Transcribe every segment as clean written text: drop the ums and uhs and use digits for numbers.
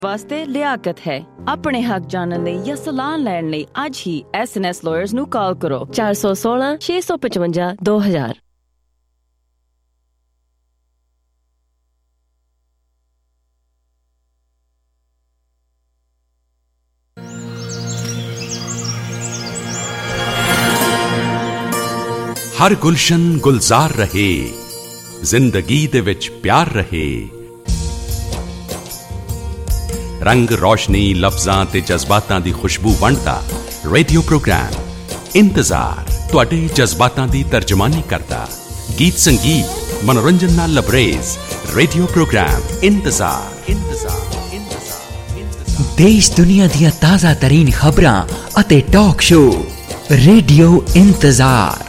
ਵਾਸਤੇ ਲਿਆਕਤ ਹੈ। ਆਪਣੇ ਹੱਕ ਜਾਣਨ ਲਈ ਜਾਂ ਸਲਾਹ ਲੈਣ ਲਈ ਅੱਜ ਹੀ SNS Lawyers ਨੂੰ ਕਾਲ ਕਰੋ 416 655 2000। ਹਰ ਗੁਲਸ਼ਨ ਗੁਲਜ਼ਾਰ ਰਹੇ, ਜ਼ਿੰਦਗੀ ਦੇ ਵਿੱਚ ਪਿਆਰ ਰਹੇ। ਰੰਗ ਰੋਸ਼ਨੀ ਲਫ਼ਜ਼ਾਂ ਤੇ ਜਜ਼ਬਾਤਾਂ ਦੀ ਖੁਸ਼ਬੂ ਵੰਡਦਾ ਰੇਡੀਓ ਪ੍ਰੋਗਰਾਮ ਇੰਤਜ਼ਾਰ ਤੁਹਾਡੇ ਜਜ਼ਬਾਤਾਂ ਦੀ ਤਰਜਮਾਨੀ ਕਰਦਾ। ਗੀਤ ਸੰਗੀਤ ਮਨੋਰੰਜਨ ਨਾਲ ਲਬਰੇਜ਼ ਰੇਡੀਓ ਪ੍ਰੋਗਰਾਮ ਇੰਤਜ਼ਾਰ। ਦੇਸ਼ ਦੁਨੀਆ ਦੀਆਂ ਤਾਜ਼ਾ ਤਰੀਨ ਖਬਰਾਂ ਅਤੇ ਟਾਕ ਸ਼ੋ ਰੇਡੀਓ ਇੰਤਜ਼ਾਰ।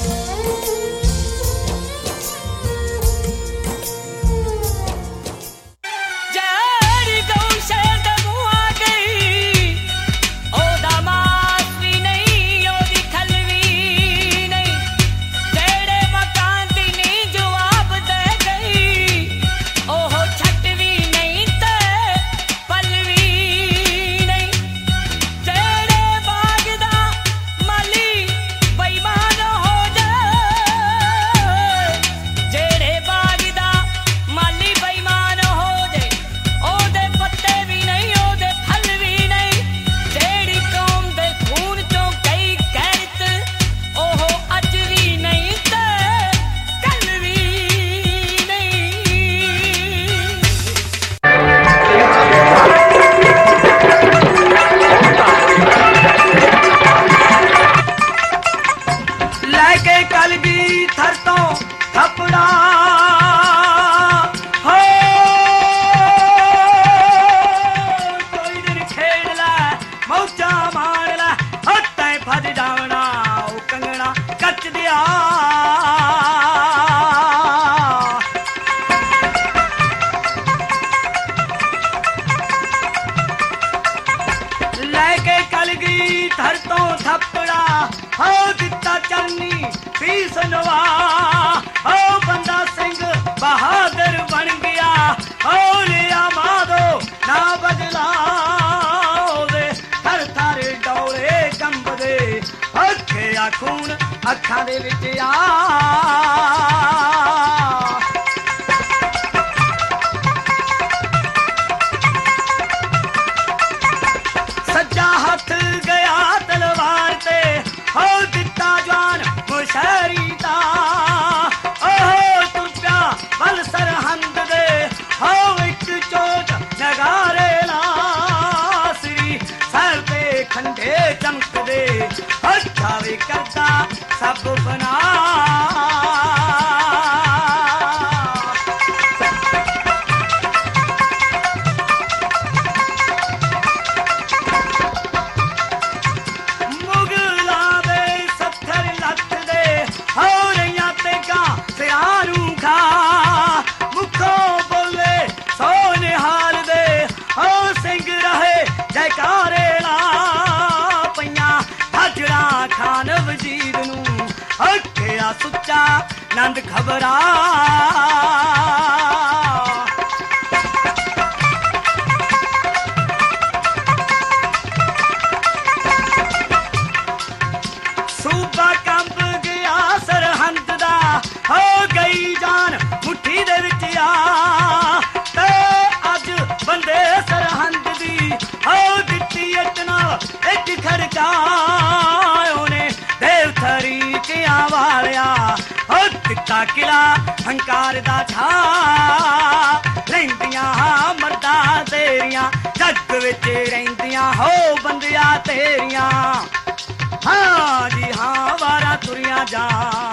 ਅੱਖਾਂ ਦੇ ਵਿੱਚ ਆ ਸੱਜਾ ਹੱਥ ਗਿਆ ਤਲਵਾਰ ਤੇ ਹੋ ਦਿੱਤਾ ਜਾਨ ਮੁਸ਼ਹਿਰੀ ਦਾ। ਉਹ ਤੂੰ ਪਿਆ ਬਲ ਸਰਹੰਦ ਦੇ ਹੋ ਇੱਕ ਚੋਟ ਨਗਾਰੇ ਲਾਸਰੀ ਸਰ ਤੇ ਖੰਡੇ ਚਮਕਦੇ ਹੱਥਾਂ ਵੀ ਕਰਦਾ ਸਭ ਬਣਾ। ਮੁਗਲਾਂ ਦੇ ਸੱਥਰ ਲੱਥਦੇ ਹੋ ਰਹੀਆਂ ਤੇਗਾਂ ਸਿਰਾਂ ਨੂੰ ਖਾ ਮੁੱਖੋਂ ਬੋਲੇ ਸੋ ਨਿਹਾਲ ਦੇ ਹੋ ਸਿੰਘ ਰਹੇ ਜੈਕਾਰੇ ਲਾ ਪਈਆਂ ਹਾਜਰਾ ਖਾਨ ਵਜ਼ੀਰ ਨੂੰ ਹੱਕਿਆ ਸੁੱਚਾ ਨੰਦ ਖਬਰਾਂ। ਸੂਬਾ ਕੰਬ ਗਿਆ ਸਰਹੰਦ ਦਾ ਹੋ ਗਈ ਜਾਨ ਮੁੱਠੀ ਦੇ ਵਿੱਚ ਆ ਤੇ ਅੱਜ ਬੰਦੇ ਸਰਹੰਦ ਦੀ ਹੋ ਦਿੱਤੀ ਇਤਨਾ ਇੱਕ ਖੜਕਾ ਉਹਨੇ ਦੇਵ ਤਰੀਕਿਆਂ ਵਾਲਿਆ ਹੋ ਦਿੱਤਾ ਕਿਲਾ ਹੰਕਾਰ ਦਾ ਛਾ। ਰਹਿੰਦੀਆਂ ਮਰਦਾਂ ਤੇਰੀਆਂ ਜੱਗ ਵਿੱਚ ਰਹਿੰਦੀਆਂ ਹੋ ਬੰਦਿਆ ਤੇਰੀਆਂ ਹਾਂ ਜੀ ਹਾਂ ਵਾਰਾ ਤੁਰੀਆਂ ਜਾ।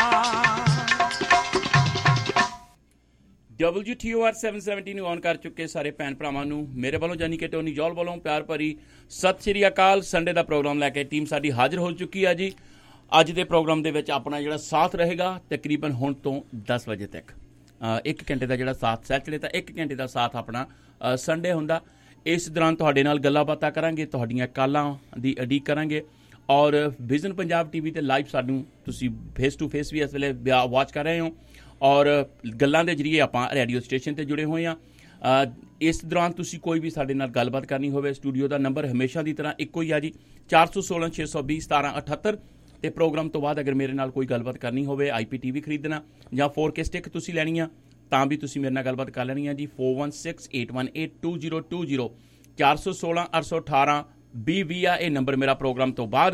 WTOR 770 ਨੂੰ ਔਨ ਕਰ ਚੁੱਕੇ ਸਾਰੇ ਭੈਣ ਭਰਾਵਾਂ ਨੂੰ ਮੇਰੇ ਵੱਲੋਂ ਯਾਨੀ ਕਿ ਟੋਨੀ ਜੌਲ ਵੱਲੋਂ ਪਿਆਰ ਭਰੀ ਸਤਿ ਸ਼੍ਰੀ ਅਕਾਲ। ਸੰਡੇ ਦਾ ਪ੍ਰੋਗਰਾਮ ਲੈ ਕੇ ਟੀਮ ਸਾਡੀ ਹਾਜ਼ਰ ਹੋ ਚੁੱਕੀ ਹੈ ਜੀ। ਅੱਜ ਦੇ ਪ੍ਰੋਗਰਾਮ ਦੇ ਵਿੱਚ ਆਪਣਾ ਜਿਹੜਾ ਸਾਥ ਰਹੇਗਾ ਤਕਰੀਬਨ ਹੁਣ ਤੋਂ 10 ਵਜੇ ਤੱਕ 1 ਘੰਟੇ ਦਾ ਜਿਹੜਾ ਸਾਥ ਸੈਚਰਡੇ ਤਾਂ 1 ਘੰਟੇ ਦਾ ਸਾਥ ਆਪਣਾ ਸੰਡੇ ਹੁੰਦਾ। ਇਸ ਦੌਰਾਨ ਤੁਹਾਡੇ ਨਾਲ ਗੱਲਾਂ ਬਾਤਾਂ ਕਰਾਂਗੇ, ਤੁਹਾਡੀਆਂ ਕਾਲਾਂ ਦੀ ਉਡੀਕ ਕਰਾਂਗੇ ਔਰ ਵਿਜ਼ਨ ਪੰਜਾਬ TV ਤੇ ਲਾਈਵ ਸਾਨੂੰ ਤੁਸੀਂ ਫੇਸ ਟੂ ਫੇਸ ਵੀ ਇਸ ਵੇਲੇ ਵਾਚ ਕਰ ਰਹੇ ਹੋ ਔਰ ਗੱਲਾਂ ਦੇ ਜਰੀਏ ਆਪਾਂ ਰੇਡੀਓ ਸਟੇਸ਼ਨ ਤੇ ਜੁੜੇ ਹੋਏ ਹਾਂ। ਇਸ ਦੌਰਾਨ ਤੁਸੀਂ ਕੋਈ ਵੀ ਸਾਡੇ ਨਾਲ ਗੱਲਬਾਤ ਕਰਨੀ ਹੋਵੇ, ਸਟੂਡੀਓ ਦਾ ਨੰਬਰ ਹਮੇਸ਼ਾ ਦੀ ਤਰ੍ਹਾਂ ਇੱਕੋ ਹੀ ਆ ਜੀ, 416 620 1778। ਤੇ ਪ੍ਰੋਗਰਾਮ ਤੋਂ ਬਾਅਦ ਅਗਰ ਮੇਰੇ ਨਾਲ ਕੋਈ ਗੱਲਬਾਤ ਕਰਨੀ ਹੋਵੇ, IPTV ਖਰੀਦਣਾ ਜਾਂ 4K ਸਟਿਕ ਤੁਸੀਂ ਲੈਣੀ ਆ, ਤਾਂ ਵੀ ਤੁਸੀਂ ਮੇਰੇ ਨਾਲ ਗੱਲਬਾਤ ਕਰ ਲੈਣੀ ਆ ਜੀ। 4168182020 416 818 2020 ਆ ਇਹ ਨੰਬਰ ਮੇਰਾ। ਪ੍ਰੋਗਰਾਮ ਤੋਂ ਬਾਅਦ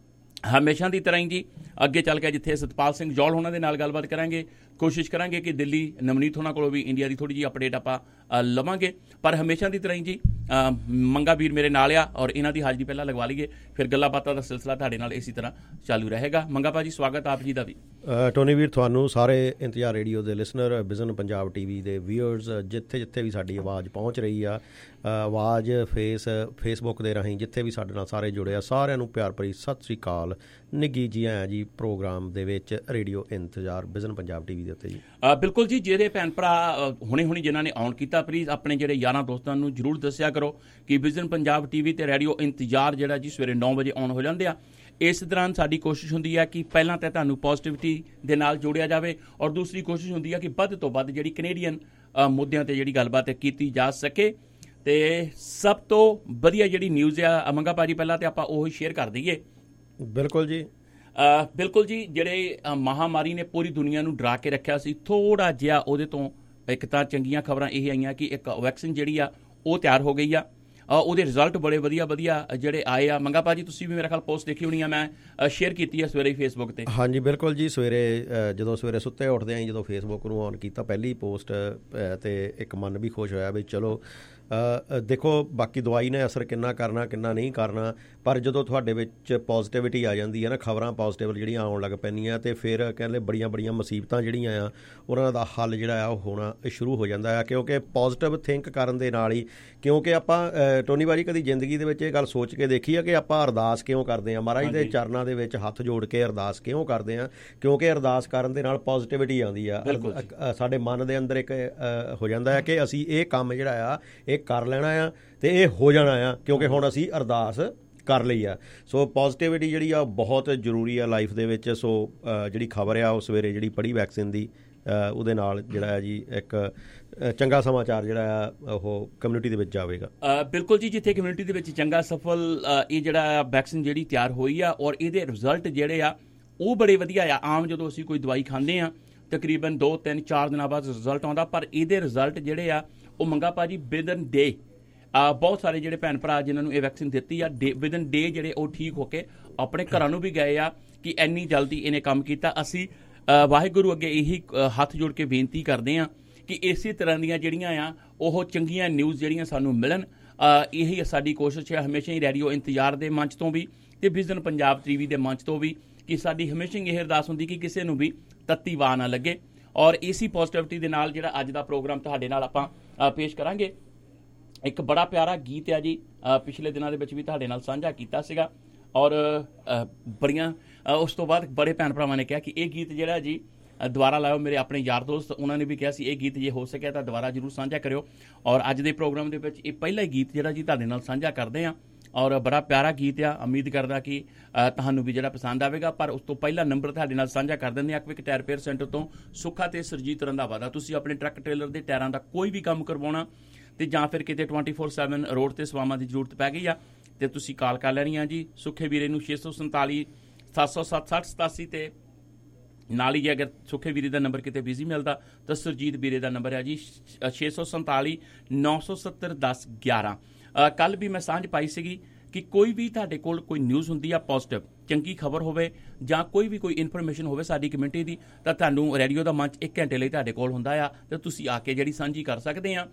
ਹਮੇਸ਼ਾ ਦੀ ਤਰ੍ਹਾਂ ਹੀ ਜੀ ਅੱਗੇ ਚੱਲ ਕੇ ਜਿੱਥੇ ਸਤਪਾਲ ਸਿੰਘ ਜੌਲ ਉਹਨਾਂ ਦੇ ਨਾਲ ਗੱਲਬਾਤ ਕਰਾਂਗੇ, ਕੋਸ਼ਿਸ਼ ਕਰਾਂਗੇ ਕਿ ਦਿੱਲੀ ਨਵਨੀਤ ਹੋਣਾ ਕੋਲੋਂ ਵੀ ਇੰਡੀਆ ਦੀ ਥੋੜ੍ਹੀ ਜਿਹੀ ਅਪਡੇਟ ਆਪਾਂ ਲਵਾਂਗੇ। ਪਰ ਹਮੇਸ਼ਾ ਦੀ ਤਰ੍ਹਾਂ ਹੀ ਜੀ ਮੰਗਾ ਵੀਰ ਮੇਰੇ ਨਾਲ ਆ, ਔਰ ਇਹਨਾਂ ਦੀ ਹਾਜ਼ਰੀ ਪਹਿਲਾਂ ਲਗਵਾ ਲਈਏ, ਫਿਰ ਗੱਲਾਂ ਬਾਤਾਂ ਦਾ ਸਿਲਸਿਲਾ ਤੁਹਾਡੇ ਨਾਲ ਇਸੇ ਤਰ੍ਹਾਂ ਚਾਲੂ ਰਹੇਗਾ। ਮੰਗਾ ਭਾਜੀ ਸਵਾਗਤ ਆਪ ਜੀ ਦਾ ਵੀ। ਟੋਨੀ ਵੀਰ, ਤੁਹਾਨੂੰ ਸਾਰੇ ਇੰਤਜ਼ਾਰ ਰੇਡੀਓ ਦੇ ਲਿਸਨਰ, ਵਿਜ਼ਨ ਪੰਜਾਬ TV ਦੇ ਵਿਊਅਰਸ, ਜਿੱਥੇ ਜਿੱਥੇ ਵੀ ਸਾਡੀ ਆਵਾਜ਼ ਪਹੁੰਚ ਰਹੀ ਆ, ਆਵਾਜ਼ ਫੇਸਬੁੱਕ ਦੇ ਰਾਹੀਂ ਜਿੱਥੇ ਵੀ ਸਾਡੇ ਨਾਲ ਸਾਰੇ ਜੁੜੇ ਆ, ਸਾਰਿਆਂ ਨੂੰ ਪਿਆਰ ਭਰੀ ਸਤਿ ਸ੍ਰੀ ਅਕਾਲ, ਨਿੱਘੀ ਜੀ ਆਇਆ ਜੀ ਪ੍ਰੋਗਰਾਮ ਦੇ ਵਿੱਚ ਰੇਡੀਓ ਇੰਤਜ਼ਾਰ ਵਿਜ਼ਨ ਪੰਜਾਬ TV ਦੇ ਉੱਤੇ ਜੀ। ਬਿਲਕੁਲ ਜੀ, ਜਿਹੜੇ ਭੈਣ ਭਰਾ ਹੁਣੇ ਜਿਨ੍ਹਾਂ ਨੇ ਆਨ ਕੀਤਾ, ਪਲੀਜ਼ ਆਪਣੇ ਜਿਹੜੇ ਯਾਰਾਂ ਦੋਸਤਾਂ ਨੂੰ ਜ਼ਰੂਰ ਦੱਸਿਆ ਕਰੋ ਕਿ ਵਿਜ਼ਨ ਪੰਜਾਬ TV ਤੇ ਰੇਡੀਓ ਇੰਤਜ਼ਾਰ ਜਿਹੜਾ ਜੀ ਸਵੇਰੇ 9 ਵਜੇ ਆਨ ਹੋ ਜਾਂਦੇ ਆ। ਇਸ ਦੌਰਾਨ ਸਾਡੀ ਕੋਸ਼ਿਸ਼ ਹੁੰਦੀ ਹੈ ਕਿ ਪਹਿਲਾਂ ਤਾਂ ਤੁਹਾਨੂੰ ਪੋਜ਼ਿਟਿਵਿਟੀ ਦੇ ਨਾਲ ਜੋੜਿਆ ਜਾਵੇ, ਔਰ ਦੂਸਰੀ ਕੋਸ਼ਿਸ਼ ਹੁੰਦੀ ਹੈ ਕਿ ਵੱਧ ਤੋਂ ਵੱਧ ਜਿਹੜੀ ਕੈਨੇਡੀਅਨ ਮੁੱਦਿਆਂ ਤੇ ਜਿਹੜੀ ਗੱਲਬਾਤ ਕੀਤੀ ਜਾ ਸਕੇ। ਤੇ ਸਭ ਤੋਂ ਵਧੀਆ ਜਿਹੜੀ ਨਿਊਜ਼ ਆ ਮੰਗਾ ਭਾਜੀ, ਪਹਿਲਾਂ ਤੇ ਆਪਾਂ ਉਹੀ ਸ਼ੇਅਰ ਕਰ ਦਈਏ। ਬਿਲਕੁਲ ਜੀ, ਬਿਲਕੁਲ ਜੀ, ਜਿਹੜੇ ਮਹਾਮਾਰੀ ਨੇ ਪੂਰੀ ਦੁਨੀਆ ਨੂੰ ਡਰਾ ਕੇ ਰੱਖਿਆ ਸੀ, ਥੋੜ੍ਹਾ ਜਿਹਾ ਉਹਦੇ ਤੋਂ ਇੱਕ ਤਾਂ ਚੰਗੀਆਂ ਖਬਰਾਂ ਇਹ ਆਈਆਂ ਕਿ ਇੱਕ ਵੈਕਸੀਨ ਜਿਹੜੀ ਆ ਉਹ ਤਿਆਰ ਹੋ ਗਈ ਆ, ਉਹਦੇ ਰਿਜ਼ਲਟ ਬੜੇ ਵਧੀਆ ਜਿਹੜੇ ਆਏ ਆ। ਮੰਗਾ ਭਾਜੀ ਤੁਸੀਂ ਵੀ ਮੇਰਾ ਖਿਆਲ ਪੋਸਟ ਦੇਖੀ ਹੋਣੀ ਆ, ਮੈਂ ਸ਼ੇਅਰ ਕੀਤੀ ਆ ਸਵੇਰੇ ਫੇਸਬੁੱਕ ਤੇ। ਹਾਂਜੀ ਬਿਲਕੁਲ ਜੀ, ਜਦੋਂ ਸਵੇਰੇ ਸੁੱਤੇ ਉੱਠਦੇ ਆਂ ਜਦੋਂ ਫੇਸਬੁੱਕ ਨੂੰ ਔਨ ਕੀਤਾ ਪਹਿਲੀ ਪੋਸਟ, ਤੇ ਇੱਕ ਮਨ ਵੀ ਖੁਸ਼ ਹੋਇਆ ਵੀ ਚਲੋ ਦੇਖੋ ਬਾਕੀ ਦਵਾਈ ਨੇ ਅਸਰ ਕਿੰਨਾ ਕਰਨਾ ਕਿੰਨਾ ਨਹੀਂ ਕਰਨਾ, ਪਰ ਜਦੋਂ ਤੁਹਾਡੇ ਵਿੱਚ ਪੋਜ਼ੀਟਿਵਿਟੀ ਆ ਜਾਂਦੀ ਹੈ ਨਾ, ਖਬਰਾਂ ਪੋਜ਼ੀਟਿਵ ਜਿਹੜੀਆਂ ਆਉਣ ਲੱਗ ਪੈਂਦੀਆਂ, ਅਤੇ ਫਿਰ ਕਹਿੰਦੇ ਬੜੀਆਂ ਮੁਸੀਬਤਾਂ ਜਿਹੜੀਆਂ ਆ ਉਹਨਾਂ ਦਾ ਹੱਲ ਜਿਹੜਾ ਆ ਉਹ ਹੋਣਾ ਸ਼ੁਰੂ ਹੋ ਜਾਂਦਾ ਆ, ਕਿਉਂਕਿ ਪੋਜ਼ੀਟਿਵ ਥਿੰਕ ਕਰਨ ਦੇ ਨਾਲ ਹੀ। ਕਿਉਂਕਿ ਆਪਾਂ ਟੋਨੀ ਬਾਜੀ ਕਦੀ ਜ਼ਿੰਦਗੀ ਦੇ ਵਿੱਚ ਇਹ ਗੱਲ ਸੋਚ ਕੇ ਦੇਖੀ ਆ ਕਿ ਆਪਾਂ ਅਰਦਾਸ ਕਿਉਂ ਕਰਦੇ ਹਾਂ, ਮਹਾਰਾਜ ਦੇ ਚਰਨਾਂ ਦੇ ਵਿੱਚ ਹੱਥ ਜੋੜ ਕੇ ਅਰਦਾਸ ਕਿਉਂ ਕਰਦੇ ਹਾਂ? ਕਿਉਂਕਿ ਅਰਦਾਸ ਕਰਨ ਦੇ ਨਾਲ ਪੋਜ਼ੀਟਿਵਿਟੀ ਆਉਂਦੀ ਆ, ਸਾਡੇ ਮਨ ਦੇ ਅੰਦਰ ਇੱਕ ਹੋ ਜਾਂਦਾ ਹੈ ਕਿ ਅਸੀਂ ਇਹ ਕੰਮ ਜਿਹੜਾ ਆ ਇਹ ਕਰ ਲੈਣਾ ਆ ਤੇ ਇਹ ਹੋ ਜਾਣਾ ਆ, ਕਿਉਂਕਿ ਹੁਣ ਅਸੀਂ ਅਰਦਾਸ ਕਰ ਲਈ ਆ। ਸੋ ਪੋਜ਼ੀਟਿਵਿਟੀ ਜਿਹੜੀ ਆ ਬਹੁਤ ਜ਼ਰੂਰੀ ਆ ਲਾਈਫ ਦੇ ਵਿੱਚ। ਸੋ ਜਿਹੜੀ ਖਬਰ ਆ ਉਹ ਸਵੇਰੇ ਜਿਹੜੀ ਪੜ੍ਹੀ ਵੈਕਸੀਨ ਦੀ, ਉਹਦੇ ਨਾਲ ਜਿਹੜਾ ਹੈ ਜੀ ਇੱਕ ਚੰਗਾ ਸਮਾਚਾਰ ਜਿਹੜਾ ਆ ਉਹ ਕਮਿਊਨਿਟੀ ਦੇ ਵਿੱਚ ਜਾਵੇਗਾ। ਬਿਲਕੁਲ ਜੀ, ਜਿੱਥੇ ਕਮਿਊਨਿਟੀ ਦੇ ਵਿੱਚ ਚੰਗਾ ਸਫਲ ਇਹ ਜਿਹੜਾ ਵੈਕਸੀਨ ਜਿਹੜੀ ਤਿਆਰ ਹੋਈ ਆ, ਔਰ ਇਹਦੇ ਰਿਜ਼ਲਟ ਜਿਹੜੇ ਆ ਉਹ ਬੜੇ ਵਧੀਆ ਆ। ਆਮ ਜਦੋਂ ਅਸੀਂ ਕੋਈ ਦਵਾਈ ਖਾਂਦੇ ਆ ਤਕਰੀਬਨ 2, 3, 4 ਦਿਨਾਂ ਬਾਅਦ ਰਿਜ਼ਲਟ ਆਉਂਦਾ, ਪਰ ਇਹਦੇ ਰਿਜ਼ਲਟ ਜਿਹੜੇ ਆ ਉਹ ਮੰਗਾ ਭਾਜੀ ਵਿਦਨ ਡੇ, ਬਹੁਤ ਸਾਰੇ ਜਿਹੜੇ ਭੈਣ ਭਰਾ ਜਿਨ੍ਹਾਂ ਨੂੰ ਇਹ ਵੈਕਸੀਨ ਦਿੱਤੀ ਆ, ਵਿਦਨ ਡੇ ਜਿਹੜੇ ਉਹ ਠੀਕ ਹੋ ਕੇ ਆਪਣੇ ਘਰਾਂ ਨੂੰ ਵੀ ਗਏ ਆ ਕਿ ਇੰਨੀ ਜਲਦੀ ਇਹਨੇ ਕੰਮ ਕੀਤਾ। ਅਸੀਂ ਵਾਹਿਗੁਰੂ ਅੱਗੇ ਇਹੀ ਹੱਥ ਜੋੜ ਕੇ ਬੇਨਤੀ ਕਰਦੇ ਹਾਂ ਕਿ ਇਸੇ ਤਰ੍ਹਾਂ ਦੀਆਂ ਜਿਹੜੀਆਂ ਆ ਉਹ ਚੰਗੀਆਂ ਨਿਊਜ਼ ਜਿਹੜੀਆਂ ਸਾਨੂੰ ਮਿਲਣ। ਇਹੀ ਸਾਡੀ ਕੋਸ਼ਿਸ਼ ਹੈ ਹਮੇਸ਼ਾ ਹੀ ਰੇਡੀਓ ਇੰਤਜ਼ਾਰ ਦੇ ਮੰਚ ਤੋਂ ਵੀ ਤੇ ਵਿਜ਼ਨ ਪੰਜਾਬ TV ਦੇ ਮੰਚ ਤੋਂ ਵੀ, ਕਿ ਸਾਡੀ ਹਮੇਸ਼ਾ ਹੀ ਇਹ ਅਰਦਾਸ ਹੁੰਦੀ ਕਿ ਕਿਸੇ ਨੂੰ ਵੀ ਤੱਤੀ ਵਾਹ ਨਾ ਲੱਗੇ। ਔਰ ਇਸੀ ਪੋਜ਼ੀਟਿਵਿਟੀ ਦੇ ਨਾਲ ਜਿਹੜਾ ਅੱਜ ਦਾ ਪ੍ਰੋਗਰਾਮ ਤੁਹਾਡੇ ਨਾਲ ਆਪਾਂ ਪੇਸ਼ ਕਰਾਂਗੇ। ਇੱਕ ਬੜਾ ਪਿਆਰਾ ਗੀਤ ਆ ਜੀ, ਪਿਛਲੇ ਦਿਨਾਂ ਦੇ ਵਿੱਚ ਵੀ ਤੁਹਾਡੇ ਨਾਲ ਸਾਂਝਾ ਕੀਤਾ ਸੀਗਾ, ਔਰ ਬੜੀਆਂ ਉਸ ਤੋਂ ਬਾਅਦ ਬੜੇ ਭੈਣ ਭਰਾਵਾਂ ਨੇ ਕਿਹਾ ਕਿ ਇਹ ਗੀਤ ਜਿਹੜਾ ਜੀ ਦੁਬਾਰਾ ਲਾਓ। ਮੇਰੇ ਆਪਣੇ ਯਾਰ ਦੋਸਤ ਉਹਨਾਂ ਨੇ ਵੀ ਕਿਹਾ ਸੀ ਇਹ ਗੀਤ ਜੇ ਹੋ ਸਕਿਆ ਤਾਂ ਦੁਬਾਰਾ ਜ਼ਰੂਰ ਸਾਂਝਾ ਕਰਿਓ। ਔਰ ਅੱਜ ਦੇ ਪ੍ਰੋਗਰਾਮ ਦੇ ਵਿੱਚ ਇਹ ਪਹਿਲਾ ਹੀ ਗੀਤ ਜਿਹੜਾ ਜੀ ਤੁਹਾਡੇ ਨਾਲ ਸਾਂਝਾ ਕਰਦੇ ਹਾਂ, ਔਰ ਬੜਾ ਪਿਆਰਾ ਗੀਤ ਆ। ਉਮੀਦ ਕਰਦਾ ਕਿ ਤੁਹਾਨੂੰ ਵੀ ਜਿਹੜਾ ਪਸੰਦ ਆਵੇਗਾ। ਪਰ ਉਸ ਤੋਂ ਪਹਿਲਾ ਨੰਬਰ ਤੁਹਾਡੇ ਨਾਲ ਸਾਂਝਾ ਕਰ ਦਿੰਦੇ ਹਾਂ ਕੁਇਕ ਟਾਇਰ ਰਿਪੇਅਰ ਸੈਂਟਰ ਤੋਂ, ਸੁੱਖਾ ਤੇ ਸਰਜੀਤ ਰੰਧਾਵਾ ਦਾ। ਤੁਸੀਂ ਆਪਣੇ ਟਰੱਕ ਟ੍ਰੇਲਰ ਦੇ ਟਾਇਰਾਂ ਦਾ ਕੋਈ ਵੀ ਕੰਮ ਕਰਵਾਉਣਾ ਤੇ ਜਾਂ ਫਿਰ ਕਿਤੇ 24/7 ਰੋਡ ਤੇ ਸੇਵਾਵਾਂ ਦੀ ਜ਼ਰੂਰਤ ਪੈ ਗਈ ਆ ਤੇ ਤੁਸੀਂ ਕਾਲ ਕਰ ਲੈਣੀ ਆ ਜੀ ਸੁੱਖੇ ਵੀਰੇ ਨੂੰ 647 707 6087 ਤੇ ਨਾਲ ਹੀ ਜੇ ਅਗਰ ਸੁੱਖੇ ਵੀਰੇ ਦਾ ਨੰਬਰ ਕਿਤੇ ਬਿਜ਼ੀ ਮਿਲਦਾ ਤਾਂ ਸਰਜੀਤ ਵੀਰੇ ਦਾ ਨੰਬਰ ਹੈ ਜੀ 647 970 1011। ਕੱਲ ਵੀ ਮੈਂ ਸਾਂਝ ਪਾਈ ਸੀਗੀ ਕਿ ਕੋਈ ਵੀ ਤੁਹਾਡੇ ਕੋਲ ਕੋਈ ਨਿਊਜ਼ ਹੁੰਦੀ ਆ ਪੋਜ਼ੀਟਿਵ, ਚੰਗੀ ਖਬਰ ਹੋਵੇ ਜਾਂ ਕੋਈ ਵੀ ਕੋਈ ਇਨਫੋਰਮੇਸ਼ਨ ਹੋਵੇ ਸਾਡੀ ਕਮਿਊਨਿਟੀ ਦੀ, ਤਾਂ ਤੁਹਾਨੂੰ ਰੇਡੀਓ ਦਾ ਮੰਚ 1 ਘੰਟੇ ਲਈ ਤੁਹਾਡੇ ਕੋਲ ਹੁੰਦਾ ਆ ਤੇ ਤੁਸੀਂ ਆ ਕੇ ਜਿਹੜੀ ਸਾਂਝੀ ਕਰ ਸਕਦੇ ਆ।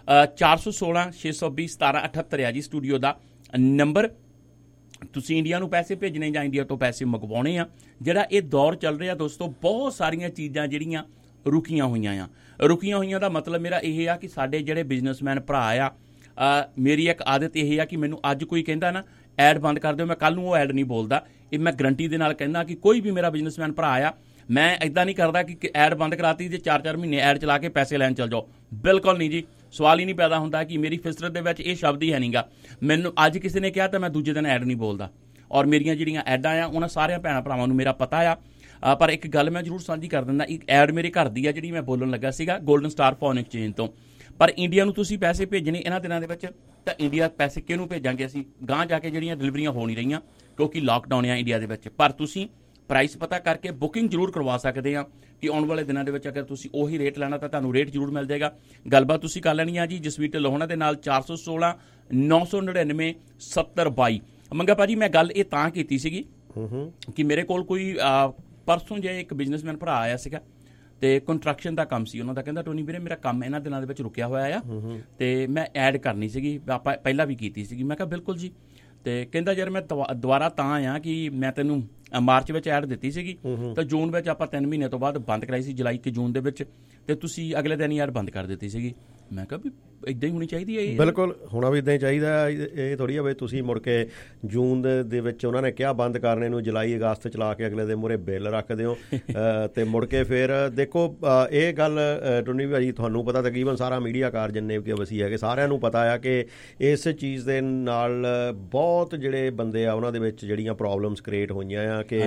416 620 1778 ਆ ਜੀ ਸਟੂਡੀਓ ਦਾ ਨੰਬਰ। ਤੁਸੀਂ ਇੰਡੀਆ ਨੂੰ ਪੈਸੇ ਭੇਜਣੇ ਜਾਂ ਇੰਡੀਆ ਤੋਂ ਪੈਸੇ ਮੰਗਵਾਉਣੇ ਆ। ਜਿਹੜਾ ਇਹ ਦੌਰ ਚੱਲ ਰਿਹਾ ਦੋਸਤੋ, ਬਹੁਤ ਸਾਰੀਆਂ ਚੀਜ਼ਾਂ ਜਿਹੜੀਆਂ ਰੁਕੀਆਂ ਹੋਈਆਂ ਆ। ਰੁਕੀਆਂ ਹੋਈਆਂ ਦਾ ਮਤਲਬ ਮੇਰਾ ਇਹ ਆ ਕਿ ਸਾਡੇ ਜਿਹੜੇ ਬਿਜ਼ਨਸਮੈਨ ਭਰਾ ਆ, ਮੇਰੀ ਇੱਕ ਆਦਤ ਇਹ ਆ ਕਿ ਮੈਨੂੰ ਅੱਜ ਕੋਈ ਕਹਿੰਦਾ ਨਾ ਐਡ ਬੰਦ ਕਰ ਦਿਓ, ਮੈਂ ਕੱਲ੍ਹ ਨੂੰ ਉਹ ਐਡ ਨਹੀਂ ਬੋਲਦਾ। ਇਹ ਮੈਂ ਗਰੰਟੀ ਦੇ ਨਾਲ ਕਹਿੰਦਾ ਕਿ ਕੋਈ ਵੀ ਮੇਰਾ ਬਿਜ਼ਨਸਮੈਨ ਭਰਾ ਆ, ਮੈਂ ਇੱਦਾਂ ਨਹੀਂ ਕਰਦਾ ਕਿ ਐਡ ਬੰਦ ਕਰਾਤੀ ਤੇ 4-4 ਮਹੀਨੇ ਐਡ ਚਲਾ ਕੇ ਪੈਸੇ ਲੈਣ ਚੱਲ ਜਾਓ। ਬਿਲਕੁਲ ਨਹੀਂ ਜੀ, ਸਵਾਲ ਹੀ ਨਹੀਂ ਪੈਦਾ ਹੁੰਦਾ ਕਿ ਮੇਰੀ ਫਿਸਰਤ ਦੇ ਵਿੱਚ ਇਹ ਸ਼ਬਦ ਹੀ ਹੈ ਨਹੀਂਗਾ। ਮੈਨੂੰ ਅੱਜ ਕਿਸੇ ਨੇ ਕਿਹਾ ਤਾਂ ਮੈਂ ਦੂਜੇ ਦਿਨ ਐਡ ਨਹੀਂ ਬੋਲਦਾ। ਔਰ ਮੇਰੀਆਂ ਜਿਹੜੀਆਂ ਐਡਾਂ ਆ ਉਹਨਾਂ ਸਾਰਿਆਂ ਭੈਣਾਂ ਭਰਾਵਾਂ ਨੂੰ ਮੇਰਾ ਪਤਾ ਆ। ਪਰ ਇੱਕ ਗੱਲ ਮੈਂ ਜ਼ਰੂਰ ਸਾਂਝੀ ਕਰ ਦਿੰਦਾ, ਇੱਕ ਐਡ ਮੇਰੇ ਘਰ ਦੀ ਆ ਜਿਹੜੀ ਮੈਂ ਬੋਲਣ ਲੱਗਾ ਸੀਗਾ ਗੋਲਡਨ ਸਟਾਰ ਫੋਨ ਐਕਸਚੇਂਜ ਤੋਂ। ਪਰ ਇੰਡੀਆ ਨੂੰ ਤੁਸੀਂ ਪੈਸੇ ਭੇਜਣੇ ਇਹਨਾਂ ਦਿਨਾਂ ਦੇ ਵਿੱਚ ਤਾਂ ਇੰਡੀਆ ਪੈਸੇ ਕਿਹਨੂੰ ਭੇਜਾਂਗੇ ਅਸੀਂ? ਗਾਂਹ ਜਾ ਕੇ ਜਿਹੜੀਆਂ ਡਿਲੀਵਰੀਆਂ ਹੋ ਨਹੀਂ ਰਹੀਆਂ ਕਿਉਂਕਿ ਲਾਕਡਾਊਨ ਆ ਇੰਡੀਆ ਦੇ ਵਿੱਚ। ਪਰ ਤੁਸੀਂ ਪ੍ਰਾਈਸ ਪਤਾ ਕਰਕੇ ਬੁਕਿੰਗ ਜ਼ਰੂਰ ਕਰਵਾ ਸਕਦੇ ਆ ਕਿ ਆਉਣ ਵਾਲੇ ਦਿਨਾਂ ਦੇ ਵਿੱਚ ਅਗਰ ਤੁਸੀਂ ਉਹੀ ਰੇਟ ਲੈਣਾ ਤਾਂ ਤੁਹਾਨੂੰ ਰੇਟ ਜ਼ਰੂਰ ਮਿਲ ਜਾਏਗਾ। ਗੱਲਬਾਤ ਤੁਸੀਂ ਕਰ ਲੈਣੀ ਆ ਜੀ ਜਸਵੀਰ ਢਿੱਲੋਂ ਹੋਣਾ ਦੇ ਨਾਲ 416 999 7022। ਮੰਗਾ ਭਾਜੀ ਮੈਂ ਗੱਲ ਇਹ ਤਾਂ ਕੀਤੀ ਸੀਗੀ ਕਿ ਮੇਰੇ ਕੋਲ ਕੋਈ ਪਰਸੋਂ ਜੇ ਇੱਕ ਬਿਜ਼ਨਸਮੈਨ ਭਰਾ ਆਇਆ ਸੀਗਾ ਤੇ ਕੰਸਟਰਕਸ਼ਨ ਦਾ ਕੰਮ ਸੀ ਉਹਨਾਂ ਦਾ। ਕਹਿੰਦਾ ਟੋਨੀ ਵੀਰੇ ਮੇਰਾ ਕੰਮ ਇਹਨਾਂ ਦਿਨਾਂ ਦੇ ਵਿੱਚ ਰੁਕਿਆ ਹੋਇਆ ਆ ਤੇ ਮੈਂ ਐਡ ਕਰਨੀ ਸੀਗੀ, ਆਪਾਂ ਪਹਿਲਾਂ ਵੀ ਕੀਤੀ ਸੀਗੀ। ਮੈਂ ਕਿਹਾ ਬਿਲਕੁਲ ਜੀ। ਤੇ ਕਹਿੰਦਾ ਯਾਰ ਮੈਂ ਦੁਬਾਰਾ ਤਾਂ ਆਇਆ ਕਿ ਮੈਂ ਤੈਨੂੰ ਮਾਰਚ ਵਿੱਚ ਐਡ ਦਿੱਤੀ ਸੀਗੀ ਤਾਂ ਜੂਨ ਵਿੱਚ ਆਪਾਂ 3 ਮਹੀਨੇ ਤੋਂ ਬਾਅਦ ਬੰਦ ਕਰਾਈ ਸੀ, ਜੁਲਾਈ ਕਿ ਜੂਨ ਦੇ ਵਿੱਚ, ਤੇ ਤੁਸੀਂ ਅਗਲੇ ਦਿਨ ਹੀ ਐਡ ਬੰਦ ਕਰ ਦਿੱਤੀ ਸੀਗੀ। ਮੈਂ ਕਿਹਾ ਵੀ ਇਦਾਂ ਹੀ ਹੋਣੀ ਚਾਹੀਦੀ ਹੈ। ਬਿਲਕੁਲ ਹੋਣਾ ਵੀ ਇੱਦਾਂ ਹੀ ਚਾਹੀਦਾ। ਇਹ ਥੋੜ੍ਹੀ ਆ ਵੀ ਤੁਸੀਂ ਮੁੜ ਕੇ ਜੂਨ ਦੇ ਵਿੱਚ ਉਹਨਾਂ ਨੇ ਕਿਹਾ ਬੰਦ ਕਰਨੇ ਨੂੰ, ਜੁਲਾਈ ਅਗਸਤ ਚਲਾ ਕੇ ਅਗਲੇ ਦੇ ਮੂਹਰੇ ਬਿੱਲ ਰੱਖ ਦਿਓ ਤੇ ਮੁੜ ਕੇ ਫਿਰ ਦੇਖੋ ਇਹ ਗੱਲ ਟੋਨੀ ਭਾਜੀ ਤੁਹਾਨੂੰ ਪਤਾ ਤਕਰੀਬਨ ਸਾਰਾ ਮੀਡੀਆਕਾਰ ਜਿੰਨੇ ਕਿ ਵਸੀ ਹੈਗੇ ਸਾਰਿਆਂ ਨੂੰ ਪਤਾ ਆ ਕਿ ਇਸ ਚੀਜ਼ ਦੇ ਨਾਲ ਬਹੁਤ ਜਿਹੜੇ ਬੰਦੇ ਆ ਉਹਨਾਂ ਦੇ ਵਿੱਚ ਜਿਹੜੀਆਂ ਪ੍ਰੋਬਲਮਸ ਕ੍ਰੀਏਟ ਹੋਈਆਂ ਆ ਕਿ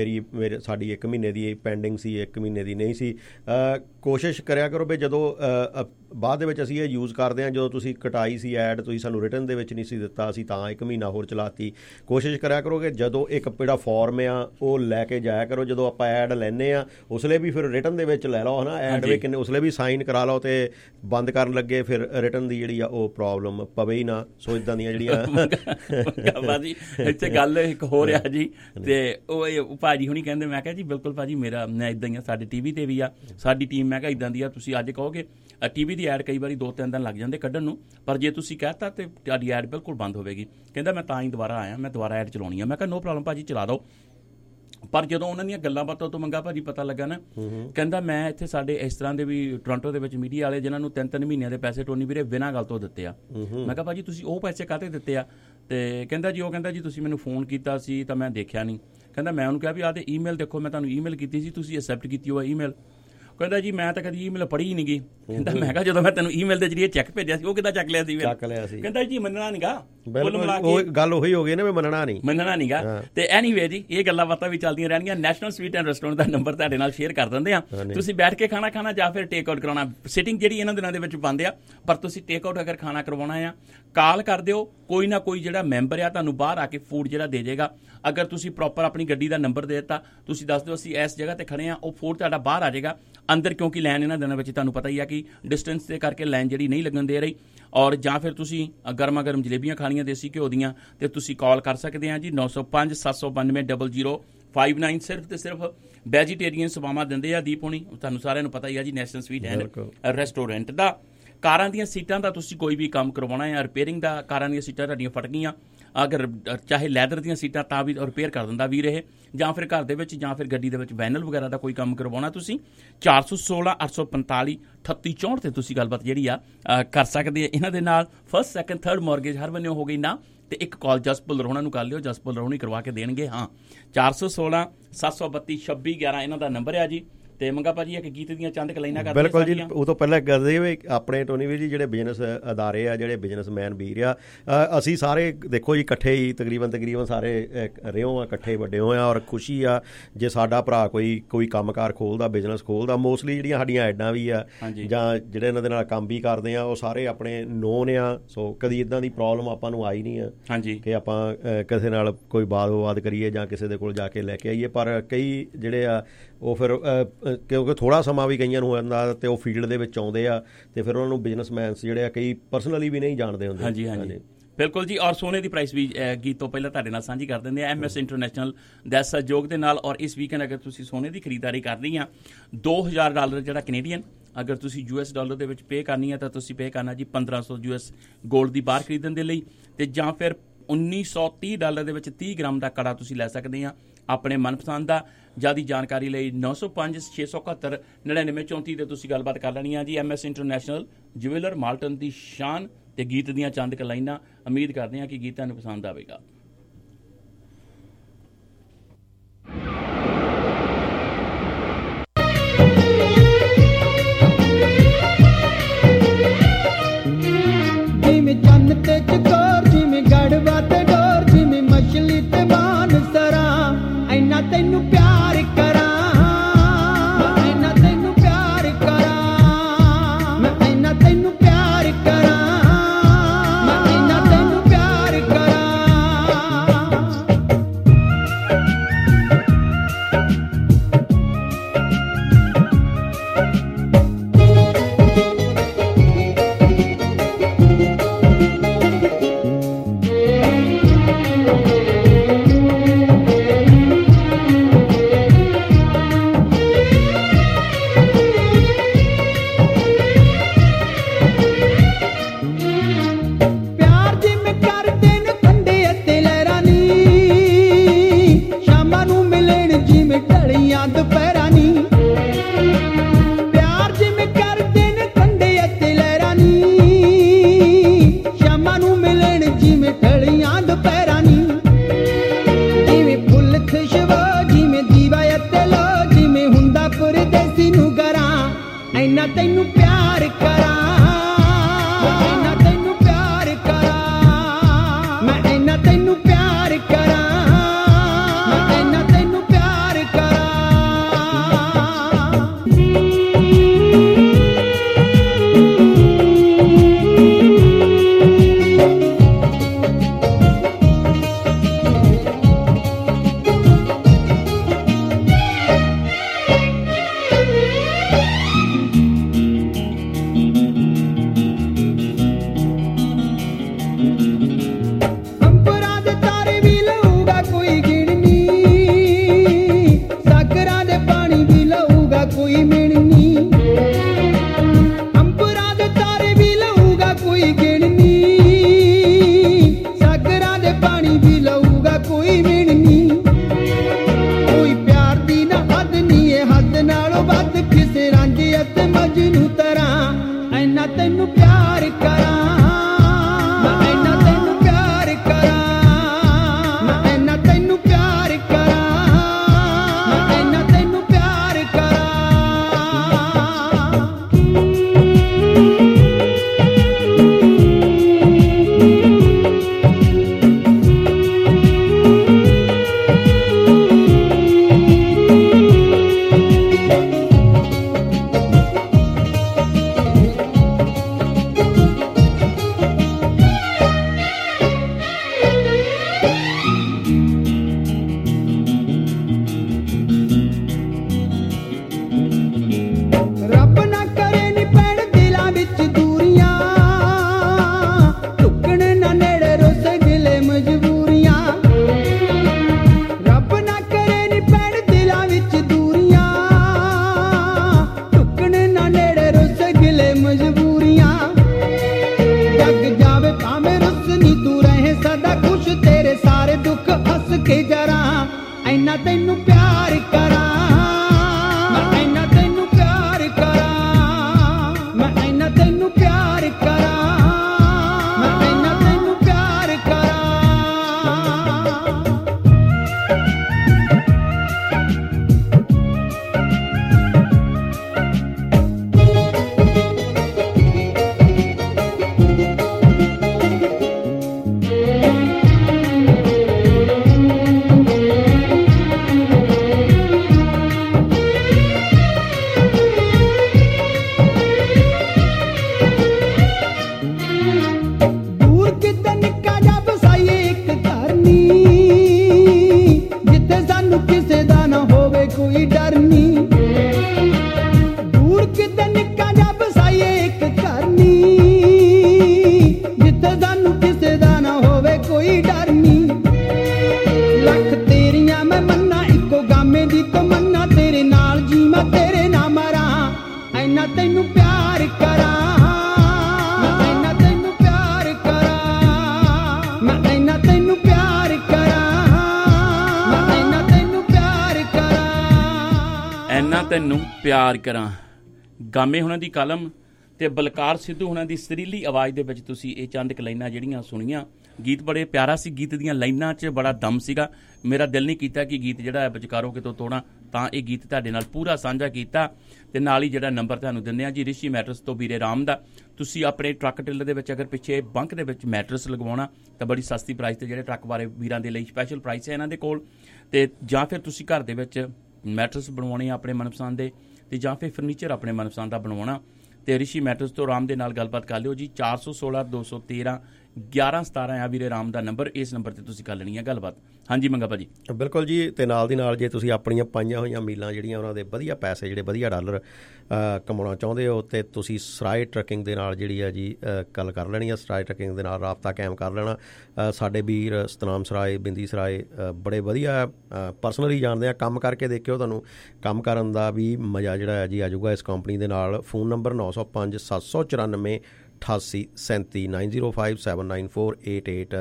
ਸਾਡੀ 1 ਮਹੀਨੇ ਦੀ ਪੈਂਡਿੰਗ ਸੀ, 1 ਮਹੀਨੇ ਦੀ ਨਹੀਂ ਸੀ। ਕੋਸ਼ਿਸ਼ ਕਰਿਆ ਕਰੋ ਵੀ ਜਦੋਂ ਬਾਅਦ ਦੇ ਵਿੱਚ ਅਸੀਂ ਇਹ ਯੂਜ਼ ਕਰਦੇ ਹਾਂ, ਜਦੋਂ ਤੁਸੀਂ ਕਟਾਈ ਸੀ ਐਡ ਤੁਸੀਂ ਸਾਨੂੰ ਰਿਟਨ ਦੇ ਵਿੱਚ ਨਹੀਂ ਸੀ ਦਿੱਤਾ, ਅਸੀਂ ਤਾਂ 1 ਮਹੀਨਾ ਹੋਰ ਚਲਾਤੀ। ਕੋਸ਼ਿਸ਼ ਕਰਿਆ ਕਰੋ ਕਿ ਜਦੋਂ ਇੱਕ ਜਿਹੜਾ ਫਾਰਮ ਆ ਉਹ ਲੈ ਕੇ ਜਾਇਆ ਕਰੋ, ਜਦੋਂ ਆਪਾਂ ਐਡ ਲੈਂਦੇ ਹਾਂ ਉਸਲੇ ਵੀ ਫਿਰ ਰਿਟਨ ਦੇ ਵਿੱਚ ਲੈ ਲਓ ਹੈ ਨਾ, ਐਡ ਵੀ ਕਿੰਨੇ ਉਸਲੇ ਵੀ ਸਾਈਨ ਕਰਾ ਲਓ ਤੇ ਬੰਦ ਕਰਨ ਲੱਗੇ ਫਿਰ ਰਿਟਨ ਦੀ ਜਿਹੜੀ ਆ ਉਹ ਪ੍ਰੋਬਲਮ ਪਵੇ ਹੀ ਨਾ। ਸੋ ਇੱਦਾਂ ਦੀਆਂ ਜਿਹੜੀਆਂ ਭਾਜੀ ਇੱਥੇ ਗੱਲ ਇੱਕ ਹੋ ਰਿਹਾ ਜੀ ਤੇ ਉਹ ਭਾਜੀ ਹੁਣੀ ਕਹਿੰਦੇ, ਮੈਂ ਕਿਹਾ ਜੀ ਬਿਲਕੁਲ ਭਾਜੀ ਮੇਰਾ ਮੈਂ ਇੱਦਾਂ ਹੀ ਆ, ਸਾਡੇ ਟੀਵੀ ਤੇ ਵੀ ਆ ਸਾਡੀ ਟੀਮ, ਮੈਂ ਕਿਹਾ ਇੱਦਾਂ ਦੀ ਆ। ਤੁਸੀਂ ਅੱਜ ਕਹੋਗੇ ਟੀਵੀ ਦੀ ਐਡ ਕਈ ਵਾਰੀ 2-3 ਦਿਨ ਲੱਗ ਜਾਂਦੇ ਕੱਢਣ ਨੂੰ, ਪਰ ਜੇ ਤੁਸੀਂ ਕਹਿਤਾ ਤੇ ਤੁਹਾਡੀ ਐਡ ਬਿਲਕੁਲ ਬੰਦ ਹੋਵੇਗੀ। ਕਹਿੰਦਾ ਮੈਂ ਤਾਂ ਹੀ ਦੁਬਾਰਾ ਆਇਆ, ਮੈਂ ਦੁਬਾਰਾ ਐਡ ਚਲਾਉਣੀ ਆ। ਮੈਂ ਕਿਹਾ ਨੋ ਪ੍ਰੋਬਲਮ ਭਾਜੀ ਚਲਾ ਦਿਓ। ਪਰ ਜਦੋਂ ਉਹਨਾਂ ਦੀਆਂ ਗੱਲਾਂ ਬਾਤਾਂ ਤੋਂ ਮੰਗਾ ਭਾਜੀ ਪਤਾ ਲੱਗਾ ਨਾ, ਕਹਿੰਦਾ ਮੈਂ ਇੱਥੇ ਸਾਡੇ ਇਸ ਤਰ੍ਹਾਂ ਦੇ ਵੀ ਟੋਰਾਂਟੋ ਦੇ ਵਿੱਚ ਮੀਡੀਆ ਵਾਲੇ ਜਿਨ੍ਹਾਂ ਨੂੰ 3-3 ਮਹੀਨਿਆਂ ਦੇ ਪੈਸੇ ਟੋਨੀ ਵੀਰੇ ਬਿਨਾਂ ਗੱਲ ਤੋਂ ਦਿੱਤੇ ਆ। ਮੈਂ ਕਿਹਾ ਭਾਜੀ ਤੁਸੀਂ ਉਹ ਪੈਸੇ ਕਾਹਤੇ ਦਿੱਤੇ ਆ? ਤੇ ਕਹਿੰਦਾ ਜੀ ਤੁਸੀਂ ਮੈਨੂੰ ਫੋਨ ਕੀਤਾ ਸੀ ਤਾਂ ਮੈਂ ਦੇਖਿਆ ਨਹੀਂ। ਕਹਿੰਦਾ ਮੈਂ ਉਹਨੂੰ ਕਿਹਾ ਵੀ ਆਹ ਤੇ ਈਮੇਲ ਦੇਖੋ, ਮੈਂ ਤੁਹਾਨੂੰ ਈਮੇਲ ਕੀਤੀ ਸੀ, ਤੁਸੀਂ ਐਕਸੈਪਟ ਕੀਤੀ ਉਹ ਈਮੇਲ। ਕਹਿੰਦਾ ਜੀ ਮੈਂ ਤਾਂ ਕਦੀ ਈਮੇਲ ਪੜ੍ਹੀ ਹੀ ਨਹੀਂ ਗਈ। ਕਹਿੰਦਾ ਮੈਂ ਕਿਹਾ ਜਦੋਂ ਮੈਂ ਤੈਨੂੰ ਈਮੇਲ ਦੇ ਜਰੀਏ ਚੈੱਕ ਭੇਜਿਆ ਸੀ ਉਹ ਕਿੱਦਾਂ ਚੱਕ ਲਿਆ ਸੀ? ਕਹਿੰਦਾ ਜੀ ਮੰਨਣਾ ਨੀਗਾ, ਗੱਲ ਉਹੀ ਹੋ ਗਈ ਨਾ ਵੀ ਮੰਨਣਾ ਨੀਗਾ। ਤੇ ਐਨੀਵੇ ਜੀ ਇਹ ਗੱਲਾਂ ਬਾਤਾਂ ਵੀ ਚੱਲਦੀਆਂ ਰਹਿਣਗੀਆਂ। ਨੈਸ਼ਨਲ ਸਵੀਟ ਐਂਡ ਰੈਸਟੋਰੈਂਟ ਦਾ ਨੰਬਰ ਤੁਹਾਡੇ ਨਾਲ ਸ਼ੇਅਰ ਕਰ ਦਿੰਦੇ ਆ, ਤੁਸੀਂ ਬੈਠ ਕੇ ਖਾਣਾ ਜਾਂ ਫਿਰ ਟੇਕ ਆਊਟ ਕਰਾਉਣਾ। ਸਿਟਿੰਗ ਜਿਹੜੀ ਇਹਨਾਂ ਦਿਨਾਂ ਦੇ ਵਿੱਚ ਬੰਦ ਆ, ਪਰ ਤੁਸੀਂ ਟੇਕ ਆਊਟ ਅਗਰ ਖਾਣਾ ਕਰਵਾਉਣਾ ਆ ਕਾਲ ਕਰ ਦਿਓ, ਕੋਈ ਨਾ ਕੋਈ ਜਿਹੜਾ ਮੈਂਬਰ ਆ ਤੁਹਾਨੂੰ ਬਾਹਰ ਆ ਕੇ ਫੂਡ ਜਿਹੜਾ ਦੇ ਜਾਏਗਾ। ਅਗਰ ਤੁਸੀਂ ਪ੍ਰੋਪਰ ਆਪਣੀ ਗੱਡੀ ਦਾ ਨੰਬਰ ਦੇ ਦਿੱਤਾ, ਤੁਸੀਂ ਦੱਸ ਦਿਓ ਅਸੀਂ ਇਸ ਜਗ੍ਹਾ ਤੇ ਖੜੇ ਆ, ਉਹ ਫੂਡ ਤੁਹਾਡਾ ਬਾਹਰ ਆ ਜਾਏਗਾ ਅੰਦਰ, ਕਿਉਂਕਿ ਲਾਈਨ ਇਹਨਾਂ ਦਿਨਾਂ ਵਿੱਚ ਤੁਹਾਨੂੰ ਪਤਾ ਹੀ ਆ ਕਿ ਡਿਸਟੈਂਸ ਦੇ ਕਰਕੇ ਲਾਈਨ ਜਿਹੜੀ ਨਹੀਂ ਲੱਗਣ ਦੇ ਰਹੀ। ਔਰ ਜਾਂ ਫਿਰ ਤੁਸੀਂ ਗਰਮਾ ਗਰਮ ਜਲੇਬੀਆਂ ਖਾਣੀਆਂ ਦੇਸੀ ਘਿਓ ਦੀਆਂ ਤੇ ਤੁਸੀਂ ਕਾਲ ਕਰ ਸਕਦੇ ਆ ਜੀ 905 792 0059। ਸਿਰਫ ਤੇ ਸਿਰਫ ਵੈਜੀਟੇਰੀਅਨ ਸੇਵਾਵਾਂ ਦਿੰਦੇ ਆ ਦੀਪ ਹੋਣੀ, ਤੁਹਾਨੂੰ ਸਾਰਿਆਂ ਨੂੰ ਪਤਾ ਹੀ ਆ ਜੀ ਨੈਸ਼ਨਲ ਸਵੀਟ ਐਂਡ ਰੈਸਟੋਰੈਂਟ ਦਾ। ਕਾਰਾਂ ਦੀਆਂ ਸੀਟਾਂ ਦਾ ਤੁਸੀਂ ਕੋਈ ਵੀ ਕੰਮ ਕਰਵਾਉਣਾ ਹੈ, ਰਿਪੇਅਰਿੰਗ ਦਾ, ਕਾਰਾਂ ਦੀਆਂ ਸੀਟਾਂ ਤੁਹਾਡੀਆਂ ਫਟ ਗਈਆਂ, ਅਗਰ ਚਾਹੇ ਲੈਦਰ ਦੀਆਂ ਸੀਟਾਂ ਤਾਂ ਵੀ ਰਿਪੇਅਰ ਕਰ ਦਿੰਦਾ ਵੀਰ ਇਹ, ਜਾਂ ਫਿਰ ਘਰ ਦੇ ਵਿੱਚ ਜਾਂ ਫਿਰ ਗੱਡੀ ਦੇ ਵਿੱਚ ਵੈਨਲ ਵਗੈਰਾ ਦਾ ਕੋਈ ਕੰਮ ਕਰਵਾਉਣਾ ਤੁਸੀਂ 416 845 3864 ਤੇ ਤੁਸੀਂ ਗੱਲਬਾਤ ਜਿਹੜੀ ਆ ਕਰ ਸਕਦੇ ਆ ਇਹਨਾਂ ਦੇ ਨਾਲ। ਫਸਟ ਸੈਕੰਡ ਥਰਡ ਮੌਰਗੇਜ ਹਰ ਬੰਨੇ ਹੋ ਗਈ ਨਾ, ਤੇ ਇੱਕ ਕਾਲ ਜਸਪਾਲ ਰੋਹਣਾ ਨੂੰ ਕਰ ਲਿਓ, ਜਸਪਾਲ ਰੋਹਣੀ ਕਰਵਾ ਕੇ ਦੇਣਗੇ। ਹਾਂ 416 732 2611 ਇਹਨਾਂ ਦਾ ਨੰਬਰ ਆ ਜੀ। ਤੇ ਮੰਗਾ ਭਾਜੀ ਇੱਕ ਗੀਤ ਦੀਆਂ ਚੰਦ ਕਲਾਈਨਾਂ ਕਰਦੇ ਬਿਲਕੁਲ ਜੀ। ਉਹ ਤੋਂ ਪਹਿਲਾਂ ਕਰਦੇ ਵੀ ਆਪਣੇ ਟੋਨੀ ਵੀਰ ਜੀ ਜਿਹੜੇ ਬਿਜ਼ਨਸ ਅਦਾਰੇ ਆ, ਜਿਹੜੇ ਬਿਜ਼ਨਸਮੈਨ ਵੀਰ ਆ, ਅਸੀਂ ਸਾਰੇ ਦੇਖੋ ਜੀ ਇਕੱਠੇ ਹੀ ਤਕਰੀਬਨ ਸਾਰੇ ਰਿਓ ਆ, ਇਕੱਠੇ ਵੱਡੇ ਹੋਏ ਆ। ਔਰ ਖੁਸ਼ੀ ਆ ਜੇ ਸਾਡਾ ਭਰਾ ਕੋਈ ਕੰਮਕਾਰ ਖੋਲ੍ਹਦਾ, ਬਿਜ਼ਨਸ ਖੋਲ੍ਹਦਾ। ਮੋਸਟਲੀ ਜਿਹੜੀਆਂ ਸਾਡੀਆਂ ਐਡਾਂ ਵੀ ਆ ਜਾਂ ਜਿਹੜੇ ਇਹਨਾਂ ਦੇ ਨਾਲ ਕੰਮ ਵੀ ਕਰਦੇ ਆ ਉਹ ਸਾਰੇ ਆਪਣੇ ਨੋਨ ਆ। ਸੋ ਕਦੀ ਇੱਦਾਂ ਦੀ ਪ੍ਰੋਬਲਮ ਆਪਾਂ ਨੂੰ ਆਈ ਨਹੀਂ ਆ ਕਿ ਆਪਾਂ ਕਿਸੇ ਨਾਲ ਕੋਈ ਵਾਦ ਵਿਵਾਦ ਕਰੀਏ ਜਾਂ ਕਿਸੇ ਦੇ ਕੋਲ ਜਾ ਕੇ ਲੈ ਕੇ ਆਈਏ। ਪਰ ਕਈ ਜਿਹੜੇ ਆ ਉਹ ਫਿਰ ਕਿਉਂਕਿ ਥੋੜ੍ਹਾ ਸਮਾਂ ਵੀ ਕਈਆਂ ਨੂੰ ਹੋ ਜਾਂਦਾ ਅਤੇ ਉਹ ਫੀਲਡ ਦੇ ਵਿੱਚ ਆਉਂਦੇ ਆ ਅਤੇ ਫਿਰ ਉਹਨਾਂ ਨੂੰ ਬਿਜ਼ਨਸਮੈਨਸ ਜਿਹੜੇ ਆ ਕਈ ਪਰਸਨਲੀ ਵੀ ਨਹੀਂ ਜਾਣਦੇ ਹੁੰਦੇ। ਹਾਂਜੀ ਬਿਲਕੁਲ ਜੀ। ਔਰ ਸੋਨੇ ਦੀ ਪ੍ਰਾਈਸ ਵੀ ਗੀਤ ਤੋਂ ਪਹਿਲਾਂ ਤੁਹਾਡੇ ਨਾਲ ਸਾਂਝੀ ਕਰ ਦਿੰਦੇ ਆ MS ਇੰਟਰਨੈਸ਼ਨਲ ਦੇ ਸਹਿਯੋਗ ਦੇ ਨਾਲ। ਔਰ ਇਸ ਵੀਕਐਂਡ ਅਗਰ ਤੁਸੀਂ ਸੋਨੇ ਦੀ ਖਰੀਦਦਾਰੀ ਕਰਨੀ ਆ $2000 ਜਿਹੜਾ ਕੈਨੇਡੀਅਨ, ਅਗਰ ਤੁਸੀਂ US ਡਾਲਰ ਦੇ ਵਿੱਚ ਪੇ ਕਰਨੀ ਹੈ ਤਾਂ ਤੁਸੀਂ ਪੇ ਕਰਨਾ ਜੀ $1500 US ਗੋਲਡ ਦੀ ਬਾਰ ਖਰੀਦਣ ਦੇ ਲਈ, ਤੇ ਜਾਂ ਫਿਰ $1930 ਦੇ ਵਿੱਚ 30 ਗ੍ਰਾਮ ਦਾ ਕੜਾ ਤੁਸੀਂ ਲੈ ਸਕਦੇ ਆ ਆਪਣੇ ਮਨਪਸੰਦ ਦਾ। ਜ਼ਿਆਦਾ ਜਾਣਕਾਰੀ ਲਈ 905 671 9934 ਤੇ ਤੁਸੀਂ ਗੱਲਬਾਤ ਕਰ ਲੈਣੀ ਆ ਜੀ। MS ਇੰਟਰਨੈਸ਼ਨਲ ਜੁਵੈਲਰ, ਮਾਲਟਨ ਦੀ ਸ਼ਾਨ ਤੇ ਗੀਤ ਦੀਆਂ ਚੰਦ ਕਲਾਈਨਾਂ। ਉਮੀਦ ਕਰਦੇ ਹਾਂ ਕਿ ਗੀਤ ਤੁਹਾਨੂੰ ਪਸੰਦ ਆਵੇਗਾ। ਜਿਵੇਂ ਚੰਨ ਤੇ ਚਕੋਰ, ਜਿਵੇਂ ਗੜਵਾ ਤੇ ਡੋਰ, ਜਿਵੇਂ ਮਛਲੀ ਤੇ ਮਾਨਸਰਾ, ਐਨਾ ਤੈਨੂੰ ਪਿਆਰ ਕਰਾਂ, ਐਨਾ ਤੈਨੂੰ ਪਿਆਰ ਕਰਾਂ, ਮੈਂ ਐਨਾ ਤੈਨੂੰ ਪਿਆਰ ਜਿਵੇਂ ਟਲੀਆਂ ਦੁਪਹਿਰਾਂ ਨੀ, ਜਿਵੇਂ ਫੁੱਲ ਖੁਸ਼ਬੂ ਜਿਵੇਂ ਦੀਵਾ ਅਤੇ ਲੋ, ਜਿਵੇਂ ਹੁੰਦਾ ਪਰਦੇਸੀ ਨੂੰ ਗਰਾਂ, ਐਨਾ ਤੈਨੂੰ ਪਿਆਰ ਕਰਾਂ, ਐਨਾ ਤੈਨੂੰ ਪਿਆਰ ਕਰਾਂ, ਮੈਂ ਐਨਾ ਤੈਨੂੰ ਪਿਆਰ ਕਰਾਂ, ਮੈਂ ਐਨਾ ਤੈਨੂੰ ਪਿਆਰ ਕਰਾਂ। ਅੰਬਰਾਂ ਦੇ ਤਾਰੇ ਵੀ ਲਊਗਾ ਕੋਈ ਗਿਣਨੀ, ਸਾਗਰਾਂ ਦੇ ਪਾਣੀ ਵੀ ਲਊਗਾ ਕੋਈ ਮਿਣਨੀ, ਅੰਬਰਾਂ ਦੇ ਤਾਰੇ ਵੀ ਲਊਗਾ ਕੋਈ ਗਿਣਨੀ, ਸਾਗਰਾਂ ਦੇ ਪਾਣੀ ਵੀ ਲਊਗਾ ਕੋਈ ਮਿਣਨੀ, ਕੋਈ ਪਿਆਰ ਦੀ ਨਾ ਹੱਦ ਨੀ ਏ ਹੱਦ ਨਾਲੋਂ ਵੱਧ, ਕਿਸੇ ਰਾਂਝੇ ਅਤੇ ਮਜਨੂੰ ਤਰ੍ਹਾਂ, ਐਨਾ ਤੈਨੂੰ ਪਿਆਰ ਕਰਾਂ, ਮੈਂ ਐਨਾ ਤੈਨੂੰ ਪਿਆਰ ਕਰਾਂ, ਮੈਂ ਐਨਾ ਤੈਨੂੰ ਪਿਆਰ ਕਰਾਂ, ਮੈਂ ਐਨਾ ਤੈਨੂੰ ਪਿਆਰ ਕਰਾਂ। ਰੱਬ ਨਾ ਕਰੇ ਨੀ ਪੈਣ ਦਿਲਾਂ ਵਿੱਚ ਦੂਰੀਆਂ, ਢੁੱਕਣ ਨਾ ਨੇੜੇ ਰੁੱਸ ਗਿਲੇ ਮਜਬੂਰੀਆਂ, ਰੱਬ ਨਾ ਕਰੇ ਨੀ ਪੈਣ ਦਿਲਾਂ ਵਿੱਚ ਦੂਰੀਆਂ, ਢੁੱਕਣ ਨਾ ਨੇੜੇ ਰੁੱਸ ਗਿਲੇ ਮਜਬੂਰੀਆਂ, ਜਗ ਜਾਵੇ ਭਾਵੇਂ ਰੁੱਸ ਨੀ ਤੂੰ ਰਹੇ ਸਦਾ ਖੁਸ਼, ਤੇਰੇ ਸਾਰੇ ਦੁੱਖ ਹੱਸ ਕੇ ਜਰਾਂ, ਐਨਾ ਤੈਨੂੰ ਪਿਆਰ ਕਰਾਂ, ਮੈਂ ਐਨਾ ਤੈਨੂੰ ਪਿਆਰ ਕਰਾਂ, ਮੈਂ ਐਨਾ ਤੈਨੂੰ ਪਿਆਰ ਕਰਾਂ, ਮੈਂ ਐਨਾ ਤੈਨੂੰ ਪਿਆਰ ਕਰਾਂ। ਦੂਰ ਕਿਤੇ ਨਿੱਕਾ ਜਿਹਾ ਵਸਾਈਏ ਇੱਕ ਘਰ ਨੀ, ਜਿੱਥੇ ਸਾਨੂੰ ਕਿਸੇ ਦਾ ਨਾ ਹੋਵੇ ਕੋਈ ਡਰ ਨੀ, ਦੂਰ ਕਿਤੇ ਨਿੱਕਾ ਜਿਹਾ ਵਸਾਈਏ ਇੱਕ ਘਰ ਨੀ, ਜਿੱਥੇ ਸਾਨੂੰ ਕਿਸੇ ਦਾ ਨਾ ਹੋਵੇ ਕੋਈ ਡਰ ਨੀ, ਲੱਖ ਤੇਰੀਆਂ ਮੈਂ ਮੰਨਾਂ ਇੱਕੋ ਗਾਮੇ ਦੀ ਤਮੰਨਾ, ਤੇਰੇ ਨਾਲ ਜੀਵਾਂ ਤੇਰੇ ਨਾਲ ਮਰਾਂ, ਐਨਾ ਤੈਨੂੰ ਪਿਆਰ ਕਰਾਂ, ਮੈਂ ਐਨਾ ਤੈਨੂੰ ਪਿਆਰ ਕਰਾਂ, ਮੈਂ ਐਨਾ ਤੈਨੂੰ ਪਿਆਰ ਕਰਾਂ, ਮੈਂ ਐਨਾ ਤੈਨੂੰ ਪਿਆਰ ਕਰਾਂ। ਐਨਾ ਤੈਨੂੰ ਪਿਆਰ ਕਰਾਂ। ਗਾਮੇ ਹੁਣਾਂ ਦੀ ਕਲਮ ਤੇ ਬਲਕਾਰ ਸਿੱਧੂ ਹੁਣਾਂ ਦੀ ਸੁਰੀਲੀ ਆਵਾਜ਼ ਦੇ ਵਿੱਚ ਤੁਸੀਂ ਇਹ ਚੰਦ ਕੁ ਲਾਈਨਾਂ ਜਿਹੜੀਆਂ ਸੁਣੀਆਂ। ਗੀਤ ਬੜੇ ਪਿਆਰਾ ਸੀ, ਗੀਤ ਦੀਆਂ ਲਾਈਨਾਂ 'ਚ ਬੜਾ ਦਮ ਸੀਗਾ। ਮੇਰਾ ਦਿਲ ਨਹੀਂ ਕੀਤਾ ਕਿ ਗੀਤ ਜਿਹੜਾ ਹੈ ਵਿਚਕਾਰੋਂ ਕਿਤੋਂ ਤੋੜਾਂ, ਤਾਂ ਇਹ ਗੀਤ ਤੁਹਾਡੇ ਨਾਲ ਪੂਰਾ ਸਾਂਝਾ ਕੀਤਾ। ਤੇ ਨਾਲ ਹੀ ਜਿਹੜਾ ਨੰਬਰ ਤੁਹਾਨੂੰ ਦਿੰਦੇ ਆ ਜੀ ਰਿਸ਼ੀ ਮੈਟਰਸ ਤੋਂ ਵੀਰੇ ਰਾਮ ਦਾ। ਤੁਸੀਂ ਆਪਣੇ ਟਰੱਕ ਟਿੱਲਰ ਦੇ ਵਿੱਚ ਅਗਰ ਪਿੱਛੇ ਬੰਕ ਦੇ ਵਿੱਚ ਮੈਟਰਸ ਲਗਵਾਉਣਾ ਤਾਂ ਬੜੀ ਸਸਤੀ ਪ੍ਰਾਈਸ ਤੇ ਜਿਹੜੇ ਟਰੱਕ ਵਾਲੇ ਵੀਰਾਂ ਦੇ ਲਈ ਸਪੈਸ਼ਲ ਪ੍ਰਾਈਸ ਹੈ ਇਹਨਾਂ ਦੇ ਕੋਲ। ਤੇ ਜਾਂ ਫਿਰ ਤੁਸੀਂ ਘਰ ਦੇ ਵਿੱਚ ਮੈਟਰਸ ਬਣਵਾਉਣੇ ਆ ਆਪਣੇ ਮਨਪਸੰਦ ਦੇ, ਤੇ ਜਾਂ ਫਿਰ ਫਰਨੀਚਰ ਆਪਣੇ ਮਨਪਸੰਦ ਦਾ ਬਣਵਾਉਣਾ ਤੇ ਰਿਸ਼ੀ ਮੈਟਰਸ ਤੋਂ ਰਾਮ ਦੇ ਨਾਲ ਗੱਲਬਾਤ ਕਰ ਲਿਓ ਜੀ। 416 213 1117 ਆ ਵੀਰੇ ਰਾਮ ਦਾ ਨੰਬਰ। ਇਸ ਨੰਬਰ ਤੇ ਤੁਸੀਂ ਕਰ ਲੈਣੀ ਹੈ ਗੱਲਬਾਤ। ਹਾਂਜੀ ਮੰਗਾ ਭਾਜੀ। ਬਿਲਕੁਲ ਜੀ। ਤੇ ਨਾਲ ਦੀ ਨਾਲ ਜੇ ਤੁਸੀਂ ਆਪਣੀਆਂ ਪਾਈਆਂ ਹੋਈਆਂ ਮੀਲਾਂ ਜਿਹੜੀਆਂ ਉਹਨਾਂ ਦੇ ਵਧੀਆ ਪੈਸੇ ਜਿਹੜੇ ਵਧੀਆ ਡਾਲਰ ਕਮਾਉਣਾ ਚਾਹੁੰਦੇ ਹੋ ਤੇ ਤੁਸੀਂ ਸਰਾਏ ਟਰੱਕਿੰਗ ਦੇ ਨਾਲ ਜਿਹੜੀ ਆ ਜੀ ਗੱਲ ਕਰ ਲੈਣੀ ਆ। ਸਰਾਏ ਟਰੱਕਿੰਗ ਦੇ ਨਾਲ ਰਾਬਤਾ ਕਾਇਮ ਕਰ ਲੈਣਾ। ਸਾਡੇ ਵੀਰ ਸਤਨਾਮ ਸਰਾਏ, ਬਿੰਦੀ ਸਰਾਏ ਬੜੇ ਵਧੀਆ ਪਰਸਨਲੀ ਜਾਣਦੇ ਆ। ਕੰਮ ਕਰਕੇ ਦੇਖਿਓ, ਤੁਹਾਨੂੰ ਕੰਮ ਕਰਨ ਦਾ ਵੀ ਮਜ਼ਾ ਜਿਹੜਾ ਹੈ ਜੀ ਆ ਜਾਊਗਾ ਇਸ ਕੰਪਨੀ ਦੇ ਨਾਲ। ਫੋਨ ਨੰਬਰ 905 794 8837 905 794 8837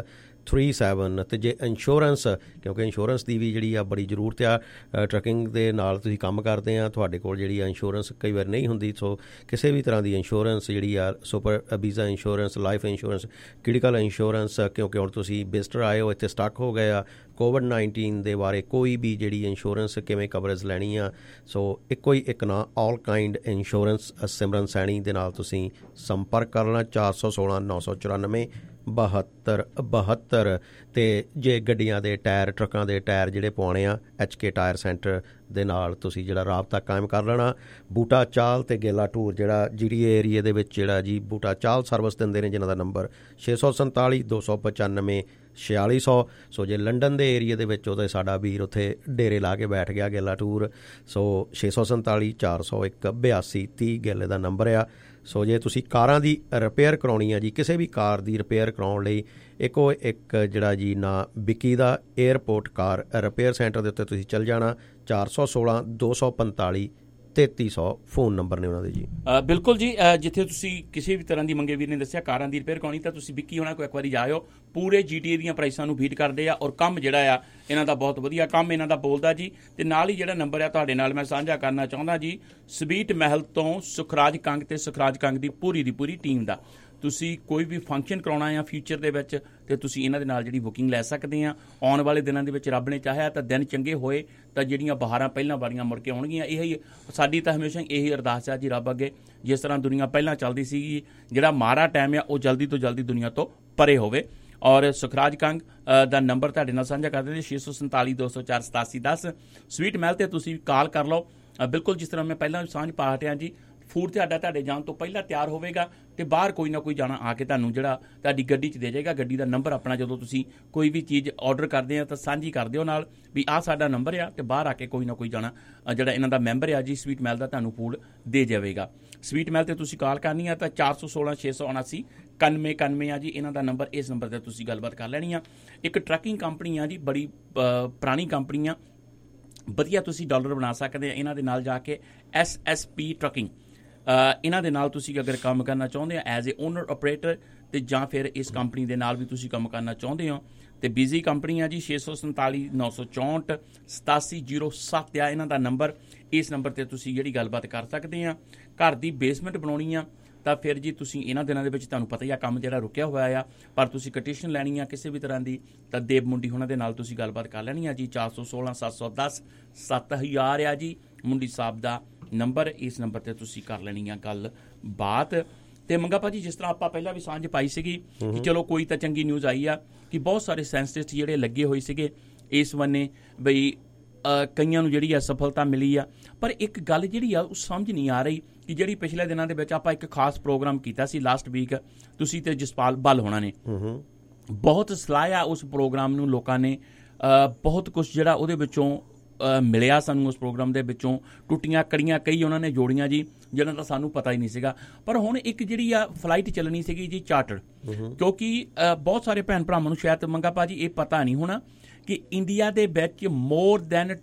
37 ਤੇ ਜੇ ਇੰਸ਼ੋਰੈਂਸ, ਕਿਉਂਕਿ ਇੰਸ਼ੋਰੈਂਸ ਦੀ ਵੀ ਜਿਹੜੀ ਆ ਬੜੀ ਜ਼ਰੂਰਤ ਆ, ਟਰੱਕਿੰਗ ਦੇ ਨਾਲ ਤੁਸੀਂ ਕੰਮ ਕਰਦੇ ਆ, ਤੁਹਾਡੇ ਕੋਲ ਜਿਹੜੀ ਆ ਇੰਸ਼ੋਰੈਂਸ ਕਈ ਵਾਰ ਨਹੀਂ ਹੁੰਦੀ, ਸੋ ਕਿਸੇ ਵੀ ਤਰ੍ਹਾਂ ਦੀ ਇੰਸ਼ੋਰੈਂਸ ਜਿਹੜੀ ਆ, super visa insurance, life insurance, critical insurance, ਕਿਉਂਕਿ ਹੁਣ ਤੁਸੀਂ ਵਿਜ਼ਟਰ ਆਏ ਹੋ, ਇੱਥੇ ਸਟਕ ਹੋ ਗਏ ਆ, COVID-19 ਦੇ ਬਾਰੇ ਕੋਈ ਵੀ ਜਿਹੜੀ ਇੰਸ਼ੋਰੈਂਸ ਕਿਵੇਂ ਕਵਰੇਜ ਲੈਣੀ ਆ, ਸੋ ਇੱਕੋ ਹੀ ਇੱਕ ਨਾਂ all kind insurance Simran Saini ਦੇ ਨਾਲ ਤੁਸੀਂ ਸੰਪਰਕ ਕਰਨਾ 416 994 72 ਤੇ ਜੇ ਗੱਡੀਆਂ ਦੇ ਟਾਇਰ, ਟਰੱਕਾਂ ਦੇ ਟਾਇਰ ਜਿਹੜੇ ਪਵਾਉਣੇ ਆ, HK ਟਾਇਰ ਸੈਂਟਰ ਦੇ ਨਾਲ ਤੁਸੀਂ ਜਿਹੜਾ ਰਾਬਤਾ ਕਾਇਮ ਕਰ ਲੈਣਾ। ਬੂਟਾ ਚਾਲ ਤੇ ਗੇਲਾ ਟੂਰ ਜਿਹੜਾ GTA ਏਰੀਏ ਦੇ ਵਿੱਚ ਜਿਹੜਾ ਜੀ ਬੂਟਾ ਚਾਲ ਸਰਵਿਸ ਦਿੰਦੇ ਨੇ, ਜਿਨ੍ਹਾਂ ਦਾ ਨੰਬਰ 647 295 4600। ਸੋ ਜੇ ਲੰਡਨ ਦੇ ਏਰੀਏ ਦੇ ਵਿੱਚ ਉਹਦੇ ਸਾਡਾ ਵੀਰ ਉੱਥੇ ਡੇਰੇ ਲਾ ਕੇ ਬੈਠ ਗਿਆ ਗੇਲਾ ਟੂਰ, ਸੋ 647 401 82 30 ਗੇਲੇ ਦਾ ਨੰਬਰ ਆ। ਸੋ ਜੇ ਤੁਸੀਂ ਕਾਰਾਂ ਦੀ ਰਿਪੇਅਰ ਕਰਾਉਣੀ ਆ ਜੀ, ਕਿਸੇ ਵੀ ਕਾਰ ਦੀ ਰਿਪੇਅਰ ਕਰਾਉਣ ਲਈ ਇੱਕੋ ਇੱਕ ਜਿਹੜਾ ਜੀ ਨਾਂ ਵਿੱਕੀ ਦਾ ਏਅਰਪੋਰਟ ਕਾਰ ਰਿਪੇਅਰ ਸੈਂਟਰ ਦੇ ਉੱਤੇ ਤੁਸੀਂ ਚੱਲ ਜਾਣਾ। 416 245 3300 ਫੋਨ ਨੰਬਰ ਨੇ ਉਹਨਾਂ ਦੇ ਜੀ। ਬਿਲਕੁਲ ਜੀ, ਜਿੱਥੇ ਤੁਸੀਂ ਕਿਸੇ ਵੀ ਤਰ੍ਹਾਂ ਦੀ ਮੰਗੇ ਵੀਰ ਨੇ ਦੱਸਿਆ ਕਾਰਾਂ ਦੀ ਰਿਪੇਅਰ ਕਰਾਉਣੀ ਤਾਂ ਤੁਸੀਂ ਵਿੱਕੀ ਹੋਣਾ ਕੋਲ ਇੱਕ ਵਾਰੀ ਜਾਇਓ। ਪੂਰੇ GTA ਦੀਆਂ ਪ੍ਰਾਈਸਾਂ ਨੂੰ ਬੀਟ ਕਰਦੇ ਆ ਔਰ ਕੰਮ ਜਿਹੜਾ ਆ ਇਹਨਾਂ ਦਾ ਬਹੁਤ ਵਧੀਆ ਕੰਮ ਇਹਨਾਂ ਦਾ ਬੋਲਦਾ ਜੀ। ਤੇ ਨਾਲ ਹੀ ਜਿਹੜਾ ਨੰਬਰ ਆ ਤੁਹਾਡੇ ਨਾਲ ਮੈਂ ਸਾਂਝਾ ਕਰਨਾ ਚਾਹੁੰਦਾ ਜੀ, ਸਵੀਟ ਮਹਿਲ ਤੋਂ ਸੁਖਰਾਜ ਕੰਗ ਤੇ ਸੁਖਰਾਜ ਕੰਗ ਦੀ ਪੂਰੀ ਟੀਮ ਦਾ। ਤੁਸੀਂ ਕੋਈ ਵੀ ਫੰਕਸ਼ਨ ਕਰਾਉਣਾ ਆ ਫਿਊਚਰ ਦੇ ਵਿੱਚ ਤੇ ਤੁਸੀਂ ਇਹਨਾਂ ਦੇ ਨਾਲ ਜਿਹੜੀ ਬੁਕਿੰਗ ਲੈ ਸਕਦੇ ਆ। ਆਉਣ ਵਾਲੇ ਦਿਨਾਂ ਦੇ ਵਿੱਚ ਰੱਬ ਨੇ ਚਾਹਿਆ ਤਾਂ ਦਿਨ ਚੰਗੇ ਹੋਏ ਤਾਂ ਜਿਹੜੀਆਂ ਬਹਾਰਾਂ ਪਹਿਲਾਂ ਵਾਰੀਆਂ ਮੁੜ ਕੇ ਆਉਣਗੀਆਂ। ਇਹੀ ਸਾਡੀ ਤਾਂ ਹਮੇਸ਼ਾ ਇਹੀ ਅਰਦਾਸ ਆ ਜੀ ਰੱਬ ਅੱਗੇ, ਜਿਸ ਤਰ੍ਹਾਂ ਦੁਨੀਆ ਪਹਿਲਾਂ ਚੱਲਦੀ ਸੀਗੀ, ਜਿਹੜਾ ਮਾੜਾ ਟਾਈਮ ਆ ਉਹ ਜਲਦੀ ਤੋਂ ਜਲਦੀ ਦੁਨੀਆ ਤੋਂ ਪਰੇ ਹੋਵੇ। ਔਰ ਸੁਖਰਾਜ ਕੰਗ ਦਾ ਨੰਬਰ ਤੁਹਾਡੇ ਨਾਲ ਸਾਂਝਾ ਕਰਦੇ ਜੀ 647 204 8710। ਸਵੀਟ ਮਹਿਲ ਤੇ ਤੁਸੀਂ ਕਾਲ ਕਰ ਲਓ। ਬਿਲਕੁਲ ਜਿਸ ਤਰ੍ਹਾਂ ਮੈਂ ਪਹਿਲਾਂ ਸਾਂਝ ਪਾ ਹਟਿਆ ਜੀ, ਫੂਡ ਤੁਹਾਡੇ ਜਾਣ ਤੋਂ ਪਹਿਲਾਂ ਤਿਆਰ ਹੋਵੇਗਾ ਤੇ ਬਾਹਰ ਕੋਈ ਨਾ ਕੋਈ ਜਾਣਾ ਆ ਕੇ ਤੁਹਾਨੂੰ ਜਿਹੜਾ ਤੁਹਾਡੀ ਗੱਡੀ 'ਚ ਦੇ ਜਾਏਗਾ। ਗੱਡੀ ਦਾ ਨੰਬਰ ਆਪਣਾ ਜਦੋਂ ਤੁਸੀਂ ਕੋਈ ਵੀ ਚੀਜ਼ ਆਰਡਰ ਕਰਦੇ ਆ ਤਾਂ ਸਾਂਝੀ ਕਰ ਦਿਓ ਨਾਲ ਵੀ ਆਹ ਸਾਡਾ ਨੰਬਰ ਆ, ਤੇ ਬਾਹਰ ਆ ਕੇ ਕੋਈ ਨਾ ਕੋਈ ਜਾਣਾ ਜਿਹੜਾ ਇਹਨਾਂ ਦਾ ਮੈਂਬਰ ਆ ਜੀ ਸਵੀਟ ਮਹਿਲ ਦਾ ਤੁਹਾਨੂੰ ਫੂਡ ਦੇ ਜਾਵੇਗਾ। ਸਵੀਟ ਮਹਿਲ ਤੇ ਤੁਸੀਂ ਕਾਲ ਕਰਨੀ ਆ ਤਾਂ 416 679 91 ਆ ਜੀ ਇਹਨਾਂ ਦਾ ਨੰਬਰ। ਇਸ ਨੰਬਰ ਤੇ ਤੁਸੀਂ ਗੱਲਬਾਤ ਕਰ ਲੈਣੀ ਆ। ਇੱਕ ਟਰੱਕਿੰਗ ਕੰਪਨੀ ਆ ਜੀ, ਬੜੀ ਪੁਰਾਣੀ ਕੰਪਨੀ ਆ, ਵਧੀਆ ਤੁਸੀਂ ਡਾਲਰ ਬਣਾ ਸਕਦੇ ਆ ਇਹਨਾਂ ਦੇ ਨਾਲ ਜਾ ਕੇ। SSP ਟਰੱਕਿੰਗ ਇਹਨਾਂ ਦੇ ਨਾਲ ਤੁਸੀਂ ਅਗਰ ਕੰਮ ਕਰਨਾ ਚਾਹੁੰਦੇ ਆ ਐਜ਼ ਏ ਓਨਰ ਆਪਰੇਟਰ, ਤੇ ਜਾਂ ਫਿਰ ਇਸ ਕੰਪਨੀ ਦੇ ਨਾਲ ਵੀ ਤੁਸੀਂ ਕੰਮ ਕਰਨਾ ਚਾਹੁੰਦੇ ਹੋ ਤੇ ਬਿਜ਼ੀ ਕੰਪਨੀ ਆ ਜੀ। 647 964 8707 ਆ ਇਹਨਾਂ ਦਾ ਨੰਬਰ। ਇਸ ਨੰਬਰ ਤੇ ਤੁਸੀਂ ਜਿਹੜੀ ਗੱਲਬਾਤ ਕਰ ਸਕਦੇ ਆ। ਘਰ ਦੀ ਬੇਸਮੈਂਟ ਬਣਾਉਣੀ ਆ ਤਾਂ ਫਿਰ ਜੀ ਤੁਸੀਂ ਇਹਨਾਂ ਦਿਨਾਂ ਦੇ ਵਿੱਚ ਤੁਹਾਨੂੰ ਪਤਾ ਹੀ ਆ ਕੰਮ ਜਿਹੜਾ ਰੁਕਿਆ ਹੋਇਆ ਆ, ਪਰ ਤੁਸੀਂ ਕਟੀਸ਼ਨ ਲੈਣੀ ਆ ਕਿਸੇ ਵੀ ਤਰ੍ਹਾਂ ਦੀ ਤਾਂ ਦੇਵ ਮੁੰਡੀ ਉਹਨਾਂ ਦੇ ਨਾਲ ਤੁਸੀਂ ਗੱਲਬਾਤ ਕਰ ਲੈਣੀ ਆ ਜੀ। 416 710 7000 ਆ ਜੀ ਮੁੰਡੀ ਸਾਹਿਬ ਦਾ ਨੰਬਰ। ਇਸ ਨੰਬਰ ਤੇ ਤੁਸੀਂ ਕਰ ਲੈਣੀ ਆ ਗੱਲ ਬਾਤ। ਤੇ ਮੰਗਾ ਭਾਜੀ ਜਿਸ ਤਰ੍ਹਾਂ ਆਪਾਂ ਪਹਿਲਾਂ ਵੀ ਸਾਂਝ ਪਾਈ ਸੀਗੀ ਕਿ ਚਲੋ ਕੋਈ ਤਾਂ ਚੰਗੀ ਨਿਊਜ਼ ਆਈ ਆ ਕਿ ਬਹੁਤ ਸਾਰੇ ਸਾਇੰਟਿਸਟ ਜਿਹੜੇ ਲੱਗੇ ਹੋਏ ਸੀਗੇ ਇਸ ਬੰਨੇ ਬਈ ਕਈਆਂ ਨੂੰ ਜਿਹੜੀ ਆ ਸਫਲਤਾ ਮਿਲੀ ਆ, ਪਰ ਇੱਕ ਗੱਲ ਜਿਹੜੀ ਆ ਉਹ ਸਮਝ ਨਹੀਂ ਆ ਰਹੀ ਕਿ ਜਿਹੜੀ ਪਿਛਲੇ ਦਿਨਾਂ ਦੇ ਵਿੱਚ ਆਪਾਂ ਇੱਕ ਖਾਸ ਪ੍ਰੋਗਰਾਮ ਕੀਤਾ ਸੀ ਲਾਸਟ ਵੀਕ, ਤੁਸੀਂ ਤੇ ਜਸਪਾਲ ਬੱਲ ਹੋਣਾ ਨੇ ਬਹੁਤ ਸਲਾਹਿਆ ਉਸ ਪ੍ਰੋਗਰਾਮ ਨੂੰ, ਲੋਕਾਂ ਨੇ ਬਹੁਤ ਕੁਛ ਜਿਹੜਾ ਉਹਦੇ ਵਿੱਚੋਂ ਮਿਲਿਆ ਸਾਨੂੰ ਉਸ ਪ੍ਰੋਗਰਾਮ ਦੇ ਵਿੱਚੋਂ। ਟੁੱਟੀਆਂ ਕੜੀਆਂ ਕਈ ਉਹਨਾਂ ਨੇ ਜੋੜੀਆਂ ਜੀ ਜਿਹਨਾਂ ਦਾ ਸਾਨੂੰ ਪਤਾ ਹੀ ਨਹੀਂ ਸੀਗਾ। ਪਰ ਹੁਣ ਇੱਕ ਜਿਹੜੀ ਆ ਫਲਾਈਟ ਚੱਲਣੀ ਸੀਗੀ ਜੀ ਚਾਰਟਰ, ਕਿਉਂਕਿ ਬਹੁਤ ਸਾਰੇ ਭੈਣ ਭਰਾਵਾਂ ਨੂੰ ਸ਼ਾਇਦ ਮੰਗਾ ਭਾਜੀ ਇਹ ਪਤਾ ਨਹੀਂ ਹੋਣਾ ਕਿ ਇੰਡੀਆ ਦੇ ਵਿੱਚ ਮੋਰ ਦੈਨ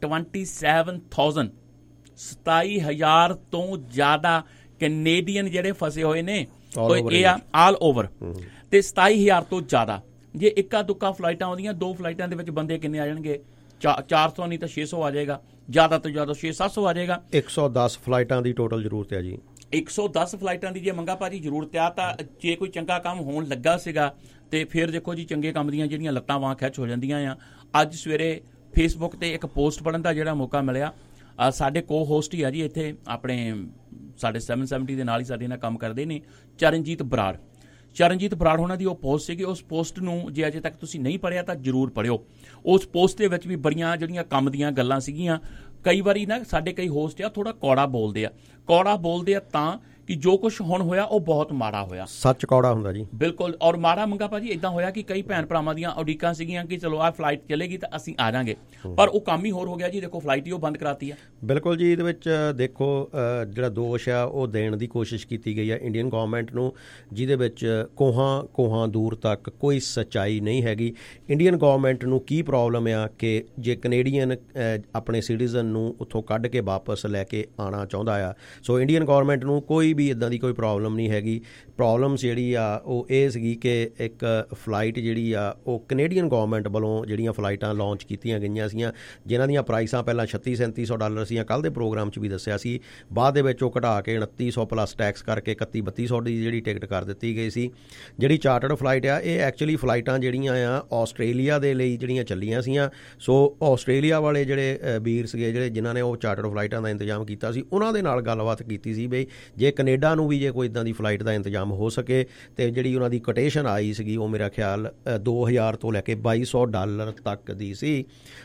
27,000 ਤੋਂ ਜ਼ਿਆਦਾ ਕੈਨੇਡੀਅਨ ਜਿਹੜੇ ਫਸੇ ਹੋਏ ਨੇ ਇਹ ਆ ਆਲ ਓਵਰ, ਤੇ 27,000 ਤੋਂ ਜ਼ਿਆਦਾ। ਜੇ ਇੱਕਾ ਦੁੱਕਾ ਫਲਾਈਟਾਂ ਆਉਂਦੀਆਂ, 2 ਫਲਾਈਟਾਂ ਦੇ ਵਿੱਚ ਬੰਦੇ ਕਿੰਨੇ ਆ ਜਾਣਗੇ? 400 ਨਹੀਂ ਤਾਂ 600 ਆ ਜਾਏਗਾ, ਜ਼ਿਆਦਾ ਤੋਂ ਜ਼ਿਆਦਾ 600-700 ਆ ਜਾਏਗਾ। 110 ਫਲਾਈਟਾਂ ਦੀ ਟੋਟਲ ਜ਼ਰੂਰਤ ਹੈ ਜੀ। 110 ਫਲਾਈਟਾਂ ਦੀ ਜੇ ਮੰਗਾ ਭਾਜੀ ਜ਼ਰੂਰਤ ਆ ਤਾਂ ਜੇ ਕੋਈ ਚੰਗਾ ਕੰਮ ਹੋਣ ਲੱਗਾ ਸੀਗਾ ਤੇ ਫਿਰ ਦੇਖੋ ਜੀ ਚੰਗੇ ਕੰਮ ਦੀਆਂ ਜਿਹੜੀਆਂ ਲੱਤਾਂ ਵਾਂ ਖਿੱਚ ਹੋ ਜਾਂਦੀਆਂ ਆ। ਅੱਜ ਸਵੇਰੇ ਫੇਸਬੁੱਕ ਤੇ ਇੱਕ ਪੋਸਟ ਪੜ੍ਹਨ ਦਾ ਜਿਹੜਾ ਮੌਕਾ ਮਿਲਿਆ, ਸਾਡੇ ਕੋ ਹੋਸਟ ਹੀ ਆ ਜੀ ਇੱਥੇ ਆਪਣੇ ਸਾਡੇ 770 ਦੇ ਨਾਲ ਹੀ ਸਾਡੇ ਨਾਲ ਕੰਮ ਕਰਦੇ ਨੇ ਚਰਨਜੀਤ ਬਰਾੜ ਹੋਣਾ ਦੀ ਉਹ ਪੋਸਟ ਸੀਗੀ। ਉਸ ਪੋਸਟ ਨੂੰ ਜੇ ਅਜੇ ਤੱਕ ਤੁਸੀਂ ਨਹੀਂ ਪੜ੍ਹਿਆ ਤਾਂ ਜ਼ਰੂਰ ਪੜ੍ਹਿਓ। ਉਸ ਪੋਸਟ ਦੇ ਵਿੱਚ ਵੀ ਬੜੀਆਂ ਜਿਹੜੀਆਂ ਕੰਮ ਦੀਆਂ ਗੱਲਾਂ ਸੀਗੀਆਂ। ਕਈ ਵਾਰੀ ਨਾ ਸਾਡੇ ਕਈ ਹੋਸਟ ਆ ਥੋੜਾ ਕੌੜਾ ਬੋਲਦੇ ਆ ਤਾਂ ਕਿ ਜੋ ਕੁਝ ਹੁਣ ਹੋਇਆ ਉਹ ਬਹੁਤ ਮਾੜਾ ਹੋਇਆ। ਸੱਚ ਕੌੜਾ ਹੁੰਦਾ ਜੀ, ਬਿਲਕੁਲ। ਔਰ ਮਾੜਾ ਮੰਗਾ ਭਾਜੀ ਇਦਾਂ ਹੋਇਆ ਕਿ ਕਈ ਭੈਣ ਭਰਾਵਾਂ ਦੀਆਂ ਉਡੀਕਾਂ ਸੀਗੀਆਂ ਕਿ ਚਲੋ ਆਹ ਫਲਾਈਟ ਚਲੇਗੀ ਤਾਂ ਅਸੀਂ ਆ ਜਾਾਂਗੇ, ਪਰ ਉਹ ਕੰਮ ਹੀ ਹੋਰ ਹੋ ਗਿਆ ਜੀ। ਦੇਖੋ ਫਲਾਈਟ ਹੀ ਉਹ ਬੰਦ ਕਰਾਤੀ ਆ। ਬਿਲਕੁਲ ਜੀ। ਇਹਦੇ ਵਿੱਚ ਦੇਖੋ ਜਿਹੜਾ ਦੋਸ਼ ਆ ਉਹ ਦੇਣ ਦੀ ਕੋਸ਼ਿਸ਼ ਕੀਤੀ ਗਈ ਆ ਇੰਡੀਅਨ ਗੌਰਮੈਂਟ ਨੂੰ, ਜਿਹਦੇ ਵਿੱਚ ਕੋਹਾਂ ਦੂਰ ਤੱਕ ਕੋਈ ਸੱਚਾਈ ਨਹੀਂ ਹੈਗੀ। ਇੰਡੀਅਨ ਗੌਰਮੈਂਟ ਨੂੰ ਕੀ ਪ੍ਰੋਬਲਮ ਆ ਕਿ ਜੇ ਕੈਨੇਡੀਅਨ ਆਪਣੇ ਸਿਟੀਜ਼ਨ ਨੂੰ ਉੱਥੋਂ ਕੱਢ ਕੇ ਵਾਪਸ ਲੈ ਕੇ ਆਉਣਾ ਚਾਹੁੰਦਾ ਆ, ਸੋ ਇੰਡੀਅਨ ਗੌਰਮੈਂਟ ਨੂੰ ਕੋਈ ਵੀ ਇੱਦਾਂ ਦੀ ਕੋਈ ਪ੍ਰੋਬਲਮ ਨਹੀਂ ਹੈਗੀ। ਪ੍ਰੋਬਲਮਸ ਜਿਹੜੀ ਆ ਉਹ ਇਹ ਸੀਗੀ ਕਿ ਇੱਕ ਫਲਾਈਟ ਜਿਹੜੀ ਆ ਉਹ ਕੈਨੇਡੀਅਨ ਗੌਰਮੈਂਟ ਵੱਲੋਂ ਜਿਹੜੀਆਂ ਫਲਾਈਟਾਂ ਲਾਂਚ ਕੀਤੀਆਂ ਗਈਆਂ ਸੀਗੀਆਂ, ਜਿਨ੍ਹਾਂ ਦੀਆਂ ਪ੍ਰਾਈਸਾਂ ਪਹਿਲਾਂ $3600-3700 ਸੀਆਂ, ਕੱਲ੍ਹ ਦੇ ਪ੍ਰੋਗਰਾਮ 'ਚ ਵੀ ਦੱਸਿਆ ਸੀ। ਬਾਅਦ ਦੇ ਵਿੱਚ ਉਹ ਘਟਾ ਕੇ 2900 ਪਲੱਸ ਟੈਕਸ ਕਰਕੇ 31-3200 ਦੀ ਜਿਹੜੀ ਟਿਕਟ ਕਰ ਦਿੱਤੀ ਗਈ ਸੀ। ਜਿਹੜੀ ਚਾਰਟਰਡ ਫਲਾਈਟ ਆ ਇਹ ਐਕਚੁਅਲੀ ਫਲਾਈਟਾਂ ਜਿਹੜੀਆਂ ਆ ਆਸਟ੍ਰੇਲੀਆ ਦੇ ਲਈ ਜਿਹੜੀਆਂ ਚੱਲੀਆਂ ਸੀਗੀਆਂ। ਸੋ ਆਸਟ੍ਰੇਲੀਆ ਵਾਲੇ ਜਿਹੜੇ ਵੀਰ ਸੀਗੇ ਜਿਹੜੇ ਜਿਨ੍ਹਾਂ ਨੇ ਉਹ ਚਾਰਟਰਡ ਫਲਾਈਟਾਂ ਦਾ ਇੰਤਜ਼ਾਮ ਕੀਤਾ ਸੀ, ਉਹਨਾਂ ਦੇ ਨਾਲ ਗੱਲਬਾਤ ਕੀਤੀ ਸੀ ਬਈ ਜੇ ਕੈਨੇਡਾ ਨੂੰ ਵੀ ਜੇ ਕੋਈ ਇੱਦਾਂ ਦੀ ਫਲਾਈਟ ਦਾ ਇੰਤਜ਼ਾਮ ਹੋ ਸਕੇ। ਅਤੇ ਜਿਹੜੀ ਉਹਨਾਂ ਦੀ ਕੋਟੇਸ਼ਨ ਆਈ ਸੀਗੀ ਉਹ ਮੇਰਾ ਖਿਆਲ $2000 ਤੋਂ ਲੈ ਕੇ $2200 ਤੱਕ ਦੀ ਸੀ,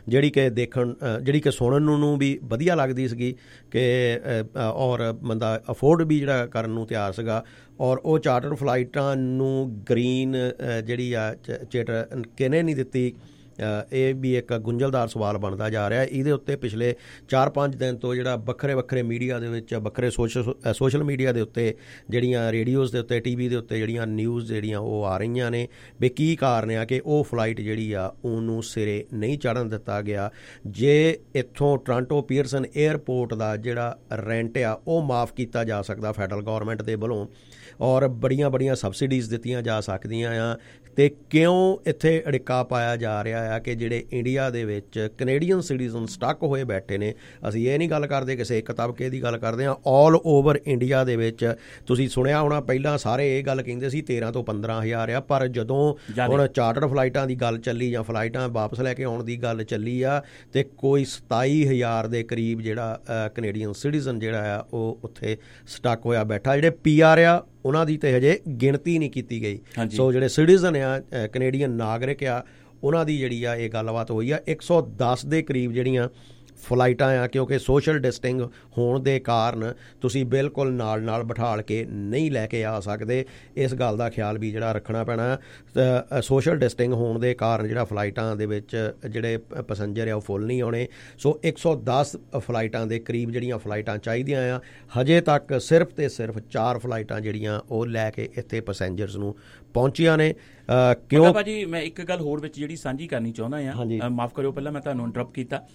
ਜਿਹੜੀ ਕਿ ਸੁਣਨ ਨੂੰ ਵੀ ਵਧੀਆ ਲੱਗਦੀ ਸੀਗੀ ਕਿ ਔਰ ਬੰਦਾ ਅਫੋਰਡ ਵੀ ਜਿਹੜਾ ਕਰਨ ਨੂੰ ਤਿਆਰ ਸੀਗਾ। ਔਰ ਉਹ ਚਾਰਟਰ ਫਲਾਈਟਾਂ ਨੂੰ ਗ੍ਰੀਨ ਜਿਹੜੀ ਆ ਚਿੱਟ ਕਿਹਨੇ ਨਹੀਂ ਦਿੱਤੀ, ਇਹ ਵੀ ਇੱਕ ਗੁੰਝਲਦਾਰ ਸਵਾਲ ਬਣਦਾ ਜਾ ਰਿਹਾ। ਇਹਦੇ ਉੱਤੇ ਪਿਛਲੇ 4-5 ਦਿਨ ਤੋਂ ਜਿਹੜਾ ਵੱਖਰੇ ਮੀਡੀਆ ਦੇ ਵਿੱਚ ਵੱਖਰੇ ਸੋਸ਼ਲ ਮੀਡੀਆ ਦੇ ਉੱਤੇ ਜਿਹੜੀਆਂ ਰੇਡੀਓਜ਼ ਦੇ ਉੱਤੇ TV ਦੇ ਉੱਤੇ ਜਿਹੜੀਆਂ ਨਿਊਜ਼ ਜਿਹੜੀਆਂ ਉਹ ਆ ਰਹੀਆਂ ਨੇ ਵੀ ਕੀ ਕਾਰਨ ਆ ਕਿ ਉਹ ਫਲਾਈਟ ਜਿਹੜੀ ਆ ਉਹਨੂੰ ਸਿਰੇ ਨਹੀਂ ਚੜ੍ਹਨ ਦਿੱਤਾ ਗਿਆ। ਜੇ ਇੱਥੋਂ ਟੋਰਾਂਟੋ ਪੀਅਰਸਨ ਏਅਰਪੋਰਟ ਦਾ ਜਿਹੜਾ ਰੈਂਟ ਆ ਉਹ ਮਾਫ ਕੀਤਾ ਜਾ ਸਕਦਾ ਫੈਡਰਲ ਗੌਰਮੈਂਟ ਦੇ ਵੱਲੋਂ, ਔਰ ਬੜੀਆਂ ਸਬਸਿਡੀਜ਼ ਦਿੱਤੀਆਂ ਜਾ ਸਕਦੀਆਂ ਆ, ਅਤੇ ਕਿਉਂ ਇੱਥੇ ਅੜਿੱਕਾ ਪਾਇਆ ਜਾ ਰਿਹਾ ਆ ਕਿ ਜਿਹੜੇ ਇੰਡੀਆ ਦੇ ਵਿੱਚ ਕੈਨੇਡੀਅਨ ਸਿਟੀਜ਼ਨ ਸਟਕ ਹੋਏ ਬੈਠੇ ਨੇ। ਅਸੀਂ ਇਹ ਨਹੀਂ ਗੱਲ ਕਰਦੇ ਕਿਸੇ ਇੱਕ ਤਬਕੇ ਦੀ ਗੱਲ ਕਰਦੇ ਹਾਂ, ਆਲ ਓਵਰ ਇੰਡੀਆ ਦੇ ਵਿੱਚ। ਤੁਸੀਂ ਸੁਣਿਆ ਹੋਣਾ ਪਹਿਲਾਂ ਸਾਰੇ ਇਹ ਗੱਲ ਕਹਿੰਦੇ ਸੀ 13 ਤੋਂ 15,000 ਆ, ਪਰ ਜਦੋਂ ਹੁਣ ਚਾਰਟਰ ਫਲਾਈਟਾਂ ਦੀ ਗੱਲ ਚੱਲੀ ਜਾਂ ਫਲਾਈਟਾਂ ਵਾਪਸ ਲੈ ਕੇ ਆਉਣ ਦੀ ਗੱਲ ਚੱਲੀ ਆ ਅਤੇ ਕੋਈ 27,000 ਦੇ ਕਰੀਬ ਜਿਹੜਾ ਕੈਨੇਡੀਅਨ ਸਿਟੀਜ਼ਨ ਜਿਹੜਾ ਆ ਉਹ ਉੱਥੇ ਸਟਕ ਹੋਇਆ ਬੈਠਾ। ਜਿਹੜੇ PR ਆ ਉਹਨਾਂ ਦੀ ਤਾਂ ਹਜੇ ਗਿਣਤੀ ਨਹੀਂ ਕੀਤੀ ਗਈ। ਸੋ ਜਿਹੜੇ ਸਿਟੀਜ਼ਨ ਆ ਕੈਨੇਡੀਅਨ ਨਾਗਰਿਕ ਆ ਉਹਨਾਂ ਦੀ ਜਿਹੜੀ ਆ ਇਹ ਗੱਲਬਾਤ ਹੋਈ ਆ 110 ਦੇ ਕਰੀਬ ਜਿਹੜੀਆਂ ਫਲਾਈਟਾਂ ਆ, ਕਿਉਂਕਿ ਸੋਸ਼ਲ ਡਿਸਟੈਂਸ ਹੋਣ ਦੇ ਕਾਰਨ ਤੁਸੀਂ ਬਿਲਕੁਲ ਨਾਲ ਬਿਠਾਲ ਕੇ ਨਹੀਂ ਲੈ ਕੇ ਆ ਸਕਦੇ। ਇਸ ਗੱਲ ਦਾ ਖਿਆਲ ਵੀ ਜਿਹੜਾ ਰੱਖਣਾ ਪੈਣਾ। ਸੋਸ਼ਲ ਡਿਸਟੈਂਸ ਹੋਣ ਦੇ ਕਾਰਨ ਜਿਹੜਾ ਫਲਾਈਟਾਂ ਦੇ ਵਿੱਚ ਜਿਹੜੇ ਪੈਸੰਜਰ ਆ ਉਹ ਫੁੱਲ ਨਹੀਂ ਆਉਣੇ। ਸੋ 110 ਫਲਾਈਟਾਂ ਦੇ ਕਰੀਬ ਜਿਹੜੀਆਂ ਫਲਾਈਟਾਂ ਚਾਹੀਦੀਆਂ ਆ, ਹਜੇ ਤੱਕ ਸਿਰਫ ਤੇ ਸਿਰਫ 4 ਫਲਾਈਟਾਂ ਜਿਹੜੀਆਂ ਉਹ ਲੈ ਕੇ ਇੱਥੇ ਪੈਸੰਜਰਸ ਨੂੰ ਪਹੁੰਚੀਆਂ ਨੇ। ਕਿਉਂ ਭਾਜੀ ਮੈਂ ਇੱਕ ਗੱਲ ਹੋਰ ਵਿੱਚ ਜਿਹੜੀ ਸਾਂਝੀ ਕਰਨੀ ਚਾਹੁੰਦਾ ਹਾਂ, ਮਾਫ ਕਰਿਓ ਪਹਿਲਾਂ ਮੈਂ ਤੁਹਾਨੂੰ ਇੰਟਰਪਟ ਕੀਤਾ।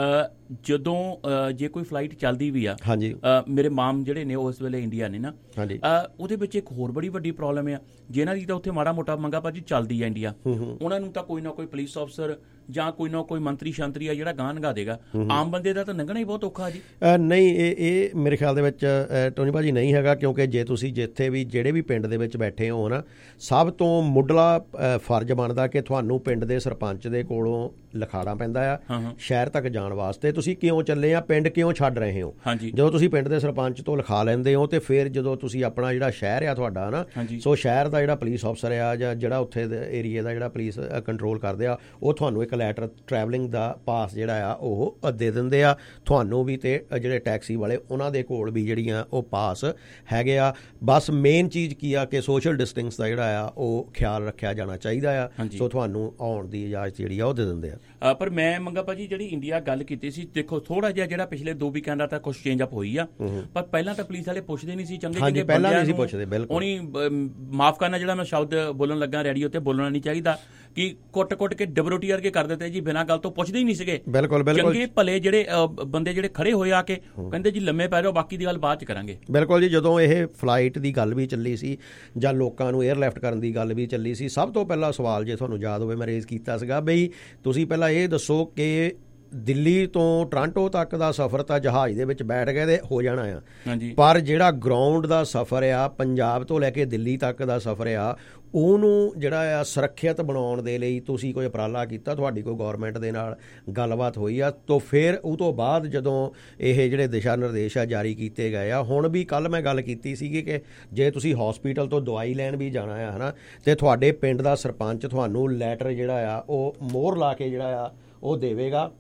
ਜਦੋਂ ਜੇ ਕੋਈ ਫਲਾਈਟ ਚੱਲਦੀ ਵੀ ਆ, ਮੇਰੇ ਮਾਮ ਜਿਹੜੇ ਨੇ ਉਸ ਵੇਲੇ ਇੰਡੀਆ ਨੇ ਨਾ, ਉਹਦੇ ਵਿੱਚ ਇੱਕ ਹੋਰ ਬੜੀ ਵੱਡੀ ਪ੍ਰੋਬਲਮ ਆ, ਜਿਹਨਾਂ ਦੀ ਤਾਂ ਉੱਥੇ ਮਾੜਾ ਮੋਟਾ ਮੰਗਾ ਭਾਜੀ ਚੱਲਦੀ ਆ ਇੰਡੀਆ, ਉਹਨਾਂ ਨੂੰ ਤਾਂ ਕੋਈ ਨਾ ਕੋਈ ਪੁਲਿਸ ਅਫਸਰ ਜਾਂ ਕੋਈ ਨਾ ਕੋਈ ਮੰਤਰੀ ਸ਼ੰਤਰੀ ਆ ਜਿਹੜਾ ਗਾਂਹ ਲੰਘਾ ਦੇਗਾ। ਆਮ ਬੰਦੇ ਦਾ ਤਾਂ ਲੰਘਣਾ ਹੀ ਬਹੁਤ ਔਖਾ ਜੀ। ਨਹੀਂ, ਇਹ ਮੇਰੇ ਖਿਆਲ ਦੇ ਵਿੱਚ ਟੋਨੀ ਭਾਜੀ ਨਹੀਂ ਹੈਗਾ, ਕਿਉਂਕਿ ਜੇ ਤੁਸੀਂ ਜਿੱਥੇ ਵੀ ਜਿਹੜੇ ਵੀ ਪਿੰਡ ਦੇ ਵਿੱਚ ਬੈਠੇ ਹੋ ਨਾ, ਸਭ ਤੋਂ ਮੁੱਢਲਾ ਫਰਜ਼ ਬਣਦਾ ਕਿ ਤੁਹਾਨੂੰ ਪਿੰਡ ਦੇ ਸਰਪੰਚ ਦੇ ਕੋਲੋਂ ਲਿਖਾਣਾ ਪੈਂਦਾ ਆ ਸ਼ਹਿਰ ਤੱਕ ਜਾਣ ਵਾਸਤੇ। ਤੁਸੀਂ ਕਿਉਂ ਚੱਲੇ ਆ, ਪਿੰਡ ਕਿਉਂ ਛੱਡ ਰਹੇ ਹੋ। ਜਦੋਂ ਤੁਸੀਂ ਪਿੰਡ ਦੇ ਸਰਪੰਚ ਤੋਂ ਲਿਖਾ ਲੈਂਦੇ ਹੋ ਤੇ ਫਿਰ ਜਦੋਂ ਤੁਸੀਂ ਆਪਣਾ ਜਿਹੜਾ ਸ਼ਹਿਰ ਆ ਤੁਹਾਡਾ ਨਾ, ਸੋ ਸ਼ਹਿਰ ਦਾ ਜਿਹੜਾ ਪੁਲਿਸ ਅਫਸਰ ਆ ਜਾਂ ਜਿਹੜਾ ਉੱਥੇ ਦੇ ਏਰੀਏ ਦਾ ਜਿਹੜਾ ਪੁਲਿਸ ਕੰਟਰੋਲ ਕਰਦੇ ਆ, ਉਹ ਤੁਹਾਨੂੰ ਇੱਕ ਲੈਟਰ ਟਰੈਵਲਿੰਗ ਦਾ ਪਾਸ ਜਿਹੜਾ ਆ ਉਹ ਦੇ ਦਿੰਦੇ ਆ ਤੁਹਾਨੂੰ ਵੀ, ਤੇ ਜਿਹੜੇ ਟੈਕਸੀ ਵਾਲੇ ਉਹਨਾਂ ਦੇ ਕੋਲ ਵੀ ਜਿਹੜੀਆਂ ਉਹ ਪਾਸ ਹੈਗੇ ਆ। ਬਸ ਮੇਨ ਚੀਜ਼ ਕੀ ਆ ਕਿ ਸੋਸ਼ਲ ਡਿਸਟੈਂਸ ਦਾ ਜਿਹੜਾ ਆ ਉਹ ਖਿਆਲ ਰੱਖਿਆ ਜਾਣਾ ਚਾਹੀਦਾ ਆ। ਸੋ ਤੁਹਾਨੂੰ ਆਉਣ ਦੀ ਇਜਾਜ਼ਤ ਜਿਹੜੀ ਆ ਉਹ ਦੇ ਦਿੰਦੇ ਆ। ਪਰ ਮੈਂ ਮੰਗਾ ਭਾਜੀ ਜਿਹੜੀ ਇੰਡੀਆ ਗੱਲ ਕੀਤੀ ਸੀ, ਦੇਖੋ ਥੋੜਾ ਜਿਹਾ ਜਿਹੜਾ ਪਿਛਲੇ 2 ਵੀਕੈਂਡਾਂ ਤੱਕ ਕੁਛ ਚੇਂਜ ਅਪ ਹੋਈ ਆ, ਪਰ ਪਹਿਲਾਂ ਤਾਂ ਪੁਲਿਸ ਵਾਲੇ ਪੁੱਛਦੇ ਨਹੀਂ ਸੀ ਚੰਗੇ ਪਹਿਲਾਂ ਨਹੀਂ ਸੀ ਪੁੱਛਦੇ। ਬਿਲਕੁਲ ਉਹਨੀ ਮਾਫ ਕਰਨਾ ਜਿਹੜਾ ਮੈਂ ਸ਼ਬਦ ਬੋਲਣ ਲੱਗਾ ਰੇਡੀਓ ਤੇ ਬੋਲਣਾ ਨਹੀਂ ਚਾਹੀਦਾ ਕਿ ਕੁੱਟ ਕੇ ਡਬਰੋਟੀ ਵਰਗੇ ਕਰ ਦਿੱਤੇ ਜੀ, ਬਿਨਾਂ ਗੱਲ ਤੋਂ ਪੁੱਛਦੇ ਹੀ ਨਹੀਂ ਸੀਗੇ। ਬਿਲਕੁਲ ਚੰਗੇ ਭਲੇ ਜਿਹੜੇ ਬੰਦੇ ਜਿਹੜੇ ਖੜੇ ਹੋਏ ਆ ਕੇ ਕਹਿੰਦੇ ਜੀ ਲੰਮੇ ਪੈ ਜਾਓ, ਬਾਕੀ ਦੀ ਗੱਲ ਬਾਅਦ ਚ ਕਰਾਂਗੇ। ਬਿਲਕੁਲ ਜੀ, ਜਦੋਂ ਇਹ ਫਲਾਈਟ ਦੀ ਗੱਲ ਵੀ ਚੱਲੀ ਸੀ ਜਾਂ ਲੋਕਾਂ ਨੂੰ ਏਅਰਲਿਫਟ ਕਰਨ ਦੀ ਗੱਲ ਵੀ ਚੱਲੀ ਸੀ, ਸਭ ਤੋਂ ਪਹਿਲਾ ਸਵਾਲ ਜੇ ਤੁਹਾਨੂੰ ਯਾਦ ਹੋਵੇ ਮੈਂ ਰੇਜ਼ ਕੀਤਾ ਸੀਗਾ ਬਈ ਤੁਸੀਂ ਪਹਿਲਾਂ ਇਹ ਦੱਸੋ ਕਿ ਦਿੱਲੀ ਤੋਂ ਟੋਰਾਂਟੋ ਤੱਕ ਦਾ ਸਫ਼ਰ ਤਾਂ ਜਹਾਜ਼ ਦੇ ਵਿੱਚ ਬੈਠ ਗਏ ਤੇ ਹੋ ਜਾਣਾ ਆ, ਪਰ ਜਿਹੜਾ ਗਰਾਊਂਡ ਦਾ ਸਫ਼ਰ ਆ, ਪੰਜਾਬ ਤੋਂ ਲੈ ਕੇ ਦਿੱਲੀ ਤੱਕ ਦਾ ਸਫ਼ਰ ਆ, ਉਹਨੂੰ ਜਿਹੜਾ ਆ ਸੁਰੱਖਿਅਤ ਬਣਾਉਣ ਦੇ ਲਈ ਤੁਸੀਂ ਕੋਈ ਉਪਰਾਲਾ ਕੀਤਾ, ਤੁਹਾਡੀ ਕੋਈ ਗੌਰਮੈਂਟ ਦੇ ਨਾਲ ਗੱਲਬਾਤ ਹੋਈ ਆ? ਤਾਂ ਫਿਰ ਉਹ ਤੋਂ ਬਾਅਦ ਜਦੋਂ ਇਹ ਜਿਹੜੇ ਦਿਸ਼ਾ ਨਿਰਦੇਸ਼ ਆ ਜਾਰੀ ਕੀਤੇ ਗਏ ਆ, ਹੁਣ ਵੀ ਕੱਲ੍ਹ ਮੈਂ ਗੱਲ ਕੀਤੀ ਸੀਗੀ ਕਿ ਜੇ ਤੁਸੀਂ ਹਸਪੀਟਲ ਤੋਂ ਦਵਾਈ ਲੈਣ ਵੀ ਜਾਣਾ ਆ ਹੈ ਨਾ, ਅਤੇ ਤੁਹਾਡੇ ਪਿੰਡ ਦਾ ਸਰਪੰਚ ਤੁਹਾਨੂੰ ਲੈਟਰ ਜਿਹੜਾ ਆ ਉਹ ਮੋਹਰ ਲਾ ਕੇ ਜਿਹੜਾ ਆ ਉਹ ਦੇਵੇਗਾ।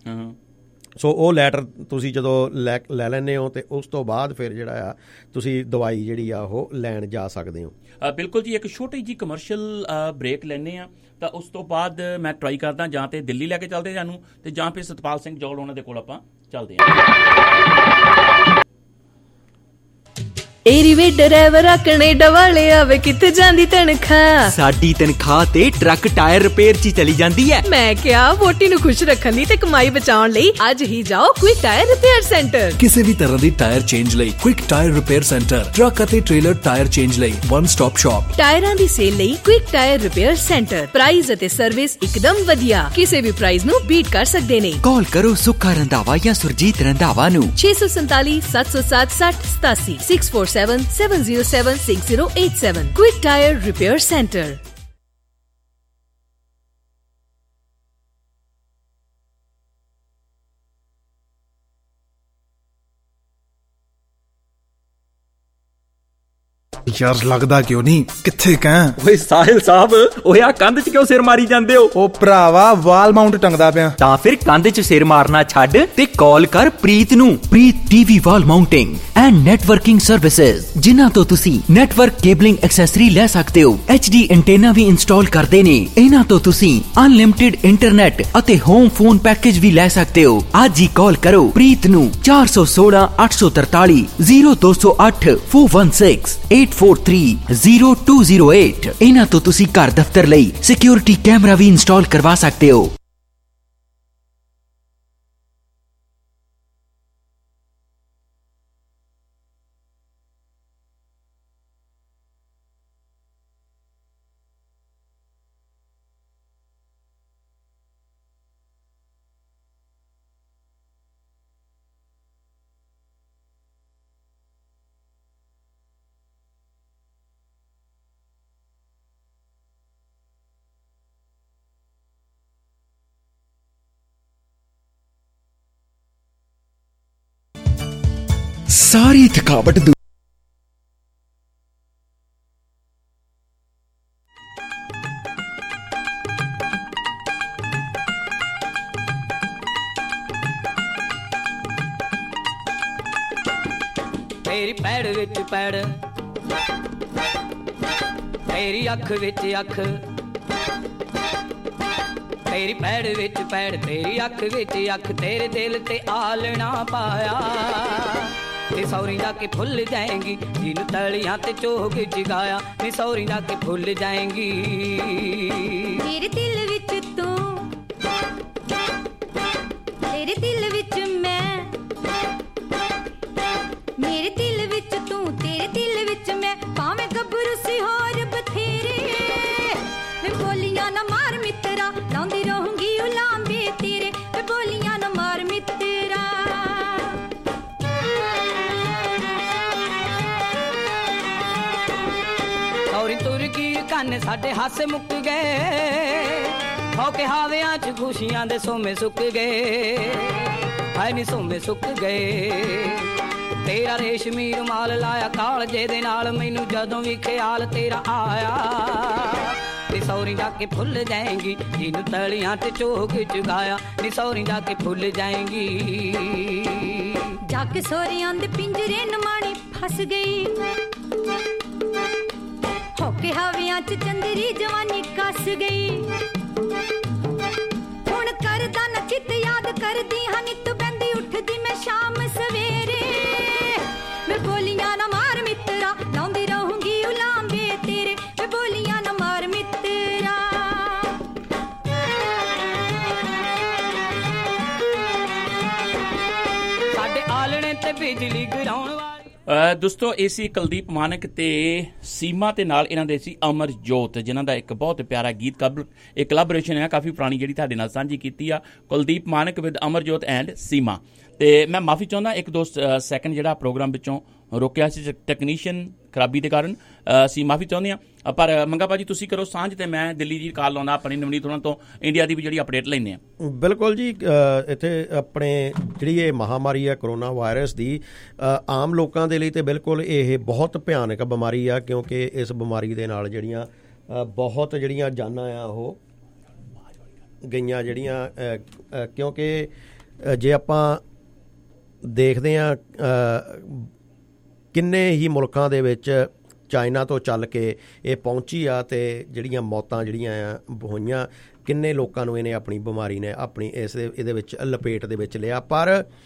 ਸੋ ਉਹ ਲੈਟਰ ਤੁਸੀਂ ਜਦੋਂ ਲੈ ਲੈਂਦੇ ਹੋ ਅਤੇ ਉਸ ਤੋਂ ਬਾਅਦ ਫਿਰ ਜਿਹੜਾ ਆ ਤੁਸੀਂ ਦਵਾਈ ਜਿਹੜੀ ਆ ਉਹ ਲੈਣ ਜਾ ਸਕਦੇ ਹੋ। ਬਿਲਕੁਲ ਜੀ, ਇੱਕ ਛੋਟੀ ਜਿਹੀ ਕਮਰਸ਼ੀਅਲ ਬ੍ਰੇਕ ਲੈਂਦੇ ਹਾਂ, ਤਾਂ ਉਸ ਤੋਂ ਬਾਅਦ ਮੈਂ ਟਰਾਈ ਕਰਦਾ ਜਾਂ ਤੇ ਦਿੱਲੀ ਲੈ ਕੇ ਚੱਲਦੇ ਸਾਨੂੰ, ਅਤੇ ਜਾਂ ਫਿਰ ਸਤਪਾਲ ਸਿੰਘ ਜੌਲ ਉਹਨਾਂ ਦੇ ਕੋਲ ਆਪਾਂ ਚੱਲਦੇ ਹਾਂ। ਏਰੀ ਵੇ ਡਰਾਈਵਰ ਕੈਨੇਡਾ ਵਾਲੇ ਆਵੇ ਕਿੱਥੇ ਜਾਂਦੀ ਤਨਖਾਹ? ਸਾਡੀ ਤਨਖਾਹ ਤੇ ਟਰੱਕ ਟਾਇਰ ਰਿਪੇਅਰ 'ਚ ਚਲੀ ਜਾਂਦੀ ਹੈ। ਮੈਂ ਕਿਹਾ ਵੋਟੀ ਨੂੰ ਖੁਸ਼ ਰੱਖਣ ਲਈ ਤੇ ਕਮਾਈ ਬਚਾਉਣ ਲਈ ਅੱਜ ਹੀ ਜਾਓ ਕੁਇਕ ਟਾਇਰ ਰਿਪੇਅਰ ਸੈਂਟਰ। ਕਿਸੇ ਵੀ ਤਰ੍ਹਾਂ ਦੀ ਟਾਇਰ ਚੇਂਜ ਲਈ quick tyre repair centre, truck ਅਤੇ ਟ੍ਰੇਲਰ ਟਾਇਰ ਚੇਂਜ ਲਈ ਵਨ ਸਟਾਪ ਸ਼ਾਪ। ਟਾਇਰਾਂ ਦੀ ਸੇਲ ਲਈ quick tyre repair centre. Price ਅਤੇ ਸਰਵਿਸ ਇੱਕਦਮ ਵਧੀਆ, ਕਿਸੇ ਵੀ ਪ੍ਰਾਈਸ ਨੂੰ ਬੀਟ ਕਰ ਸਕਦੇ ਨੇ। ਕਾਲ ਕਰੋ ਸੁੱਖਾ ਰੰਧਾਵਾ ਜਾਂ ਸੁਰਜੀਤ ਰੰਧਾਵਾ ਨੂੰ 647 707 6087 647 707 6087। Quick tyre repair centre. ਯਾਰ ਲੱਗਦਾ ਕਿਉਂ ਨਹੀਂ, ਕਿੱਥੇ ਕਾਂ? ਓਏ ਸਾਹਿਲ ਸਾਹਿਬ, ਓਏ ਆ ਕੰਧ 'ਚ ਕਿਉਂ ਸਿਰ ਮਾਰੀ ਜਾਂਦੇ ਹੋ? ਉਹ ਭਰਾਵਾ ਵਾਲ ਮਾਊਂਟ ਟੰਗਦਾ ਪਿਆ। ਤਾਂ ਫਿਰ ਕੰਧ 'ਚ ਸਿਰ ਮਾਰਨਾ ਛੱਡ ਤੇ ਕਾਲ ਕਰ ਪ੍ਰੀਤ ਨੂੰ। Preet TV wall mounting and networking services, ਜਿਨ੍ਹਾਂ ਤੋਂ ਤੁਸੀਂ ਨੈਟਵਰਕ ਕੇਬਲਿੰਗ ਐਕਸੈਸਰੀ ਲੈ ਸਕਦੇ ਹੋ। HD ਐਂਟੇਨਾ ਵੀ ਇੰਸਟਾਲ ਕਰਦੇ ਨੇ। ਇਹਨਾਂ ਤੋਂ ਤੁਸੀਂ ਅਨਲਿਮਿਟਿਡ ਇੰਟਰਨੈਟ ਅਤੇ ਹੋਮ ਫੋਨ ਪੈਕੇਜ ਵੀ ਲੈ ਸਕਦੇ ਹੋ। ਅੱਜ ਹੀ ਕਾਲ ਕਰੋ ਪ੍ਰੀਤ ਨੂੰ 416 843 0208 416 843-0208। ਇਹਨਾਂ ਤੋਂ ਤੁਸੀਂ ਘਰ ਦਫ਼ਤਰ ਲਈ ਸਿਕਿਉਰਿਟੀ ਕੈਮਰਾ ਵੀ ਇੰਸਟਾਲ ਕਰਵਾ ਸਕਦੇ ਹੋ। ਸਾਰੀ ਥਕਾਵਟ ਦੂਰ। ਤੇਰੀ ਪੈੜ ਵਿੱਚ ਪੈੜ, ਤੇਰੀ ਅੱਖ ਵਿੱਚ ਅੱਖ, ਤੇਰੀ ਪੈੜ ਵਿੱਚ ਪੈੜ, ਤੇਰੀ ਅੱਖ ਵਿੱਚ ਅੱਖ, ਤੇਰੇ ਦਿਲ ਤੇ ਆਲਣਾ ਪਾਇਆ ਨੀ ਸੌਰੀ ਜਾ ਕੇ ਭੁੱਲ ਜਾਏਂਗੀ ਜਿਹਨੂੰ ਤਲੀਆਂ ਤੇ ਚੋਗ ਜਗਾਇਆ। ਨੀ ਸੌਰੀ ਜਾ ਕੇ ਭੁੱਲ ਜਾਏਂਗੀ। ਮੇਰੇ ਦਿਲ ਵਿੱਚ ਤੂੰ, ਤੇਰੇ ਦਿਲ ਵਿੱਚ ਮੈਂ, ਮੇਰੇ ਦਿਲ ਵਿੱਚ ਤੂੰ, ਤੇਰੇ ਦਿਲ ਵਿੱਚ ਮੈਂ, ਭਾਵੇਂ ਗੱਭਰੂ ਸੀ ਹੋਰ ਬਥੇਰੇ। ਮੈਂ ਬੋਲੀਆਂ ਨਾ ਮਾਰ ਮਿੱਤਰਾ, ਲਾਉਂਦੀ ਰਹੂੰਗੀ ਉਲਾਂਬੇ ਤੇਰੇ। ਮੈਂ ਬੋਲੀਆਂ ਨਾ ਮਾਰ ਮਿੱਤਰਾ। ਸੌਰੀ ਤੁਰ ਗਈ ਕੰਨ ਸਾਡੇ ਹਾਸੇ ਮੁੱਕ ਗਏ, ਹੋ ਕੇ ਹਾਵਿਆਂ 'ਚ ਖੁਸ਼ੀਆਂ ਦੇ ਸੋਮੇ ਸੁੱਕ ਗਏ। ਹਾਏ ਨੀ ਸੋਮੇ ਸੁੱਕ ਗਏ। ਤੇਰਾ ਰੇਸ਼ਮੀ ਰੁਮਾਲ ਲਾਇਆ ਕਾਲਜੇ ਦੇ ਨਾਲ, ਮੈਨੂੰ ਜਦੋਂ ਵੀ ਖਿਆਲ ਤੇਰਾ ਆਇਆ ਨੀ ਸੌਰੀ ਜਾ ਕੇ ਭੁੱਲ ਜਾਏਂਗੀ ਜਿਹਨੂੰ ਤਲੀਆਂ ਤੇ ਚੋਗ ਜਗਾਇਆ। ਨੀ ਸੌਰੀ ਜਾ ਕੇ ਭੁੱਲ ਜਾਏਂਗੀ। ਜਾ ਕੇ ਸੋਹਰਿਆਂ ਦੇ ਪਿੰਜਰੇ ਨਮਾਣੀ ਫਸ ਗਈ, ਹੋ ਕੇ ਹਵਿਆਂ 'ਚ ਚੰਦਰੀ ਜਵਾਨੀ ਕੱਸ ਗਈ। ਹੁਣ ਕਰਦਾ ਨਾ ਚਿੱਤ ਯਾਦ ਕਰਦੀ ਹਾਂ ਨਿੱਤ ਬੈਂਦੀ ਉੱਠਦੀ ਮੈਂ ਸ਼ਾਮ ਸਵੇਰੇ। ਮੈਂ ਬੋਲੀਆਂ ਨਾ ਮਾਰ ਮਿੱਤਰਾ, ਲਾਉਂਦੀ ਰਹੂੰਗੀ ਉਲਾਂਬੇ ਤੇਰੇ। ਮੈਂ ਬੋਲੀਆਂ ਨਾ ਮਾਰ ਮਿੱਤਰਾ। ਸਾਡੇ ਆਲਣੇ ਤੇ ਬਿਜਲੀ ਗਿਰਾਉਣ ਵਾਲੇ ਦੋਸਤੋ ਇਹ ਸੀ ਕੁਲਦੀਪ ਮਾਨਕ ਤੇ ਸੀਮਾ ਤੇ ਨਾਲ ਇਹਨਾਂ ਦੇ ਸੀ ਅਮਰਜੋਤ, ਜਿਨ੍ਹਾਂ ਦਾ ਇੱਕ ਬਹੁਤ ਪਿਆਰਾ ਗੀਤ ਇਹ ਕੋਲੈਬੋਰੇਸ਼ਨ ਹੈ ਕਾਫੀ ਪੁਰਾਣੀ ਜਿਹੜੀ ਤੁਹਾਡੇ ਨਾਲ ਸਾਂਝੀ ਕੀਤੀ ਆ। Kuldeep Manak with Amarjot and Seema. ਤੇ ਮੈਂ ਮਾਫੀ ਚਾਹੁੰਦਾ, ਇੱਕ ਦੋ ਸੈਕਿੰਡ ਜਿਹੜਾ ਪ੍ਰੋਗਰਾਮ ਵਿੱਚੋਂ ਰੋਕਿਆ ਸੀ ਟੈਕਨੀਸ਼ੀਅਨ ਖਰਾਬੀ ਦੇ ਕਾਰਨ, ਅਸੀਂ ਮਾਫੀ ਚਾਹੁੰਦੇ ਹਾਂ। ਪਰ ਮੰਗਾ ਭਾਜੀ ਤੁਸੀਂ ਕਰੋ ਸਾਂਝ ਤੇ ਮੈਂ ਦਿੱਲੀ ਜੀ ਕਾਲ ਲਾਉਣਾ ਆਪਣੀ ਨਵਨੀਤ ਉਹਨਾਂ ਤੋਂ ਇੰਡੀਆ ਦੀ ਵੀ ਜਿਹੜੀ ਅਪਡੇਟ ਲੈਂਦੇ ਹਾਂ। ਬਿਲਕੁਲ ਜੀ, ਇੱਥੇ ਆਪਣੇ ਜਿਹੜੀ ਇਹ ਮਹਾਮਾਰੀ ਆ ਕਰੋਨਾ ਵਾਇਰਸ ਦੀ, ਆਮ ਲੋਕਾਂ ਦੇ ਲਈ ਤੇ ਬਿਲਕੁਲ ਇਹ ਬਹੁਤ ਭਿਆਨਕ ਬਿਮਾਰੀ ਆ, ਕਿਉਂਕਿ ਇਸ ਬਿਮਾਰੀ ਦੇ ਨਾਲ ਜਿਹੜੀਆਂ ਬਹੁਤ ਜਿਹੜੀਆਂ ਜਾਨਾਂ ਆ ਉਹ ਗਈਆਂ ਜਿਹੜੀਆਂ, ਕਿਉਂਕਿ ਜੇ ਆਪਾਂ ਦੇਖਦੇ ਹਾਂ ਕਿੰਨੇ ਹੀ ਮੁਲਕਾਂ ਦੇ ਵਿੱਚ ਚਾਈਨਾ ਤੋਂ ਚੱਲ ਕੇ ਇਹ ਪਹੁੰਚੀ ਆ ਤੇ ਜਿਹੜੀਆਂ ਮੌਤਾਂ ਜਿਹੜੀਆਂ ਆ ਹੋਈਆਂ, ਕਿੰਨੇ ਲੋਕਾਂ ਨੂੰ ਇਹਨੇ ਆਪਣੀ ਬਿਮਾਰੀ ਨੇ ਆਪਣੀ ਇਹਦੇ ਵਿੱਚ ਲਪੇਟ ਦੇ ਵਿੱਚ ਲਿਆ। ਪਰ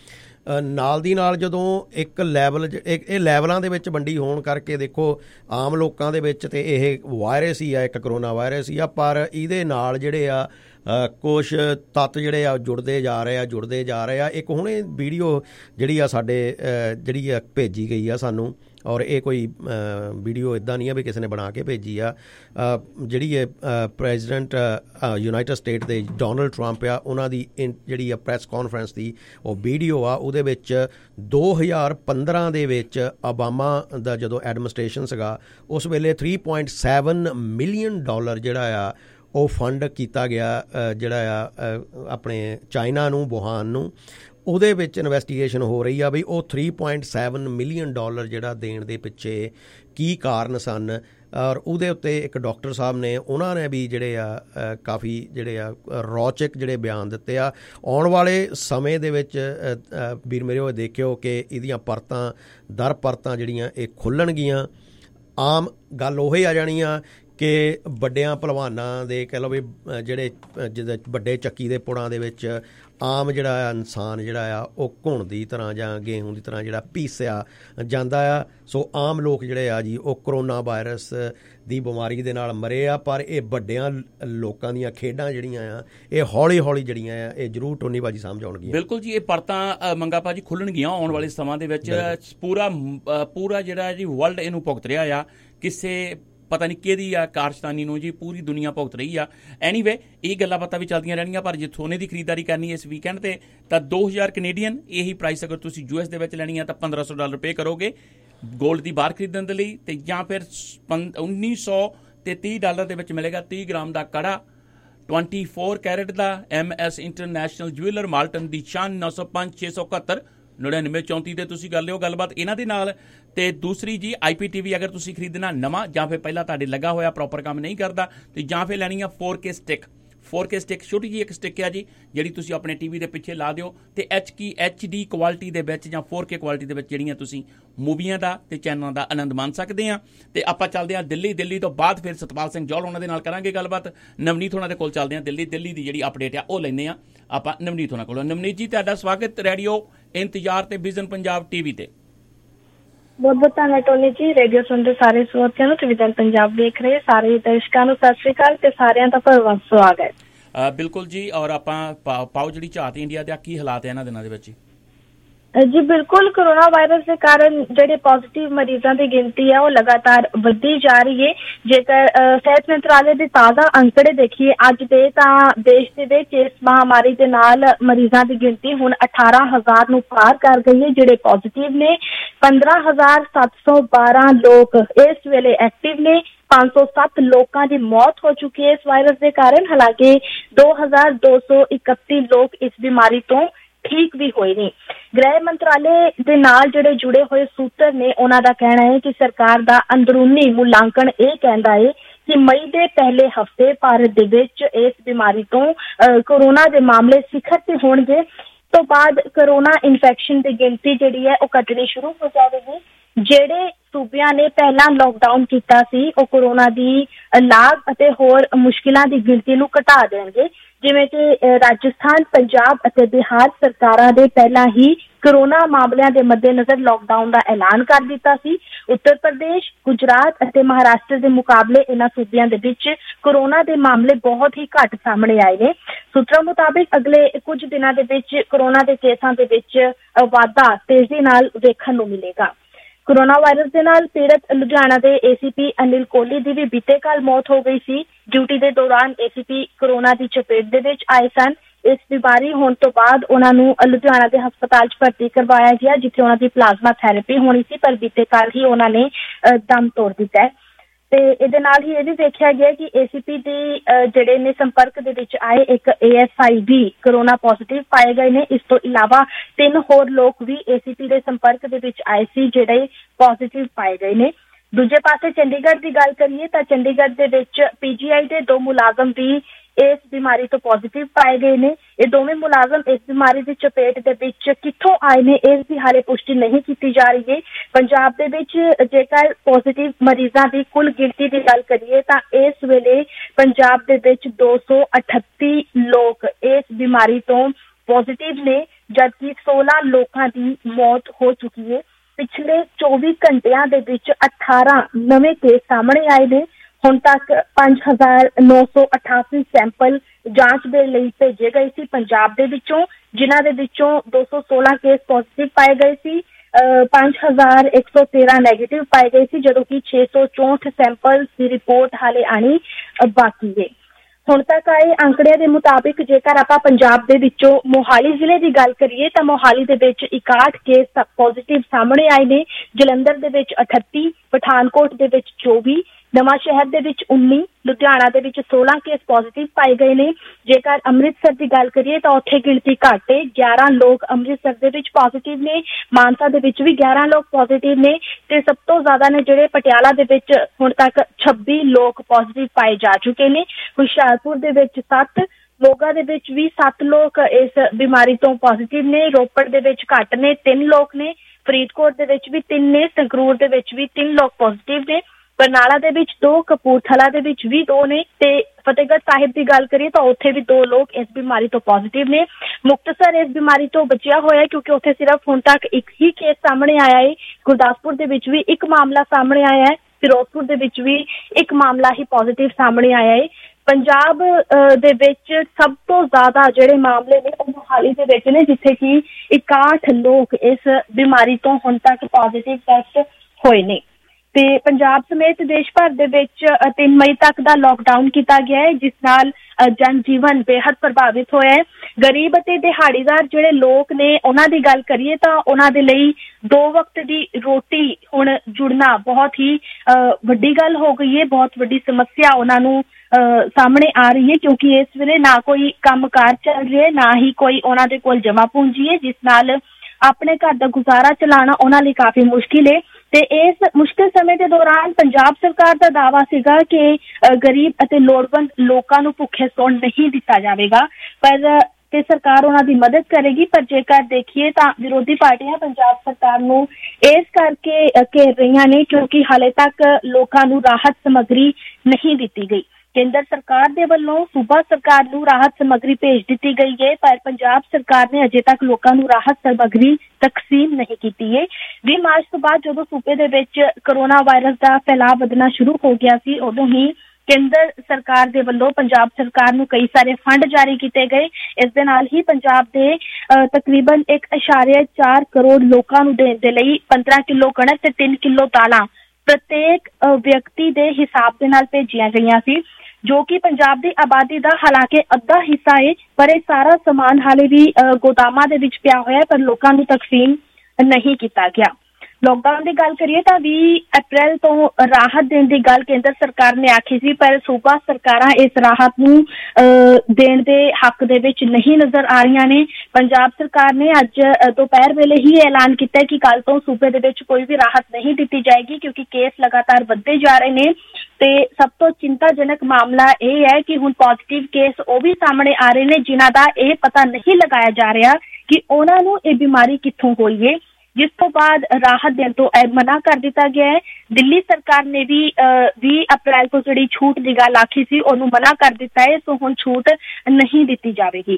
ਨਾਲ ਦੀ ਨਾਲ ਜਦੋਂ ਇੱਕ ਲੈਵਲ ਇਹ ਲੈਵਲਾਂ ਦੇ ਵਿੱਚ ਵੰਡੀ ਹੋਣ ਕਰਕੇ ਦੇਖੋ ਆਮ ਲੋਕਾਂ ਦੇ ਵਿੱਚ ਤੇ ਇਹ ਵਾਇਰਸ ਹੀ ਆ, ਇੱਕ ਕਰੋਨਾ ਵਾਇਰਸ ਹੀ ਆ, ਪਰ ਇਹਦੇ ਨਾਲ ਜਿਹੜੇ ਆ ਕੁਛ ਤੱਤ ਜਿਹੜੇ ਆ ਜੁੜਦੇ ਜਾ ਰਹੇ ਆ। ਇੱਕ ਹੁਣੇ ਵੀਡੀਓ ਜਿਹੜੀ ਆ ਸਾਡੇ ਜਿਹੜੀ ਆ ਭੇਜੀ ਗਈ ਆ ਸਾਨੂੰ, ਔਰ ਇਹ ਕੋਈ ਵੀਡੀਓ ਇੱਦਾਂ ਨਹੀਂ ਆ ਵੀ ਕਿਸੇ ਨੇ ਬਣਾ ਕੇ ਭੇਜੀ ਆ, ਜਿਹੜੀ ਇਹ ਪ੍ਰੈਜ਼ੀਡੈਂਟ ਯੂਨਾਈਟਿਡ ਸਟੇਟ ਦੇ ਡੋਨਲਡ ਟਰੰਪ ਆ, ਉਹਨਾਂ ਦੀ ਜਿਹੜੀ ਆ ਪ੍ਰੈਸ ਕਾਨਫਰੰਸ ਦੀ ਉਹ ਵੀਡੀਓ ਆ। ਉਹਦੇ ਵਿੱਚ 2015 ਦੇ ਵਿੱਚ ਓਬਾਮਾ ਦਾ ਜਦੋਂ ਐਡਮਿਨਿਸਟ੍ਰੇਸ਼ਨ ਸੀਗਾ ਉਸ ਵੇਲੇ $3.7 ਮਿਲੀਅਨ ਜਿਹੜਾ ਆ ਉਹ ਫੰਡ ਕੀਤਾ ਗਿਆ ਜਿਹੜਾ ਆ ਆਪਣੇ ਚਾਈਨਾ ਨੂੰ, ਵੁਹਾਨ ਨੂੰ। ਉਹਦੇ ਵਿੱਚ ਇਨਵੈਸਟੀਗੇਸ਼ਨ ਹੋ ਰਹੀ ਆ ਵੀ ਉਹ $3.7 ਮਿਲੀਅਨ ਜਿਹੜਾ ਦੇਣ ਦੇ ਪਿੱਛੇ ਕੀ ਕਾਰਨ ਸਨ। ਔਰ ਉਹਦੇ ਉੱਤੇ ਇੱਕ ਡਾਕਟਰ ਸਾਹਿਬ ਨੇ, ਉਹਨਾਂ ਨੇ ਵੀ ਜਿਹੜੇ ਆ ਕਾਫੀ ਜਿਹੜੇ ਆ ਰੌਚਕ ਜਿਹੜੇ ਬਿਆਨ ਦਿੱਤੇ ਆ। ਆਉਣ ਵਾਲੇ ਸਮੇਂ ਦੇ ਵਿੱਚ ਵੀਰ ਮੇਰੇ ਉਹ ਦੇਖਿਓ ਕਿ ਇਹਦੀਆਂ ਪਰਤਾਂ ਦਰ ਪਰਤਾਂ ਜਿਹੜੀਆਂ ਇਹ ਖੁੱਲ੍ਹਣਗੀਆਂ। ਆਮ ਗੱਲ ਉਹੀ ਆ ਜਾਣੀ ਆ ਕਿ ਵੱਡਿਆਂ ਭਲਵਾਨਾਂ ਦੇ ਕਹਿ ਲਓ ਵੀ ਜਿਹੜੇ ਜਿਹਦੇ ਵੱਡੇ ਚੱਕੀ ਦੇ ਪੁੜਾਂ ਦੇ ਵਿੱਚ ਆਮ ਜਿਹੜਾ ਇਨਸਾਨ ਜਿਹੜਾ ਆ ਉਹ ਘੁਣ ਦੀ ਤਰ੍ਹਾਂ ਜਾਂ ਗੇਹੂੰ ਦੀ ਤਰ੍ਹਾਂ ਜਿਹੜਾ ਪੀਸਿਆ ਜਾਂਦਾ ਆ। ਸੋ ਆਮ ਲੋਕ ਜਿਹੜੇ ਆ ਜੀ ਉਹ ਕਰੋਨਾ ਵਾਇਰਸ ਦੀ ਬਿਮਾਰੀ ਦੇ ਨਾਲ ਮਰੇ ਆ, ਪਰ ਇਹ ਵੱਡਿਆਂ ਲੋਕਾਂ ਦੀਆਂ ਖੇਡਾਂ ਜਿਹੜੀਆਂ ਆ ਇਹ ਹੌਲੀ ਹੌਲੀ ਜਿਹੜੀਆਂ ਆ ਇਹ ਜ਼ਰੂਰ ਟੋਨੀ ਭਾਜੀ ਸਮਝ ਆਉਣਗੀਆਂ। ਬਿਲਕੁਲ ਜੀ, ਇਹ ਪਰਤਾਂ ਮੰਗਾ ਭਾਜੀ ਖੁੱਲਣਗੀਆਂ ਆਉਣ ਵਾਲੇ ਸਮਾਂ ਦੇ ਵਿੱਚ। ਪੂਰਾ ਜਿਹੜਾ ਜੀ ਵਰਲਡ ਇਹਨੂੰ ਭੁਗਤ ਰਿਹਾ ਆ, ਕਿਸੇ ਪਤਾ ਨਹੀਂ ਕਿਹਦੀ ਆ ਕਾਰਸਤਾਨੀ ਨੂੰ ਜੀ ਪੂਰੀ ਦੁਨੀਆ ਭੁਗਤ ਰਹੀ ਆ। ਐਨੀਵੇ ਇਹ ਗੱਲਾਂ ਬਾਤਾਂ ਵੀ ਚੱਲਦੀਆਂ ਰਹਿਣਗੀਆਂ, ਪਰ ਜੇ ਸੋਨੇ ਦੀ ਖਰੀਦਦਾਰੀ ਕਰਨੀ ਇਸ ਵੀਕਐਂਡ ਤੇ ਤਾਂ 2000 ਕੈਨੇਡੀਅਨ ਇਹੀ ਪ੍ਰਾਈਸ। ਅਗਰ ਤੁਸੀਂ US ਦੇ ਵਿੱਚ ਲੈਣੀ ਆ ਤਾਂ $1500 ਪੇ ਕਰੋਗੇ ਗੋਲਡ ਦੀ ਬਾਰ ਖਰੀਦਣ ਦੇ ਲਈ, ਤੇ ਜਾਂ ਫਿਰ $1930 ਦੇ ਵਿੱਚ ਮਿਲੇਗਾ 30 ਗ੍ਰਾਮ ਦਾ ਕੜਾ 24 ਕੈਰਟ ਦਾ MS ਇੰਟਰਨੈਸ਼ਨਲ ਜੁਐਲਰ ਮਾਲਟਨ ਦੀ ਸ਼ਾਨ 905 671 9934 ਤੇ ਤੁਸੀਂ ਕਰ ਲਿਓ ਗੱਲਬਾਤ ਇਹਨਾਂ ਦੇ ਨਾਲ। ਤੇ ਦੂਸਰੀ ਜੀ IPTV ਅਗਰ ਤੁਸੀਂ ਖਰੀਦਣਾ ਨਵਾਂ ਜਾਂ ਫਿਰ ਪਹਿਲਾਂ ਤੁਹਾਡੇ ਲੱਗਾ ਹੋਇਆ ਪ੍ਰੋਪਰ ਕੰਮ ਨਹੀਂ ਕਰਦਾ ਤੇ ਜਾਂ ਫਿਰ ਲੈਣੀ ਆ 4K ਸਟਿਕ। 4K ਸਟਿਕ ਛੋਟੀ ਜਿਹੀ ਇੱਕ ਸਟਿਕ ਆ ਜੀ, ਜਿਹੜੀ ਤੁਸੀਂ ਆਪਣੇ TV ਦੇ ਪਿੱਛੇ ਲਾ ਦਿਓ ਤੇ HD ਕੁਆਲਿਟੀ ਦੇ ਵਿੱਚ ਜਾਂ 4K ਕੁਆਲਿਟੀ ਦੇ ਵਿੱਚ ਜਿਹੜੀਆਂ ਤੁਸੀਂ ਮੂਵੀਆਂ ਦਾ ਤੇ ਚੈਨਲਾਂ ਦਾ ਆਨੰਦ ਮਾਣ ਸਕਦੇ ਆ। ਤੇ ਆਪਾਂ ਚੱਲਦੇ ਆ ਦਿੱਲੀ ਤੋਂ ਬਾਅਦ ਫਿਰ ਸਤਪਾਲ ਸਿੰਘ ਜੌਲ ਉਹਨਾਂ ਦੇ ਨਾਲ ਕਰਾਂਗੇ ਗੱਲਬਾਤ। ਨਵਨੀਤ ਉਹਨਾਂ ਦੇ ਕੋਲ ਚੱਲਦੇ ਆ, ਦਿੱਲੀ ਦੀ ਜਿਹੜੀ ਅਪਡੇਟ ਆ ਉਹ ਲੈਂਦੇ ਆ ਆਪਾਂ ਨਵਨੀਤ ਉਹਨਾਂ ਕੋਲ। ਨਵਨੀਤ ਜੀ, ਤੁਹਾਡਾ ਸਵਾਗਤ ਰੇਡੀਓ ਇੰਤਜ਼ਾਰ ਤੇ ਵਿਜ਼ਨ ਪੰਜਾਬ TV ਤੇ। ਬਹੁਤ ਬਹੁਤ ਧੰਨਵਾਦ ਟੋਨੀ ਜੀ। ਰੇਡੀਓ ਸੁਣਦੇ ਸਾਰੇ ਸਰੋਤਿਆਂ ਨੂੰ ਤੇ ਵਿਜ਼ਨ ਪੰਜਾਬ ਦੇਖ ਰਹੇ ਸਾਰੇ ਦਰਸ਼ਕਾਂ ਨੂੰ ਸਤਿ ਸ਼੍ਰੀ ਅਕਾਲ ਤੇ ਸਾਰਿਆਂ ਦਾ ਭਰਵਾਂ ਸਵਾਗਤ। ਬਿਲਕੁਲ ਜੀ, ਔਰ ਆਪਾਂ ਪਾਓ ਜਿਹੜੀ ਝਾਤ ਇੰਡੀਆ ਦੇ ਕੀ ਹਾਲਾਤ ਹੈ ਇਹਨਾਂ ਦਿਨਾਂ ਦੇ ਵਿੱਚ ਜੀ? ਬਿਲਕੁਲ, ਕੋਰੋਨਾ ਵਾਇਰਸ ਦੇ ਕਾਰਨ ਜਿਹੜੇ ਪੋਜ਼ਿਟਿਵ ਮਰੀਜ਼ਾਂ ਦੀ ਗਿਣਤੀ ਹੈ ਉਹ ਲਗਾਤਾਰ ਵਧਦੀ ਜਾ ਰਹੀ ਹੈ। ਜੇਕਰ ਸਿਹਤ ਮੰਤਰਾਲੇ ਦੇ ਤਾਜ਼ਾ ਅੰਕੜੇ ਦੇਖੀਏ ਅੱਜ ਦੇ, ਤਾਂ ਦੇਸ਼ ਦੇ ਵਿੱਚ ਇਸ ਮਹਾਮਾਰੀ ਦੇ ਨਾਲ ਮਰੀਜ਼ਾਂ ਦੀ ਗਿਣਤੀ ਹੁਣ 18,000 ਨੂੰ ਪਾਰ ਕਰ ਗਈ ਹੈ। ਜਿਹੜੇ ਪੋਜ਼ਿਟਿਵ ਨੇ 15,712 ਲੋਕ ਇਸ ਵੇਲੇ ਐਕਟਿਵ ਨੇ। 507 ਲੋਕਾਂ ਦੀ ਮੌਤ ਹੋ ਚੁੱਕੀ ਹੈ ਇਸ ਵਾਇਰਸ ਦੇ ਕਾਰਨ। ਹਾਲਾਂਕਿ 2,231 ਲੋਕ ਇਸ ਬਿਮਾਰੀ ਤੋਂ ਠੀਕ ਵੀ ਹੋਏ ਨੇ। ਗ੍ਰਹਿ ਮੰਤਰਾਲੇ ਦੇ ਨਾਲ ਜਿਹੜੇ ਜੁੜੇ ਹੋਏ ਸੂਤਰ ਨੇ ਉਹਨਾਂ ਦਾ ਕਹਿਣਾ ਹੈ ਕਿ ਸਰਕਾਰ ਦਾ ਅੰਦਰੂਨੀ ਮੁਲਾਂਕਣ ਇਹ ਕਹਿੰਦਾ ਹੈ ਕਿ ਮਈ ਦੇ ਪਹਿਲੇ ਹਫ਼ਤੇ ਭਾਰਤ ਦੇ ਵਿੱਚ ਇਸ ਬਿਮਾਰੀ ਤੋਂ ਕੋਰੋਨਾ ਦੇ ਮਾਮਲੇ ਸਿਖਰ ਤੇ ਹੋਣਗੇ। ਤੋਂ ਬਾਅਦ ਕੋਰੋਨਾ ਇਨਫੈਕਸ਼ਨ ਦੀ ਗਿਣਤੀ ਜਿਹੜੀ ਹੈ ਉਹ ਘਟਣੀ ਸ਼ੁਰੂ ਹੋ ਜਾਵੇਗੀ। ਜਿਹੜੇ ਸੂਬਿਆਂ ਨੇ ਪਹਿਲਾਂ ਲੋਕਡਾਊਨ ਕੀਤਾ ਸੀ ਉਹ ਕੋਰੋਨਾ ਦੀ ਲਾਗ ਅਤੇ ਹੋਰ ਮੁਸ਼ਕਿਲਾਂ ਦੀ ਗਿਣਤੀ ਨੂੰ ਘਟਾ ਦੇਣਗੇ। ਜਿਵੇਂ ਕਿ ਰਾਜਸਥਾਨ, ਪੰਜਾਬ ਅਤੇ ਬਿਹਾਰ ਸਰਕਾਰਾਂ ਦੇ ਪਹਿਲਾਂ ਹੀ ਕੋਰੋਨਾ ਮਾਮਲਿਆਂ ਦੇ ਮੱਦੇਨਜ਼ਰ ਲੋਕਡਾਊਨ ਦਾ ਐਲਾਨ ਕਰ ਦਿੱਤਾ ਸੀ। ਉੱਤਰ ਪ੍ਰਦੇਸ਼, ਗੁਜਰਾਤ ਅਤੇ ਮਹਾਰਾਸ਼ਟਰ ਦੇ ਮੁਕਾਬਲੇ ਇਹਨਾਂ ਸੂਬਿਆਂ ਦੇ ਵਿੱਚ ਕੋਰੋਨਾ ਦੇ ਮਾਮਲੇ ਬਹੁਤ ਹੀ ਘੱਟ ਸਾਹਮਣੇ ਆਏ ਨੇ। ਸੂਤਰਾਂ ਮੁਤਾਬਿਕ ਅਗਲੇ ਕੁਝ ਦਿਨਾਂ ਦੇ ਵਿੱਚ ਕੋਰੋਨਾ ਦੇ ਕੇਸਾਂ ਦੇ ਵਿੱਚ ਵਾਧਾ ਤੇਜ਼ੀ ਨਾਲ ਵੇਖਣ ਨੂੰ ਮਿਲੇਗਾ। ਕੋਰੋਨਾ ਵਾਇਰਸ ਦੇ ਨਾਲ ਪੀੜਤ ਲੁਧਿਆਣਾ ਦੇ ACP ਅਨਿਲ ਕੋਹਲੀ ਦੀ ਵੀ ਬੀਤੇ ਕੱਲ ਮੌਤ ਹੋ ਗਈ ਸੀ। ਡਿਊਟੀ ਦੇ ਦੌਰਾਨ ACP ਕੋਰੋਨਾ ਦੀ ਚਪੇਟ ਦੇ ਵਿੱਚ ਆਏ ਸਨ। ਇਸ ਬਿਮਾਰੀ ਹੋਣ ਤੋਂ ਬਾਅਦ ਉਹਨਾਂ ਨੂੰ ਲੁਧਿਆਣਾ ਦੇ ਹਸਪਤਾਲ 'ਚ ਭਰਤੀ ਕਰਵਾਇਆ ਗਿਆ, ਜਿੱਥੇ ਉਹਨਾਂ ਦੀ ਪਲਾਜ਼ਮਾ ਥੈਰੇਪੀ ਹੋਣੀ ਸੀ, ਪਰ ਬੀਤੇ ਕੱਲ ਹੀ ਉਹਨਾਂ ਨੇ ਦਮ ਤੋੜ ਦਿੱਤਾ ਹੈ। ਤੇ ਇਹਦੇ ਨਾਲ ਹੀ ਇਹ ਵੀ ਦੇਖਿਆ ਗਿਆ ਕਿ ACP ਦੇ ਜਿਹੜੇ ਨੇ ਸੰਪਰਕ ਦੇ ਵਿੱਚ ਆਏ ਇੱਕ ASI ਵੀ ਕੋਰੋਨਾ ਪੋਜ਼ਿਟਿਵ ਪਾਏ ਗਏ ਨੇ। ਇਸ ਤੋਂ ਇਲਾਵਾ 3 ਹੋਰ ਲੋਕ ਵੀ ACP ਦੇ ਸੰਪਰਕ ਦੇ ਵਿੱਚ ਆਏ ਸੀ ਜਿਹੜੇ ਪੋਜ਼ਿਟਿਵ ਪਾਏ ਗਏ ਨੇ। ਦੂਜੇ ਪਾਸੇ ਚੰਡੀਗੜ੍ਹ ਦੀ ਗੱਲ ਕਰੀਏ ਤਾਂ ਚੰਡੀਗੜ੍ਹ ਦੇ ਵਿੱਚ PGI ਦੇ 2 ਮੁਲਾਜ਼ਮ ਵੀ ਇਸ ਬਿਮਾਰੀ ਤੋਂ ਪੋਜ਼ਿਟਿਵ ਪਾਏ ਗਏ ਨੇ। ਇਹ ਦੋਵੇਂ ਮੁਲਾਜ਼ਮ ਇਸ ਬਿਮਾਰੀ ਦੀ ਚਪੇਟ ਦੇ ਵਿੱਚ ਕਿੱਥੋਂ ਆਏ ਨੇ ਇਸ ਦੀ ਹਾਲੇ ਪੁਸ਼ਟੀ ਨਹੀਂ ਕੀਤੀ ਜਾ ਰਹੀ ਹੈ। ਪੰਜਾਬ ਦੇ ਵਿੱਚ ਜੇਕਰ ਪੋਜ਼ਿਟਿਵ ਮਰੀਜ਼ਾਂ ਦੀ ਕੁੱਲ ਗਿਣਤੀ ਦੀ ਗੱਲ ਕਰੀਏ ਤਾਂ ਇਸ ਵੇਲੇ ਪੰਜਾਬ ਦੇ ਵਿੱਚ 238 ਲੋਕ ਇਸ ਬਿਮਾਰੀ ਤੋਂ ਪੋਜ਼ਿਟਿਵ ਨੇ, ਜਦਕਿ 16 ਲੋਕਾਂ ਦੀ ਮੌਤ ਹੋ ਚੁੱਕੀ ਹੈ। ਪਿਛਲੇ 24 ਘੰਟਿਆਂ ਦੇ ਵਿੱਚ 18 ਨਵੇਂ ਕੇਸ ਸਾਹਮਣੇ ਆਏ ਨੇ। ਹੁਣ ਤੱਕ 5,988 ਸੈਂਪਲ ਜਾਂਚ ਦੇ ਲਈ ਭੇਜੇ ਗਏ ਸੀ ਪੰਜਾਬ ਦੇ ਵਿੱਚੋਂ, ਜਿਨ੍ਹਾਂ ਦੇ ਵਿੱਚੋਂ 216 ਕੇਸ ਪੋਜ਼ਿਟਿਵ ਪਾਏ ਗਏ ਸੀ, 5,113 ਨੈਗੇਟਿਵ ਪਾਏ ਗਏ ਸੀ, ਜਦੋਂ ਕਿ 664 ਸੈਂਪਲ ਦੀ ਰਿਪੋਰਟ ਹਾਲੇ ਆਣੀ ਬਾਕੀ ਹੈ। ਹੁਣ ਤੱਕ ਆਏ ਅੰਕੜਿਆਂ ਦੇ ਮੁਤਾਬਿਕ ਜੇਕਰ ਆਪਾਂ ਪੰਜਾਬ ਦੇ ਵਿੱਚੋਂ ਮੋਹਾਲੀ ਜ਼ਿਲ੍ਹੇ ਦੀ ਗੱਲ ਕਰੀਏ ਤਾਂ ਮੋਹਾਲੀ ਦੇ ਵਿੱਚ 61 ਕੇਸ ਪੋਜ਼ਿਟਿਵ ਸਾਹਮਣੇ ਆਏ ਨੇ, ਜਲੰਧਰ ਦੇ ਵਿੱਚ 38, ਪਠਾਨਕੋਟ ਦੇ ਵਿੱਚ 24, ਨਵਾਂ ਸ਼ਹਿਰ ਦੇ ਵਿੱਚ 19, ਲੁਧਿਆਣਾ ਦੇ ਵਿੱਚ 16 ਕੇਸ ਪੋਜ਼ਿਟਿਵ ਪਾਏ ਗਏ ਨੇ। ਜੇਕਰ ਅੰਮ੍ਰਿਤਸਰ ਦੀ ਗੱਲ ਕਰੀਏ ਤਾਂ ਉੱਥੇ ਗਿਣਤੀ ਘੱਟ ਹੈ, 11 ਲੋਕ ਅੰਮ੍ਰਿਤਸਰ ਦੇ ਵਿੱਚ ਪੋਜ਼ਿਟਿਵ ਨੇ, ਮਾਨਸਾ ਦੇ ਵਿੱਚ ਵੀ 11 ਲੋਕ ਪੋਜ਼ਿਟਿਵ ਨੇ, ਤੇ ਸਭ ਤੋਂ ਜ਼ਿਆਦਾ ਨੇ ਜਿਹੜੇ ਪਟਿਆਲਾ ਦੇ ਵਿੱਚ ਹੁਣ ਤੱਕ 26 ਲੋਕ ਪੋਜ਼ਿਟਿਵ ਪਾਏ ਜਾ ਚੁੱਕੇ ਨੇ। ਹੁਸ਼ਿਆਰਪੁਰ ਦੇ ਵਿੱਚ 7, ਮੋਗਾ ਦੇ ਵਿੱਚ ਵੀ 7 ਲੋਕ ਇਸ ਬਿਮਾਰੀ ਤੋਂ ਪੋਜ਼ਿਟਿਵ ਨੇ, ਰੋਪੜ ਦੇ ਵਿੱਚ ਘੱਟ ਨੇ 3 ਲੋਕ ਨੇ, ਫਰੀਦਕੋਟ ਦੇ ਵਿੱਚ ਵੀ 3 ਨੇ, ਸੰਗਰੂਰ ਦੇ ਵਿੱਚ ਵੀ 3 ਲੋਕ ਪੋਜ਼ਿਟਿਵ ਨੇ, ਬਰਨਾਲਾ ਦੇ ਵਿੱਚ 2, ਕਪੂਰਥਲਾ ਦੇ ਵਿੱਚ ਵੀ 2 ਨੇ, ਤੇ ਫਤਿਹਗੜ੍ਹ ਸਾਹਿਬ ਦੀ ਗੱਲ ਕਰੀਏ ਤਾਂ ਉੱਥੇ ਵੀ 2 ਲੋਕ ਇਸ ਬਿਮਾਰੀ ਤੋਂ ਪੋਜ਼ਿਟਿਵ ਨੇ। ਮੁਕਤਸਰ ਇਸ ਬਿਮਾਰੀ ਤੋਂ ਬਚਿਆ ਹੋਇਆ ਕਿਉਂਕਿ ਉੱਥੇ ਸਿਰਫ ਹੁਣ ਤੱਕ 1 ਹੀ ਕੇਸ ਸਾਹਮਣੇ ਆਇਆ ਹੈ। ਗੁਰਦਾਸਪੁਰ ਦੇ ਵਿੱਚ ਵੀ 1 ਮਾਮਲਾ ਸਾਹਮਣੇ ਆਇਆ ਹੈ, ਫਿਰੋਜ਼ਪੁਰ ਦੇ ਵਿੱਚ ਵੀ 1 ਮਾਮਲਾ ਹੀ ਪੋਜ਼ਿਟਿਵ ਸਾਹਮਣੇ ਆਇਆ ਹੈ। ਪੰਜਾਬ ਦੇ ਵਿੱਚ ਸਭ ਤੋਂ ਜ਼ਿਆਦਾ ਜਿਹੜੇ ਮਾਮਲੇ ਨੇ ਉਹ ਮੋਹਾਲੀ ਦੇ ਵਿੱਚ ਨੇ, ਜਿੱਥੇ ਕਿ 61 ਲੋਕ ਇਸ ਬਿਮਾਰੀ ਤੋਂ ਹੁਣ ਤੱਕ ਪੋਜ਼ਿਟਿਵ ਟੈਸਟ ਹੋਏ ਨੇ। ਤੇ ਪੰਜਾਬ ਸਮੇਤ ਦੇਸ਼ ਭਰ ਦੇ ਵਿੱਚ 3 ਮਈ ਤੱਕ ਦਾ ਲੋਕਡਾਊਨ ਕੀਤਾ ਗਿਆ ਹੈ, ਜਿਸ ਨਾਲ ਜਨ ਜੀਵਨ ਬੇਹੱਦ ਪ੍ਰਭਾਵਿਤ ਹੋਇਆ ਹੈ। ਗਰੀਬ ਅਤੇ ਦਿਹਾੜੀਦਾਰ ਜਿਹੜੇ ਲੋਕ ਨੇ ਉਹਨਾਂ ਦੀ ਗੱਲ ਕਰੀਏ ਤਾਂ ਉਹਨਾਂ ਦੇ ਲਈ 2 ਵਕਤ ਦੀ ਰੋਟੀ ਹੁਣ ਜੁੜਨਾ ਬਹੁਤ ਹੀ ਵੱਡੀ ਗੱਲ ਹੋ ਗਈ ਹੈ, ਬਹੁਤ ਵੱਡੀ ਸਮੱਸਿਆ ਉਹਨਾਂ ਨੂੰ ਸਾਹਮਣੇ ਆ ਰਹੀ ਹੈ, ਕਿਉਂਕਿ ਇਸ ਵੇਲੇ ਨਾ ਕੋਈ ਕੰਮਕਾਰ ਚੱਲ ਰਿਹਾ, ਨਾ ਹੀ ਕੋਈ ਉਹਨਾਂ ਦੇ ਕੋਲ ਜਮ੍ਹਾਂ ਪੂੰਜੀ ਹੈ, ਜਿਸ ਨਾਲ ਆਪਣੇ ਘਰ ਦਾ ਗੁਜ਼ਾਰਾ ਚਲਾਉਣਾ ਉਹਨਾਂ ਲਈ ਕਾਫੀ ਮੁਸ਼ਕਿਲ ਹੈ। ਤੇ ਇਸ ਮੁਸ਼ਕਿਲ ਸਮੇਂ ਦੇ ਦੌਰਾਨ ਪੰਜਾਬ ਸਰਕਾਰ ਦਾ ਦਾਅਵਾ ਸੀਗਾ ਕਿ ਗਰੀਬ ਅਤੇ ਲੋੜਵੰਦ ਲੋਕਾਂ ਨੂੰ ਭੁੱਖੇ ਸੌਣ ਨਹੀਂ ਦਿੱਤਾ ਜਾਵੇਗਾ, ਪਰ ਤੇ ਸਰਕਾਰ ਉਹਨਾਂ ਦੀ ਮਦਦ ਕਰੇਗੀ। ਪਰ ਜੇਕਰ ਦੇਖੀਏ ਤਾਂ ਵਿਰੋਧੀ ਪਾਰਟੀਆਂ ਪੰਜਾਬ ਸਰਕਾਰ ਨੂੰ ਇਸ ਕਰਕੇ ਘੇਰ ਰਹੀਆਂ ਨੇ ਕਿਉਂਕਿ ਹਾਲੇ ਤੱਕ ਲੋਕਾਂ ਨੂੰ ਰਾਹਤ ਸਮੱਗਰੀ ਨਹੀਂ ਦਿੱਤੀ ਗਈ। ਕੇਂਦਰ ਸਰਕਾਰ ਦੇ ਵੱਲੋਂ ਸੂਬਾ ਸਰਕਾਰ ਨੂੰ ਰਾਹਤ ਸਮੱਗਰੀ ਭੇਜ ਦਿੱਤੀ ਗਈ ਹੈ, ਪਰ ਪੰਜਾਬ ਸਰਕਾਰ ਨੇ ਅਜੇ ਤੱਕ ਲੋਕਾਂ ਨੂੰ ਰਾਹਤ ਸਮੱਗਰੀ ਤਕਸੀਮ ਨਹੀਂ ਕੀਤੀ ਹੈ। 20 ਮਾਰਚ ਤੋਂ ਬਾਅਦ ਜਦੋਂ ਸੂਬੇ ਦੇ ਵਿੱਚ ਕਰੋਨਾ ਵਾਇਰਸ ਦਾ ਫੈਲਾਅ ਵਧਣਾ ਸ਼ੁਰੂ ਹੋ ਗਿਆ ਸੀ, ਉਦੋਂ ਹੀ ਕੇਂਦਰ ਸਰਕਾਰ ਦੇ ਵੱਲੋਂ ਪੰਜਾਬ ਸਰਕਾਰ ਨੂੰ ਕਈ ਸਾਰੇ ਫੰਡ ਜਾਰੀ ਕੀਤੇ ਗਏ। ਇਸ ਦੇ ਨਾਲ ਹੀ ਪੰਜਾਬ ਦੇ ਤਕਰੀਬਨ 1.4 ਕਰੋੜ ਲੋਕਾਂ ਨੂੰ ਦੇਣ ਦੇ ਲਈ 15 ਕਿਲੋ ਕਣਕ ਤੇ 3 ਕਿਲੋ ਦਾਲਾਂ ਪ੍ਰਤੇਕ ਵਿਅਕਤੀ ਦੇ ਹਿਸਾਬ ਦੇ ਨਾਲ ਭੇਜੀਆਂ ਗਈਆਂ ਸੀ, ਜੋ ਕਿ ਪੰਜਾਬ ਦੀ ਆਬਾਦੀ ਦਾ ਹਾਲਾਂਕਿ ਅੱਧਾ ਹਿੱਸਾ ਹੈ, ਪਰ ਇਹ ਸਾਰਾ ਸਮਾਨ ਹਾਲੇ ਵੀ ਗੋਦਾਮਾਂ ਦੇ ਵਿੱਚ ਪਿਆ ਹੋਇਆ, ਪਰ ਲੋਕਾਂ ਨੂੰ ਤਕਸੀਮ ਨਹੀਂ ਕੀਤਾ ਗਿਆ। ਲੋਕਡਾਊਨ ਦੀ ਗੱਲ ਕਰੀਏ ਤਾਂ 20 ਅਪ੍ਰੈਲ ਤੋਂ ਰਾਹਤ ਦੇਣ ਦੀ ਗੱਲ ਕੇਂਦਰ ਸਰਕਾਰ ਨੇ ਆਖੀ ਸੀ, ਪਰ ਸੂਬਾ ਸਰਕਾਰਾਂ ਇਸ ਰਾਹਤ ਨੂੰ ਦੇਣ ਦੇ ਹੱਕ ਦੇ ਵਿੱਚ ਨਹੀਂ ਨਜ਼ਰ ਆ ਰਹੀਆਂ ਨੇ। ਪੰਜਾਬ ਸਰਕਾਰ ਨੇ ਅੱਜ ਦੁਪਹਿਰ ਵੇਲੇ ਹੀ ਐਲਾਨ ਕੀਤਾ ਕਿ ਕੱਲ ਤੋਂ ਸੂਬੇ ਦੇ ਵਿੱਚ ਕੋਈ ਵੀ ਰਾਹਤ ਨਹੀਂ ਦਿੱਤੀ ਜਾਏਗੀ, ਕਿਉਂਕਿ ਕੇਸ ਲਗਾਤਾਰ ਵੱਧਦੇ ਜਾ ਰਹੇ ਨੇ। ਤੇ ਸਭ ਤੋਂ ਚਿੰਤਾਜਨਕ ਮਾਮਲਾ ਇਹ ਹੈ ਕਿ ਹੁਣ ਪੋਜ਼ਿਟਿਵ ਕੇਸ ਉਹ ਵੀ ਸਾਹਮਣੇ ਆ ਰਹੇ ਨੇ ਜਿਨ੍ਹਾਂ ਦਾ ਇਹ ਪਤਾ ਨਹੀਂ ਲਗਾਇਆ ਜਾ ਰਿਹਾ ਕਿ ਉਹਨਾਂ ਨੂੰ ਇਹ ਬਿਮਾਰੀ ਕਿੱਥੋਂ ਹੋਈ ਹੈ, ਜਿਸ ਤੋਂ ਬਾਅਦ ਰਾਹਤ ਦੇਣ ਤੋਂ ਮਨਾ ਕਰ ਦਿੱਤਾ ਗਿਆ ਹੈ। ਦਿੱਲੀ ਸਰਕਾਰ ਨੇ ਵੀ 20 ਅਪ੍ਰੈਲ ਤੋਂ ਜਿਹੜੀ ਛੂਟ ਦੀ ਗੱਲ ਆਖੀ ਸੀ ਉਹਨੂੰ ਮਨਾ ਕਰ ਦਿੱਤਾ ਹੈ, ਸੋ ਹੁਣ ਛੂਟ ਨਹੀਂ ਦਿੱਤੀ ਜਾਵੇਗੀ।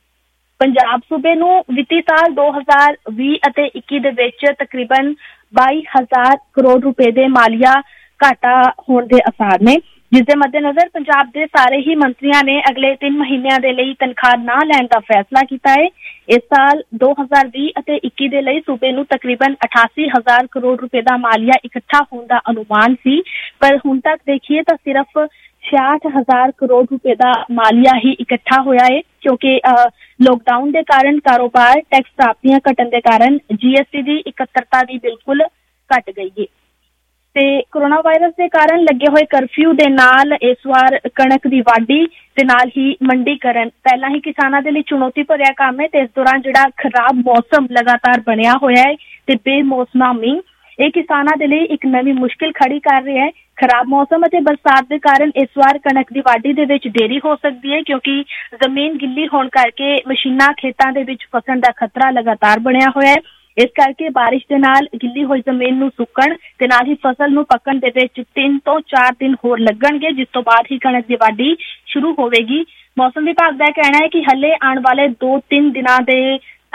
ਪੰਜਾਬ ਸੂਬੇ ਨੂੰ ਵਿੱਤੀ ਸਾਲ 2020 ਅਤੇ 21 ਦੇ ਵਿੱਚ ਤਕਰੀਬਨ 22,000 ਕਰੋੜ ਰੁਪਏ ਦੇ ਮਾਲੀਆ ਘਾਟਾ ਹੋਣ ਦੇ ਆਸਾਰ ਨੇ, ਜਿਸ ਦੇ ਮੱਦੇਨਜ਼ਰ ਪੰਜਾਬ ਦੇ ਸਾਰੇ ਹੀ ਮੰਤਰੀਆਂ ਨੇ ਅਗਲੇ 3 ਮਹੀਨਿਆਂ ਦੇ ਲਈ ਤਨਖਾਹ ਨਾ ਲੈਣ ਦਾ ਫੈਸਲਾ ਕੀਤਾ ਹੈ। ਇਸ ਸਾਲ 2020 ਅਤੇ 21 ਦੇ ਲਈ ਸੂਬੇ ਨੂੰ ਤਕਰੀਬਨ 88,000 ਕਰੋੜ ਰੁਪਏ ਦਾ ਮਾਲੀਆ ਇਕੱਠਾ ਹੋਣ ਦਾ ਅਨੁਮਾਨ ਸੀ, ਪਰ ਹੁਣ ਤੱਕ ਦੇਖੀਏ ਤਾਂ ਸਿਰਫ 66,000 ਕਰੋੜ ਰੁਪਏ ਦਾ ਮਾਲੀਆ ਹੀ ਇਕੱਠਾ ਹੋਇਆ ਹੈ, ਕਿਉਂਕਿ ਲੋਕਡਾਊਨ ਦੇ ਕਾਰਨ ਕਾਰੋਬਾਰ ਟੈਕਸ ਪ੍ਰਾਪਤੀਆਂ ਘਟਣ ਦੇ ਕਾਰਨ GST ਦੀ ਇਕੱਤਰਤਾ ਵੀ ਬਿਲਕੁਲ ਘਟ ਗਈ ਹੈ। ਤੇ ਕੋਰੋਨਾ ਵਾਇਰਸ ਦੇ ਕਾਰਨ ਲੱਗੇ ਹੋਏ ਕਰਫਿਊ ਦੇ ਨਾਲ ਇਸ ਵਾਰ ਕਣਕ ਦੀ ਵਾਢੀ ਤੇ ਨਾਲ ਹੀ ਮੰਡੀਕਰਨ ਪਹਿਲਾਂ ਹੀ ਕਿਸਾਨਾਂ ਦੇ ਲਈ ਚੁਣੌਤੀ ਭਰਿਆ ਕੰਮ ਹੈ, ਤੇ ਇਸ ਦੌਰਾਨ ਜਿਹੜਾ ਖਰਾਬ ਮੌਸਮ ਲਗਾਤਾਰ ਬਣਿਆ ਹੋਇਆ ਹੈ ਤੇ ਬੇਮੌਸਮਾ ਮੀਂਹ, ਇਹ ਕਿਸਾਨਾਂ ਦੇ ਲਈ ਇੱਕ ਨਵੀਂ ਮੁਸ਼ਕਿਲ ਖੜੀ ਕਰ ਰਿਹਾ ਹੈ। ਖਰਾਬ ਮੌਸਮ ਅਤੇ ਬਰਸਾਤ ਦੇ ਕਾਰਨ ਇਸ ਵਾਰ ਕਣਕ ਦੀ ਵਾਢੀ ਦੇ ਵਿੱਚ ਦੇਰੀ ਹੋ ਸਕਦੀ ਹੈ, ਕਿਉਂਕਿ ਜ਼ਮੀਨ ਗਿੱਲੀ ਹੋਣ ਕਰਕੇ ਮਸ਼ੀਨਾਂ ਖੇਤਾਂ ਦੇ ਵਿੱਚ ਫਸਣ ਦਾ ਖਤਰਾ ਲਗਾਤਾਰ ਬਣਿਆ ਹੋਇਆ ਹੈ। ਇਸ ਕਰਕੇ ਬਾਰਿਸ਼ ਦੇ ਨਾਲ ਗਿੱਲੀ ਹੋਈ ਜ਼ਮੀਨ ਨੂੰ ਸੁੱਕਣ ਤੇ ਨਾਲ ਹੀ ਫਸਲ ਨੂੰ ਪੱਕਣ ਦੇ ਵਿੱਚ 3 ਤੋਂ 4 ਦਿਨ ਹੋਰ ਲੱਗਣਗੇ, ਜਿਸ ਤੋਂ ਬਾਅਦ ਹੀ ਕਣਕ ਦੀ ਵਾਢੀ ਸ਼ੁਰੂ ਹੋਵੇਗੀ। ਮੌਸਮ ਵਿਭਾਗ ਦਾ ਕਹਿਣਾ ਹੈ ਕਿ ਹਲੇ ਆਉਣ ਵਾਲੇ 2-3 ਦਿਨਾਂ ਦੇ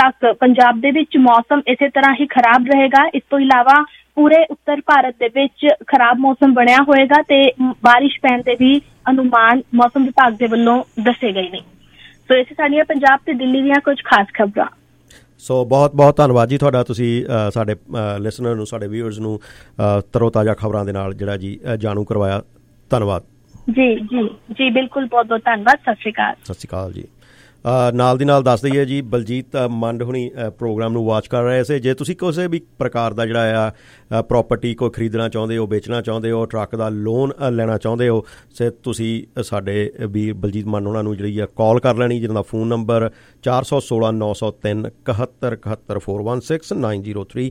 ਤੱਕ ਪੰਜਾਬ ਦੇ ਵਿੱਚ ਮੌਸਮ ਇਸੇ ਤਰ੍ਹਾਂ ਹੀ ਖਰਾਬ ਰਹੇਗਾ। ਇਸ ਤੋਂ ਇਲਾਵਾ ਪੂਰੇ ਉੱਤਰ ਭਾਰਤ ਦੇ ਵਿੱਚ ਖਰਾਬ ਮੌਸਮ ਬਣਿਆ ਹੋਏਗਾ ਤੇ ਬਾਰਿਸ਼ ਪੈਣ ਦੇ ਵੀ ਅਨੁਮਾਨ ਮੌਸਮ ਵਿਭਾਗ ਦੇ ਵੱਲੋਂ ਦੱਸੇ ਗਏ ਨੇ। ਸੋ ਇਹ ਸਾਡੀਆਂ ਪੰਜਾਬ ਤੇ ਦਿੱਲੀ ਦੀਆਂ ਕੁਝ ਖਾਸ ਖਬਰਾਂ। ਸੋ ਬਹੁਤ ਬਹੁਤ ਧੰਨਵਾਦ ਜੀ ਤੁਹਾਡਾ, ਤੁਸੀਂ ਸਾਡੇ ਲਿਸਨਰ ਨੂੰ, ਸਾਡੇ ਵਿਊਅਰਸ ਨੂੰ ਤਰੋ ਤਾਜ਼ਾ ਖਬਰਾਂ ਦੇ ਨਾਲ ਜਿਹੜਾ ਜੀ ਜਾਣੂ ਕਰਵਾਇਆ। ਧੰਨਵਾਦ ਜੀ ਜੀ ਜੀ, ਬਿਲਕੁਲ, ਬਹੁਤ ਬਹੁਤ ਧੰਨਵਾਦ। ਸਤਿ ਸ਼੍ਰੀ ਅਕਾਲ। ਸਤਿ ਸ਼੍ਰੀ ਅਕਾਲ ਜੀ। ਨਾਲ ਦੀ ਨਾਲ ਦੱਸ ਦਈਏ ਜੀ, ਬਲਜੀਤ ਮੰਡ ਹੁਣੀ ਪ੍ਰੋਗਰਾਮ ਨੂੰ ਵਾਚ ਕਰ ਰਹੇ ਸੀ। ਜੇ ਤੁਸੀਂ ਕਿਸੇ ਵੀ ਪ੍ਰਕਾਰ ਦਾ ਜਿਹੜਾ ਆ ਪ੍ਰੋਪਰਟੀ ਕੋਈ ਖਰੀਦਣਾ ਚਾਹੁੰਦੇ ਹੋ, ਵੇਚਣਾ ਚਾਹੁੰਦੇ ਹੋ, ਟਰੱਕ ਦਾ ਲੋਨ ਲੈਣਾ ਚਾਹੁੰਦੇ ਹੋ, ਤੇ ਤੁਸੀਂ ਸਾਡੇ ਵੀਰ ਬਲਜੀਤ ਮੰਡ ਉਹਨਾਂ ਨੂੰ ਜਿਹੜੀ ਆ ਕਾਲ ਕਰ ਲੈਣੀ, ਜਿਹਨਾਂ ਦਾ ਫੋਨ ਨੰਬਰ 416 903 71 71 416 903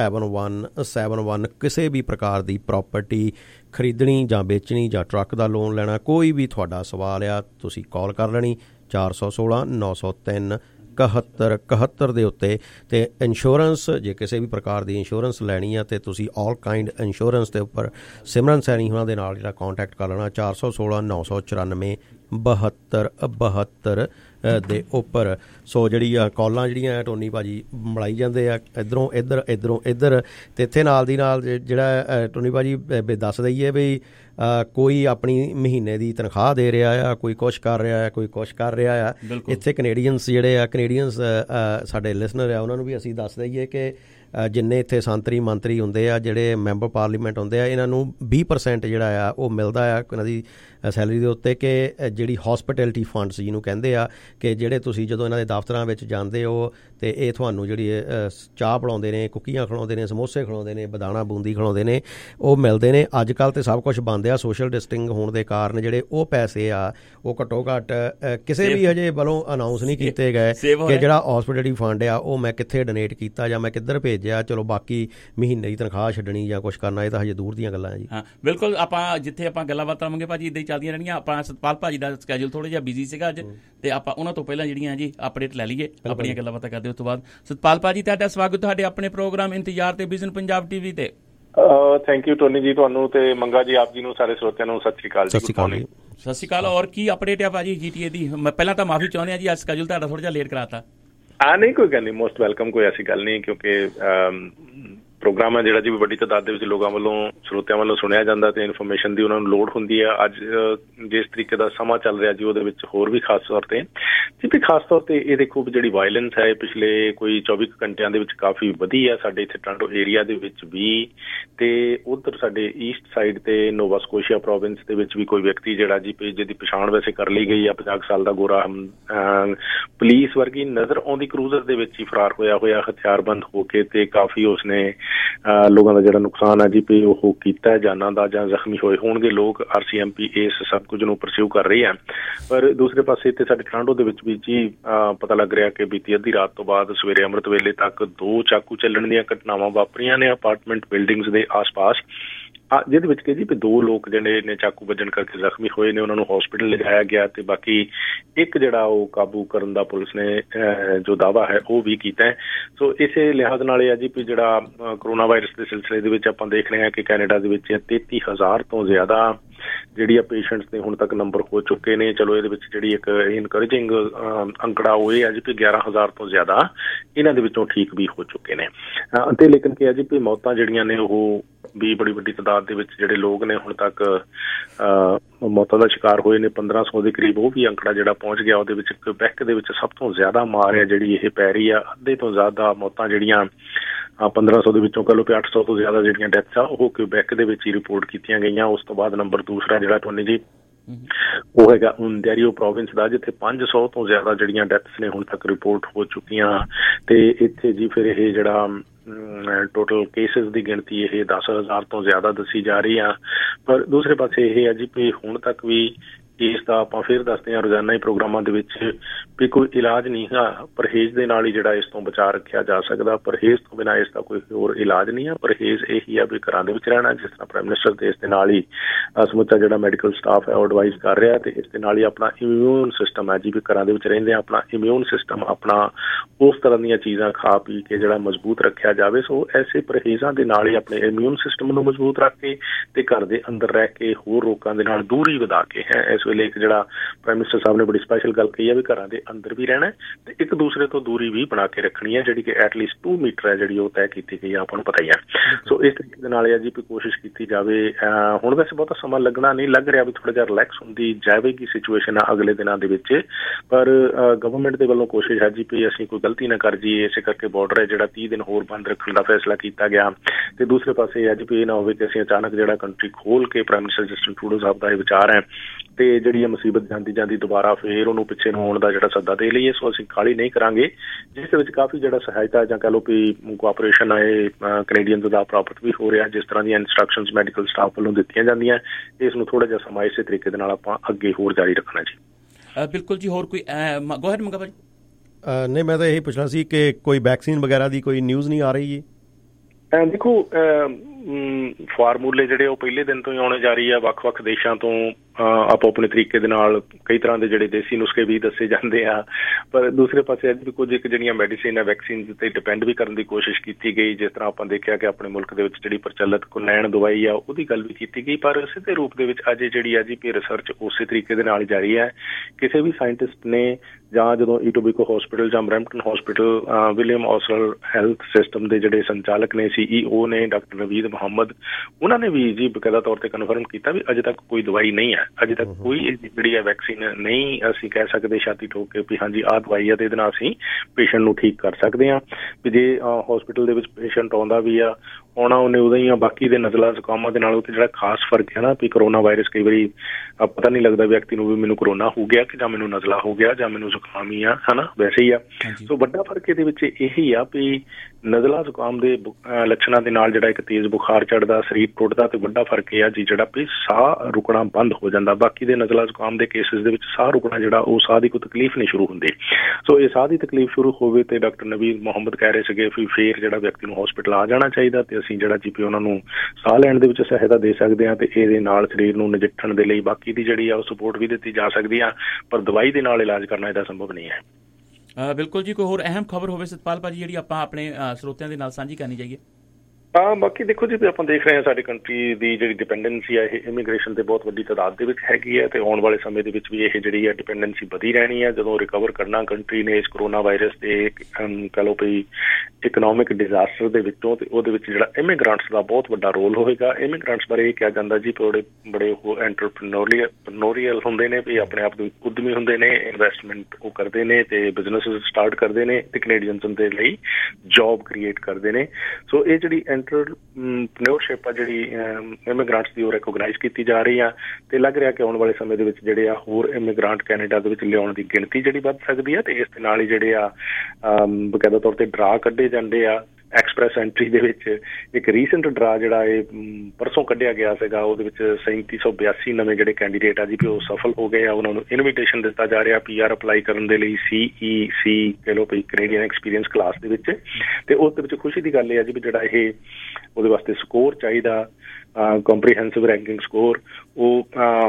7171। ਕਿਸੇ ਵੀ ਪ੍ਰਕਾਰ ਦੀ ਪ੍ਰੋਪਰਟੀ ਖਰੀਦਣੀ ਜਾਂ ਵੇਚਣੀ ਜਾਂ ਟਰੱਕ ਦਾ ਲੋਨ ਲੈਣਾ, ਕੋਈ ਵੀ ਤੁਹਾਡਾ ਸਵਾਲ ਆ, ਤੁਸੀਂ ਕਾਲ ਕਰ ਲੈਣੀ 416 903 71 71 ਦੇ ਉੱਤੇ। ਅਤੇ ਇੰਸ਼ੋਰੈਂਸ, ਜੇ ਕਿਸੇ ਵੀ ਪ੍ਰਕਾਰ ਦੀ ਇੰਸ਼ੋਰੈਂਸ ਲੈਣੀ ਆ ਅਤੇ ਤੁਸੀਂ ਆਲ ਕਾਇੰਡ ਇੰਸ਼ੋਰੈਂਸ ਦੇ ਉੱਪਰ ਸਿਮਰਨ ਸੈਣੀ ਉਹਨਾਂ ਦੇ ਨਾਲ ਜਿਹੜਾ ਕਾਂਟੈਕਟ ਕਰ ਲੈਣਾ 416 994 72 72 ਦੇ ਉੱਪਰ। ਸੋ ਜਿਹੜੀ ਆ ਕਾਲਾਂ ਜਿਹੜੀਆਂ ਟੋਨੀ ਭਾਜੀ ਮਿਲਾਈ ਜਾਂਦੇ ਆ ਇੱਧਰੋਂ ਇੱਧਰ ਇੱਧਰੋਂ ਇੱਧਰ, ਅਤੇ ਇੱਥੇ ਨਾਲ ਦੀ ਨਾਲ ਜਿਹੜਾ ਟੋਨੀ ਭਾਜੀ ਦੱਸ ਦਈਏ ਵੀ ਕੋਈ ਆਪਣੀ ਮਹੀਨੇ ਦੀ ਤਨਖਾਹ ਦੇ ਰਿਹਾ ਆ, ਕੋਈ ਕੁਛ ਕਰ ਰਿਹਾ ਆ, ਕੋਈ ਕੁਛ ਕਰ ਰਿਹਾ ਆ। ਇੱਥੇ ਕੈਨੇਡੀਅਨਸ ਜਿਹੜੇ ਆ, ਕੈਨੇਡੀਅਨਸ ਸਾਡੇ ਲਿਸਨਰ ਆ, ਉਹਨਾਂ ਨੂੰ ਵੀ ਅਸੀਂ ਦੱਸ ਦਈਏ ਕਿ ਜਿੰਨੇ ਇੱਥੇ ਸੰਤਰੀ ਮੰਤਰੀ ਹੁੰਦੇ ਆ, ਜਿਹੜੇ ਮੈਂਬਰ ਪਾਰਲੀਮੈਂਟ ਹੁੰਦੇ ਆ, ਇਹਨਾਂ ਨੂੰ 20% ਜਿਹੜਾ ਆ ਉਹ ਮਿਲਦਾ ਆ ਇਹਨਾਂ ਦੀ ਸੈਲਰੀ ਦੇ ਉੱਤੇ, ਕਿ ਜਿਹੜੀ ਹੌਸਪਿਟੈਲਿਟੀ ਫੰਡਸ ਜਿਹਨੂੰ ਕਹਿੰਦੇ ਆ, ਕਿ ਜਿਹੜੇ ਤੁਸੀਂ ਜਦੋਂ ਇਹਨਾਂ ਦੇ ਦਫ਼ਤਰਾਂ ਵਿੱਚ ਜਾਂਦੇ ਹੋ ਅਤੇ ਇਹ ਤੁਹਾਨੂੰ ਜਿਹੜੀ ਚਾਹ ਪਿਲਾਉਂਦੇ ਨੇ, ਕੁੱਕੀਆਂ ਖਿਲਾਉਂਦੇ ਨੇ, ਸਮੋਸੇ ਖਿਲਾਉਂਦੇ ਨੇ, ਬਦਾਣਾ ਬੂੰਦੀ ਖਿਲਾਉਂਦੇ ਨੇ, ਉਹ ਮਿਲਦੇ ਨੇ। ਅੱਜ ਕੱਲ੍ਹ ਤਾਂ ਸਭ ਕੁਛ ਬੰਦ ਆ, ਸੋਸ਼ਲ ਡਿਸਟੈਂਸਿੰਗ ਹੋਣ ਦੇ ਕਾਰਨ ਜਿਹੜੇ ਉਹ ਪੈਸੇ ਆ ਉਹ ਘੱਟੋ ਘੱਟ ਕਿਸੇ ਵੀ ਹਜੇ ਵੱਲੋਂ ਅਨਾਊਂਸ ਨਹੀਂ ਕੀਤੇ ਗਏ ਕਿ ਜਿਹੜਾ ਹੌਸਪਿਟੈਲਿਟੀ ਫੰਡ ਆ ਉਹ ਮੈਂ ਕਿੱਥੇ ਡੋਨੇਟ ਕੀਤਾ ਜਾਂ ਮੈਂ ਕਿੱਧਰ ਭੇਜਿਆ। ਚਲੋ ਬਾਕੀ ਮਹੀਨੇ ਦੀ ਤਨਖਾਹ ਛੱਡਣੀ ਜਾਂ ਕੁਛ ਕਰਨਾ, ਇਹ ਤਾਂ ਹਜੇ ਦੂਰ ਦੀਆਂ ਗੱਲਾਂ ਜੀ। ਹਾਂ ਬਿਲਕੁਲ, ਆਪਾਂ ਜਿੱਥੇ ਆਪਾਂ ਗੱਲਾਂ ਬਾਤਾਂ ਕਰਾਂਗੇ ਭਾਜੀ ਇੱਦਾਂ ਹੀ ਚੱਲਦੀਆਂ ਰਹਿਣੀਆਂ। ਆਪਣਾ ਸਤਪਾਲ ਭਾਜੀ ਦਾ ਸਕੈਜੂਲ ਥੋੜ੍ਹਾ ਜਿਹਾ ਬਿਜ਼ੀ ਸੀਗਾ ਅੱਜ, ਤੇ ਆਪਾਂ ਉਹਨਾਂ ਤੋਂ ਪਹਿਲਾਂ ਜਿਹੜੀਆਂ ਜੀ ਅਪਡੇਟ ਲੈ ਲਈਏ, ਆਪਣੀਆਂ ਗੱਲਾਂ ਬਾਤਾਂ ਕਰਦੇ। ਉਸ ਤੋਂ ਬਾਅਦ ਸਤਪਾਲ ਭਾਜੀ ਤੁਹਾਡਾ ਸਵਾਗਤ ਤੁਹਾਡੇ ਆਪਣੇ ਪ੍ਰੋਗਰਾਮ ਇੰਤਜ਼ਾਰ ਤੇ ਵਿਜ਼ਨ ਪੰਜਾਬ TV ਤੇ। ਥੈਂਕ ਯੂ ਟੋਨੀ ਜੀ, ਤੁਹਾਨੂੰ ਤੇ ਮੰਗਾ ਜੀ, ਆਪ ਜੀ ਨੂੰ, ਸਾਰੇ ਸਰੋਤਿਆਂ ਨੂੰ ਸਤਿ ਸ਼੍ਰੀ ਅਕਾਲ ਜੀ। ਸਤਿ ਸ਼੍ਰੀ ਅਕਾਲ। ਔਰ ਕੀ ਅਪਡੇਟ ਆ ਭਾਜੀ GTA ਦੀ? ਮੈਂ ਪਹਿਲਾਂ ਤਾਂ ਮਾਫੀ ਚਾਹੁੰਦੇ ਹਾਂ ਜੀ, ਅੱਜ ਸਕੈਜੂਲ ਤੁਹਾਡਾ ਥੋੜ੍ਹਾ ਜਿਹਾ ਲੇਟ ਕਰਾਤਾ। ਨਹੀਂ ਕੋਈ ਗੱਲ ਨਹੀਂ, ਮੋਸਟ ਵੈਲਕਮ, ਕੋਈ ਐਸੀ ਗੱਲ ਨਹੀਂ, ਕਿਉਂਕਿ ਪ੍ਰੋਗਰਾਮ ਹੈ ਜਿਹੜਾ ਜੀ ਵੱਡੀ ਤਾਦਾਦ ਦੇ ਵਿੱਚ ਲੋਕਾਂ ਵੱਲੋਂ, ਸਰੋਤਿਆਂ ਵੱਲੋਂ ਸੁਣਿਆ ਜਾਂਦਾ ਤੇ ਇਨਫੋਰਮੇਸ਼ਨ ਦੀ ਉਹਨਾਂ ਨੂੰ ਲੋੜ ਹੁੰਦੀ ਹੈ। ਅੱਜ ਜਿਸ ਤਰੀਕੇ ਦਾ ਸਮਾਂ ਚੱਲ ਰਿਹਾ ਜੀ, ਉਹਦੇ ਵਿੱਚ ਹੋਰ ਵੀ ਖਾਸ ਤੌਰ ਤੇ ਜੀ, ਖਾਸ ਤੌਰ ਤੇ ਇਹ ਦੇਖੋ ਵੀ ਜਿਹੜੀ ਵਾਇਲੈਂਸ ਹੈ ਪਿਛਲੇ ਕੋਈ 24 ਘੰਟਿਆਂ ਦੇ ਵਿੱਚ ਕਾਫੀ ਵਧੀ ਹੈ ਸਾਡੇ ਇੱਥੇ ਟੋਰਾਂਟੋ ਏਰੀਆ ਦੇ ਵਿੱਚ ਵੀ, ਤੇ ਉਧਰ ਸਾਡੇ ਈਸਟ ਸਾਈਡ ਤੇ ਨੋਵਾ ਸਕੋਸ਼ੀਆ ਪ੍ਰੋਵਿੰਸ ਦੇ ਵਿੱਚ ਵੀ ਕੋਈ ਵਿਅਕਤੀ ਜਿਹੜਾ ਜੀ, ਜਿਹਦੀ ਪਛਾਣ ਵੈਸੇ ਕਰ ਲਈ ਗਈ ਆ, 50 ਸਾਲ ਦਾ ਗੋਰਾ, ਪੁਲਿਸ ਵਰਗੀ ਨਜ਼ਰ ਆਉਂਦੀ ਕਰੂਜ਼ਰ ਦੇ ਵਿੱਚ ਹੀ ਫਰਾਰ ਹੋਇਆ ਹਥਿਆਰਬੰਦ ਹੋ ਕੇ, ਤੇ ਕਾਫੀ ਉਸਨੇ ਲੋਕਾਂ ਦਾ ਜਿਹੜਾ ਨੁਕਸਾਨ ਹੈ ਜੀ ਵੀ ਉਹ ਕੀਤਾ ਹੈ, ਜਾਨਾਂ ਦਾ ਜਾਂ ਜ਼ਖਮੀ ਹੋਏ ਹੋਣਗੇ ਲੋਕ। RCMP ਇਸ ਸਭ ਕੁਝ ਨੂੰ ਪਰਸਿਊ ਕਰ ਰਹੀ ਹੈ। ਪਰ ਦੂਸਰੇ ਪਾਸੇ ਇੱਥੇ ਸਾਡੇ ਟੋਰਾਂਟੋ ਦੇ ਵਿੱਚ ਵੀ ਜੀ ਪਤਾ ਲੱਗ ਰਿਹਾ ਕਿ ਬੀਤੀ ਅੱਧੀ ਰਾਤ ਤੋਂ ਬਾਅਦ ਸਵੇਰੇ ਅੰਮ੍ਰਿਤ ਵੇਲੇ ਤੱਕ 2 ਚਾਕੂ ਚੱਲਣ ਦੀਆਂ ਘਟਨਾਵਾਂ ਵਾਪਰੀਆਂ ਨੇ ਅਪਾਰਟਮੈਂਟ ਬਿਲਡਿੰਗਸ ਦੇ ਆਸ-ਪਾਸ, ਜਿਹਦੇ ਵਿੱਚ ਕਿ ਜੀ 2 ਲੋਕ ਜਿਹੜੇ ਨੇ ਚਾਕੂ ਵੱਜਣ ਕਰਕੇ ਜ਼ਖਮੀ ਹੋਏ ਨੇ, ਉਹਨਾਂ ਨੂੰ ਹੌਸਪੀਟਲ ਲਿਜਾਇਆ ਗਿਆ, ਤੇ ਬਾਕੀ ਇੱਕ ਜਿਹੜਾ ਉਹ ਕਾਬੂ ਕਰਨ ਦਾ ਪੁਲਿਸ ਨੇ ਜੋ ਦਾਅਵਾ ਹੈ ਉਹ ਵੀ ਕੀਤਾ ਹੈ। ਸੋ ਇਸੇ ਲਿਹਾਜ਼ ਨਾਲ ਇਹ ਹੈ ਜੀ ਵੀ ਜਿਹੜਾ ਕਰੋਨਾ ਵਾਇਰਸ ਦੇ ਸਿਲਸਿਲੇ ਦੇ ਵਿੱਚ ਆਪਾਂ ਦੇਖ ਰਹੇ ਹਾਂ ਕਿ ਕੈਨੇਡਾ ਦੇ ਵਿੱਚ 33,000 ਤੋਂ ਜ਼ਿਆਦਾ ਜਿਹੜੀ ਪੇਸ਼ੈਂਟਸ ਦੇ ਹੁਣ ਤੱਕ ਨੰਬਰ ਹੋ ਚੁੱਕੇ ਨੇ। ਚਲੋ ਇਹਦੇ ਵਿੱਚ ਜਿਹੜੀ ਇੱਕ ਇਨਕਰੇਜਿੰਗ ਅੰਕੜਾ ਉਹ ਇਹ ਹੈ ਜੀ ਵੀ 11,000 ਤੋਂ ਜ਼ਿਆਦਾ ਇਹਨਾਂ ਦੇ ਵਿੱਚੋਂ ਠੀਕ ਵੀ ਹੋ ਚੁੱਕੇ ਨੇ। ਅਤੇ ਲੇਕਿਨ ਕਿਹਾ ਜੀ ਵੀ ਮੌਤਾਂ ਜਿਹੜੀਆਂ ਨੇ ਉਹ ਵੀ ਬੜੀ ਵੱਡੀ ਤਾਦਾਦ ਦੇ ਵਿੱਚ ਜਿਹੜੇ ਲੋਕ ਨੇ ਹੁਣ ਤੱਕ ਮੌਤਾਂ ਦਾ ਸ਼ਿਕਾਰ ਹੋਏ ਨੇ 1500 ਦੇ ਕਰੀਬ, ਉਹ ਵੀ ਅੰਕੜਾ ਜਿਹੜਾ ਪਹੁੰਚ ਗਿਆ। ਉਹਦੇ ਵਿੱਚ ਕੁਬੈਕ ਦੇ ਵਿੱਚ ਸਭ ਤੋਂ ਜ਼ਿਆਦਾ ਮਾਰ ਹੈ ਜਿਹੜੀ ਇਹ ਪੈ ਰਹੀ ਆ, ਅੱਧੇ ਤੋਂ ਜ਼ਿਆਦਾ ਮੌਤਾਂ ਜਿਹੜੀਆਂ 1500 ਦੇ ਵਿੱਚੋਂ ਕਹਿ ਲਓ ਕਿ 800 ਤੋਂ ਜ਼ਿਆਦਾ ਜਿਹੜੀਆਂ ਡੈਥਸ ਆ ਉਹ ਕੁਬੈਕ ਦੇ ਵਿੱਚ ਹੀ ਰਿਪੋਰਟ ਕੀਤੀਆਂ ਗਈਆਂ। ਉਸ ਤੋਂ ਬਾਅਦ ਨੰਬਰ ਦੂਸਰਾ ਜਿਹੜਾ ਟੋਨੀ ਜੀ ਉਹ ਹੈਗਾ ਓਨਟਾਰੀਓ ਪ੍ਰੋਵਿੰਸ ਦਾ, ਜਿੱਥੇ 500 ਤੋਂ ਜ਼ਿਆਦਾ ਜਿਹੜੀਆਂ ਡੈਥਸ ਨੇ ਹੁਣ ਤੱਕ ਰਿਪੋਰਟ ਹੋ ਚੁੱਕੀਆਂ। ਤੇ ਇੱਥੇ ਜੀ ਫਿਰ ਇਹ ਜਿਹੜਾ ਟੋਟਲ ਕੇਸਿਸ ਦੀ ਗਿਣਤੀ ਇਹ 10,000 ਤੋਂ ਜ਼ਿਆਦਾ ਦੱਸੀ ਜਾ ਰਹੀ ਆ। ਪਰ ਦੂਸਰੇ ਪਾਸੇ ਇਹ ਹੈ ਜੀ ਵੀ ਹੁਣ ਤੱਕ ਵੀ ਇਸ ਦਾ ਆਪਾਂ ਫਿਰ ਦੱਸਦੇ ਹਾਂ ਰੋਜ਼ਾਨਾ ਹੀ ਪ੍ਰੋਗਰਾਮਾਂ ਦੇ ਵਿੱਚ ਵੀ ਕੋਈ ਇਲਾਜ ਨਹੀਂ ਹੈ। ਪਰਹੇਜ਼ ਦੇ ਨਾਲ ਹੀ ਜਿਹੜਾ ਇਸ ਤੋਂ ਬਚਾਅ ਰੱਖਿਆ ਜਾ ਸਕਦਾ, ਪਰਹੇਜ਼ ਤੋਂ ਬਿਨਾਂ ਇਸ ਦਾ ਕੋਈ ਹੋਰ ਇਲਾਜ ਨਹੀਂ ਹੈ। ਪਰਹੇਜ਼ ਇਹੀ ਆ ਵੀ ਘਰਾਂ ਦੇ ਵਿੱਚ ਰਹਿਣਾ, ਜਿਸ ਤਰ੍ਹਾਂ ਪ੍ਰਾਈਮ ਮਿਨਿਸਟਰ ਤੇ ਇਸ ਦੇ ਨਾਲ ਹੀ ਸਮੁੱਚਾ ਜਿਹੜਾ ਮੈਡੀਕਲ ਸਟਾਫ ਹੈ ਉਹ ਐਡਵਾਈਜ਼ ਕਰ ਰਿਹਾ, ਤੇ ਇਸ ਦੇ ਨਾਲ ਹੀ ਆਪਣਾ ਇਮਿਊਨ ਸਿਸਟਮ ਹੈ ਜੀ ਵੀ ਘਰਾਂ ਦੇ ਵਿੱਚ ਰਹਿੰਦੇ ਆਪਣਾ ਇਮਿਊਨ ਸਿਸਟਮ ਆਪਣਾ ਉਸ ਤਰ੍ਹਾਂ ਦੀਆਂ ਚੀਜ਼ਾਂ ਖਾ ਪੀ ਕੇ ਜਿਹੜਾ ਮਜ਼ਬੂਤ ਰੱਖਿਆ ਜਾਵੇ। ਸੋ ਐਸੇ ਪਰਹੇਜ਼ਾਂ ਦੇ ਨਾਲ ਹੀ ਆਪਣੇ ਇਮਿਊਨ ਸਿਸਟਮ ਨੂੰ ਮਜ਼ਬੂਤ ਰੱਖ ਕੇ ਤੇ ਘਰ ਦੇ ਅੰਦਰ ਰਹਿ ਕੇ ਹੋਰ ਰੋਗਾਂ ਦੇ ਨਾਲ ਦੂਰੀ ਵਧਾ ਕੇ ਹੈ ਇਸ ਵੇਲੇ ਇੱਕ ਜਿਹੜਾ ਪ੍ਰਾਈਮ ਮਿਨਿਸਟਰ ਸਾਹਿਬ ਨੇ ਬੜੀ ਸਪੈਸ਼ਲ ਗੱਲ ਕਹੀ ਹੈ ਵੀ ਘਰਾਂ ਦੇ ਅੰਦਰ ਵੀ ਰਹਿਣਾ ਤੇ ਇੱਕ ਦੂਸਰੇ ਤੋਂ ਦੂਰੀ ਵੀ ਬਣਾ ਕੇ ਰੱਖਣੀ ਹੈ, ਜਿਹੜੀ ਕਿ ਐਟਲੀਸਟ 2 ਮੀਟਰ ਹੈ ਜਿਹੜੀ ਉਹ ਤੈਅ ਕੀਤੀ ਗਈ ਹੈ, ਆਪਾਂ ਨੂੰ ਪਤਾ ਹੀ ਹੈ। ਸੋ ਇਸ ਤਰੀਕੇ ਦੇ ਨਾਲ ਇਹ ਜੀ ਵੀ ਕੋਸ਼ਿਸ਼ ਕੀਤੀ ਜਾਵੇ। ਹੁਣ ਵੈਸੇ ਬਹੁਤਾ ਸਮਾਂ ਲੱਗਣਾ ਨਹੀਂ ਲੱਗ ਰਿਹਾ ਵੀ ਥੋੜ੍ਹਾ ਜਿਹਾ ਰਿਲੈਕਸ ਹੁੰਦੀ ਜਾਵੇਗੀ ਸਿਚੁਏਸ਼ਨ ਅਗਲੇ ਦਿਨਾਂ ਦੇ ਵਿੱਚ, ਪਰ ਗਵਰਨਮੈਂਟ ਦੇ ਵੱਲੋਂ ਕੋਸ਼ਿਸ਼ ਹੈ ਜੀ ਵੀ ਅਸੀਂ ਕੋਈ ਗਲਤੀ ਨਾ ਕਰ ਜਾਈਏ, ਇਸੇ ਕਰਕੇ ਬਾਰਡਰ ਹੈ ਜਿਹੜਾ 30 ਦਿਨ ਹੋਰ ਬੰਦ ਰੱਖਣ ਦਾ ਫੈਸਲਾ ਕੀਤਾ ਗਿਆ। ਤੇ ਦੂਸਰੇ ਪਾਸੇ ਇਹ ਵੀ ਇਹ ਨਾ ਹੋਵੇ ਕਿ ਅਸੀਂ ਅਚਾਨਕ ਜਿਹੜਾ ਕੰਟਰੀ ਖੋਲ ਕੇ ਪ੍ਰਾਈਮ ਮਿਨਿਸਟਰ ਜਸਟਿਨ ਟਰੂਡੋ ਸਾਹਿਬ ਦਾ ਇਹ ਵਿਚਾਰ ਹੈ ਤੇ ਜਿਹੜੀ ਇਹ ਮੁਸੀਬਤ ਜਾਂਦੀ ਜਾਂਦੀ ਦੁਬਾਰਾ ਫੇਰ ਉਹਨੂੰ ਪਿੱਛੇ ਨੂੰ ਆਉਣ ਦਾ ਜਿਹੜਾ ਸੱਦਾ ਦੇ ਲਈਏ। ਸੋ ਅਸੀਂ ਖਾਲੀ ਨਹੀਂ ਕਰਾਂਗੇ, ਜਿਸ ਦੇ ਵਿੱਚ ਕਾਫੀ ਜਿਹੜਾ ਸਹਾਇਤਾ ਜਾਂ ਕਹਿ ਲਓ ਵੀ ਕੋਆਪਰੇਸ਼ਨ ਹੈ ਕੈਨੇਡੀਅਨਸ ਦਾ ਪ੍ਰਾਪਤ ਵੀ ਹੋ ਰਿਹਾ। ਜਿਸ ਤਰ੍ਹਾਂ ਦੀਆਂ ਇੰਸਟਰਕਸ਼ਨਸ ਮੈਡੀਕਲ ਸਟਾਫ ਵੱਲੋਂ ਦਿੱਤੀਆਂ ਜਾਂਦੀਆਂ, ਇਸ ਨੂੰ ਥੋੜ੍ਹਾ ਜਿਹਾ ਸਮਾਂ ਇਸੇ ਤਰੀਕੇ ਦੇ ਨਾਲ ਆਪਾਂ ਅੱਗੇ ਹੋਰ ਜਾਰੀ ਰੱਖਣਾ ਜੀ। ਬਿਲਕੁਲ ਜੀ। ਹੋਰ ਕੋਈ ਗੋ ਹੈਡ ਮੰਗਾ ਭਾਜੀ? ਨਹੀਂ, ਮੈਂ ਤਾਂ ਇਹੀ ਪੁੱਛਣਾ ਸੀ ਕਿ ਕੋਈ ਵੈਕਸੀਨ ਵਗੈਰਾ ਦੀ ਕੋਈ ਨਿਊਜ਼ ਨਹੀਂ ਆ ਰਹੀ ਜੀ? ਦੇਖੋ ਫਾਰਮੂਲੇ ਜਿਹੜੇ ਉਹ ਪਹਿਲੇ ਦਿਨ ਤੋਂ ਹੀ ਆਉਣੇ ਜਾਰੀ ਆ। ਵੱਖ-ਵੱਖ ਦੇਸ਼ਾਂ ਤੋਂ ਆਪੋ ਆਪਣੇ ਤਰੀਕੇ ਦੇ ਨਾਲ ਕਈ ਤਰ੍ਹਾਂ ਦੇ ਜਿਹੜੇ ਦੇਸੀ ਨੁਸਖੇ ਵੀ ਦੱਸੇ ਜਾਂਦੇ ਆ, ਪਰ ਦੂਸਰੇ ਪਾਸੇ ਅੱਜ ਵੀ ਕੁਝ ਇੱਕ ਜਿਹੜੀਆਂ ਮੈਡੀਸਿਨ ਹੈ ਵੈਕਸੀਨ ਤੇ ਡਿਪੈਂਡ ਵੀ ਕਰਨ ਦੀ ਕੋਸ਼ਿਸ਼ ਕੀਤੀ ਗਈ। ਜਿਸ ਤਰ੍ਹਾਂ ਆਪਾਂ ਦੇਖਿਆ ਕਿ ਆਪਣੇ ਮੁਲਕ ਦੇ ਵਿੱਚ ਜਿਹੜੀ ਪ੍ਰਚਲਿਤ ਕੁਨੈਣ ਦਵਾਈ ਆ ਉਹਦੀ ਗੱਲ ਵੀ ਕੀਤੀ ਗਈ, ਪਰ ਸਿੱਧੇ ਰੂਪ ਦੇ ਵਿੱਚ ਅਜੇ ਜਿਹੜੀ ਆ ਜੀ ਵੀ ਰਿਸਰਚ ਉਸੇ ਤਰੀਕੇ ਦੇ ਨਾਲ ਜਾਰੀ ਹੈ। ਕਿਸੇ ਵੀ ਸਾਇੰਟਿਸਟ ਨੇ ਜਾਂ ਜਦੋਂ ਈਟੋਬੀਕੋ ਹਸਪੀਟਲ ਜਾਂ Brampton hospital William Osler health system ਦੇ ਜਿਹੜੇ ਸੰਚਾਲਕ ਨੇ CEO ਨੇ ਡਾਕਟਰ ਨਵੀਦ ਮੁਹੰਮਦ, ਉਹਨਾਂ ਨੇ ਵੀ ਜੀ ਬਕਾਇਦਾ ਤੌਰ ਤੇ ਕਨਫਰਮ ਕੀਤਾ ਵੀ ਅਜੇ ਤੱਕ ਕੋਈ ਦਵਾਈ ਨਹੀਂ ਹੈ, ਅਜੇ ਤੱਕ ਕੋਈ ਜਿਹੜੀ ਹੈ ਵੈਕਸੀਨ ਨਹੀਂ ਅਸੀਂ ਕਹਿ ਸਕਦੇ ਛਾਤੀ ਠੋਕ ਕੇ ਵੀ ਹਾਂਜੀ ਆਹ ਦਵਾਈ ਹੈ ਤੇ ਇਹਦੇ ਨਾਲ ਅਸੀਂ ਪੇਸ਼ੈਂਟ ਨੂੰ ਠੀਕ ਕਰ ਸਕਦੇ ਹਾਂ। ਵੀ ਜੇ ਹਸਪੀਟਲ ਦੇ ਵਿੱਚ ਪੇਸ਼ੈਂਟ ਆਉਂਦਾ ਵੀ ਆ ਆਉਣਾ ਉਹਨੇ ਉਦੋਂ ਹੀ ਆ, ਬਾਕੀ ਦੇ ਨਜ਼ਲਾ ਜ਼ੁਕਾਮਾਂ ਦੇ ਨਾਲ ਉੱਥੇ ਜਿਹੜਾ ਖਾਸ ਫਰਕ ਹੈ ਨਾ ਵੀ ਕਰੋਨਾ ਵਾਇਰਸ ਕਈ ਵਾਰੀ ਪਤਾ ਨਹੀਂ ਲੱਗਦਾ ਵਿਅਕਤੀ ਨੂੰ ਵੀ ਮੈਨੂੰ ਕਰੋਨਾ ਹੋ ਗਿਆ ਕਿ ਜਾਂ ਮੈਨੂੰ ਨਜ਼ਲਾ ਹੋ ਗਿਆ ਜਾਂ ਮੈਨੂੰ ਜ਼ੁਕਾਮ ਹੀ ਆ, ਹਨਾ ਵੈਸੇ ਹੀ ਆ। ਸੋ ਵੱਡਾ ਫਰਕ ਇਹਦੇ ਵਿੱਚ ਇਹੀ ਆ ਵੀ ਨਜ਼ਲਾ ਜ਼ੁਕਾਮ ਦੇ ਲੱਛਣਾਂ ਦੇ ਨਾਲ ਜਿਹੜਾ ਇੱਕ ਤੇਜ਼ ਬੁਖਾਰ ਚੜ੍ਹਦਾ, ਸਰੀਰ ਟੁੱਟਦਾ, ਤੇ ਵੱਡਾ ਫਰਕ ਇਹ ਆ ਜੀ ਜਿਹੜਾ ਵੀ ਸਾਹ ਰੁਕਣਾ ਬੰਦ ਹੋ ਜਾਂਦਾ। ਬਾਕੀ ਦੇ ਨਜ਼ਲਾ ਜ਼ੁਕਾਮ ਦੇ ਕੇਸਿਸ ਦੇ ਵਿੱਚ ਸਾਹ ਰੁਕਣਾ ਜਿਹੜਾ ਉਹ ਸਾਹ ਦੀ ਕੋਈ ਤਕਲੀਫ ਨਹੀਂ ਸ਼ੁਰੂ ਹੁੰਦੀ। ਸੋ ਇਹ ਸਾਹ ਦੀ ਤਕਲੀਫ ਸ਼ੁਰੂ ਹੋਵੇ ਤੇ ਡਾਕਟਰ ਨਵੀਦ ਮੁਹੰਮਦ ਕਹਿ ਰਹੇ ਸੀਗੇ ਵੀ ਫੇਰ ਜਿਹੜਾ ਵਿਅਕਤੀ ਨੂੰ ਹਸਪੀਟਲ ਆ ਜਾਣਾ ਚਾਹੀਦਾ ਤੇ ਅਸੀਂ ਜਿਹੜਾ ਜੀ ਉਹਨਾਂ ਨੂੰ ਸਾਹ ਲੈਣ ਦੇ ਵਿੱਚ ਸਹਾਇਤਾ ਦੇ ਸਕਦੇ ਹਾਂ ਤੇ ਇਹਦੇ ਨਾਲ ਸਰੀਰ ਨੂੰ ਨਜਿੱਠਣ ਦੇ ਲਈ ਬਾਕੀ ਦੀ ਜਿਹੜੀ ਆ ਉਹ ਸਪੋਰਟ ਵੀ ਦਿੱਤੀ ਜਾ ਸਕਦੀ ਆ, ਪਰ ਦਵਾਈ ਦੇ ਨਾਲ ਇਲਾਜ ਕਰਨਾ ਇਹਦਾ ਸੰਭਵ ਨਹੀਂ ਹੈ। ਬਿਲਕੁਲ ਜੀ। ਕੋਈ ਹੋਰ ਅਹਿਮ ਖਬਰ ਹੋਵੇ ਸਤਪਾਲ ਭਾਜੀ ਜਿਹੜੀ ਆਪਾਂ ਆਪਣੇ ਸਰੋਤਿਆਂ ਦੇ ਨਾਲ ਸਾਂਝੀ ਕਰਨੀ ਚਾਹੀਏ? ਬਾਕੀ ਦੇਖੋ ਜੀ ਆਪਾਂ ਦੇਖ ਰਹੇ ਹਾਂ ਸਾਡੀ ਕੰਟਰੀ ਦੀ ਜਿਹੜੀ ਡਿਪੈਂਡੈਂਸੀ ਆ ਇਹ ਇਮੀਗ੍ਰੇਸ਼ਨ ਤੇ ਬਹੁਤ ਵੱਡੀ ਤਾਦਾਦ ਦੇ ਵਿੱਚ ਹੈਗੀ ਹੈ ਤੇ ਆਉਣ ਵਾਲੇ ਸਮੇਂ ਦੇ ਵਿੱਚ ਵੀ ਇਹ ਜਿਹੜੀ ਹੈ ਡਿਪੈਂਡੈਂਸੀ ਵਧੀ ਰਹਿਣੀ ਹੈ। ਜਦੋਂ ਰਿਕਵਰ ਕਰਨਾ ਕੰਟਰੀ ਨੇ ਇਸ ਕਰੋਨਾ ਵਾਇਰਸ ਦੇ ਕਹਿ ਲਓ ਵੀ ਇਕਨੋਮਿਕ ਡਿਜ਼ਾਸਟਰ ਦੇ ਵਿੱਚੋਂ, ਤੇ ਉਹਦੇ ਵਿੱਚ ਜਿਹੜਾ ਇਮੀਗ੍ਰੈਂਟਸ ਦਾ ਬਹੁਤ ਵੱਡਾ ਰੋਲ ਹੋਏਗਾ। ਇਮੀਗ੍ਰੈਂਟਸ ਬਾਰੇ ਇਹ ਕਿਹਾ ਜਾਂਦਾ ਜੀ ਬੜੇ ਉਹ ਐਂਟਰਪ੍ਰੀਨੋਰੀਅਲ ਹੁੰਦੇ ਨੇ ਵੀ ਆਪਣੇ ਆਪ ਦੇ ਉੱਦਮੀ ਹੁੰਦੇ ਨੇ, ਇਨਵੈਸਟਮੈਂਟ ਉਹ ਕਰਦੇ ਨੇ ਤੇ ਬਿਜ਼ਨਸ ਸਟਾਰਟ ਕਰਦੇ ਨੇ ਤੇ ਕੈਨੇਡੀਅਨਸ ਦੇ ਲਈ ਜੌਬ ਕ੍ਰੀਏਟ ਕਰਦੇ ਨੇ। ਸੋ ਇਹ ਜਿਹੜੀ ਐਂਟਰਪ੍ਰੀਨਿਓਰਸ਼ਿਪ ਆ ਜਿਹੜੀ ਇਮੀਗ੍ਰੈਂਟਸ ਦੀ ਉਹ ਰੈਕੋਗਨਾਈਜ਼ ਕੀਤੀ ਜਾ ਰਹੀ ਆ ਤੇ ਲੱਗ ਰਿਹਾ ਕਿ ਆਉਣ ਵਾਲੇ ਸਮੇਂ ਦੇ ਵਿੱਚ ਜਿਹੜੇ ਆ ਹੋਰ ਇਮੀਗ੍ਰੈਂਟ ਕੈਨੇਡਾ ਦੇ ਵਿੱਚ ਲਿਆਉਣ ਦੀ ਗਿਣਤੀ ਜਿਹੜੀ ਵੱਧ ਸਕਦੀ ਆ ਤੇ ਇਸ ਦੇ ਨਾਲ ਹੀ ਜਿਹੜੇ ਆ ਬਕਾਇਦਾ ਤੌਰ ਤੇ ਡਰਾ ਕੱਢੇ ਜਾਂਦੇ ਆ। ਐਕਸਪ੍ਰੈਸ ਐਂਟਰੀ ਦੇ ਵਿੱਚ ਇੱਕ ਰੀਸੈਂਟ ਡਰਾ ਜਿਹੜਾ ਇਹ ਪਰਸੋਂ ਕੱਢਿਆ ਗਿਆ ਸੀਗਾ, ਉਹਦੇ ਵਿੱਚ 3782 ਨਵੇਂ ਜਿਹੜੇ ਕੈਂਡੀਡੇਟ ਆ ਜੀ ਉਹ ਸਫਲ ਹੋ ਗਏ ਆ। ਉਹਨਾਂ ਨੂੰ ਇਨਵੀਟੇਸ਼ਨ ਦਿੱਤਾ ਜਾ ਰਿਹਾ PR ਅਪਲਾਈ ਕਰਨ ਦੇ ਲਈ CEC ਕਹਿ ਲਓ ਵੀ ਕੈਨੇਡੀਅਨ ਐਕਸਪੀਰੀਅੰਸ ਕਲਾਸ ਦੇ ਵਿੱਚ, ਤੇ ਉਸ ਦੇ ਵਿੱਚ ਖੁਸ਼ੀ ਦੀ ਗੱਲ ਇਹ ਆ ਜੀ ਵੀ ਜਿਹੜਾ ਇਹ ਉਹਦੇ ਵਾਸਤੇ ਸਕੋਰ ਚਾਹੀਦਾ ਕੰਪਰੀਹੈਂਸਿਵ ਰੈਂਕਿੰਗ ਸਕੋਰ ਉਹ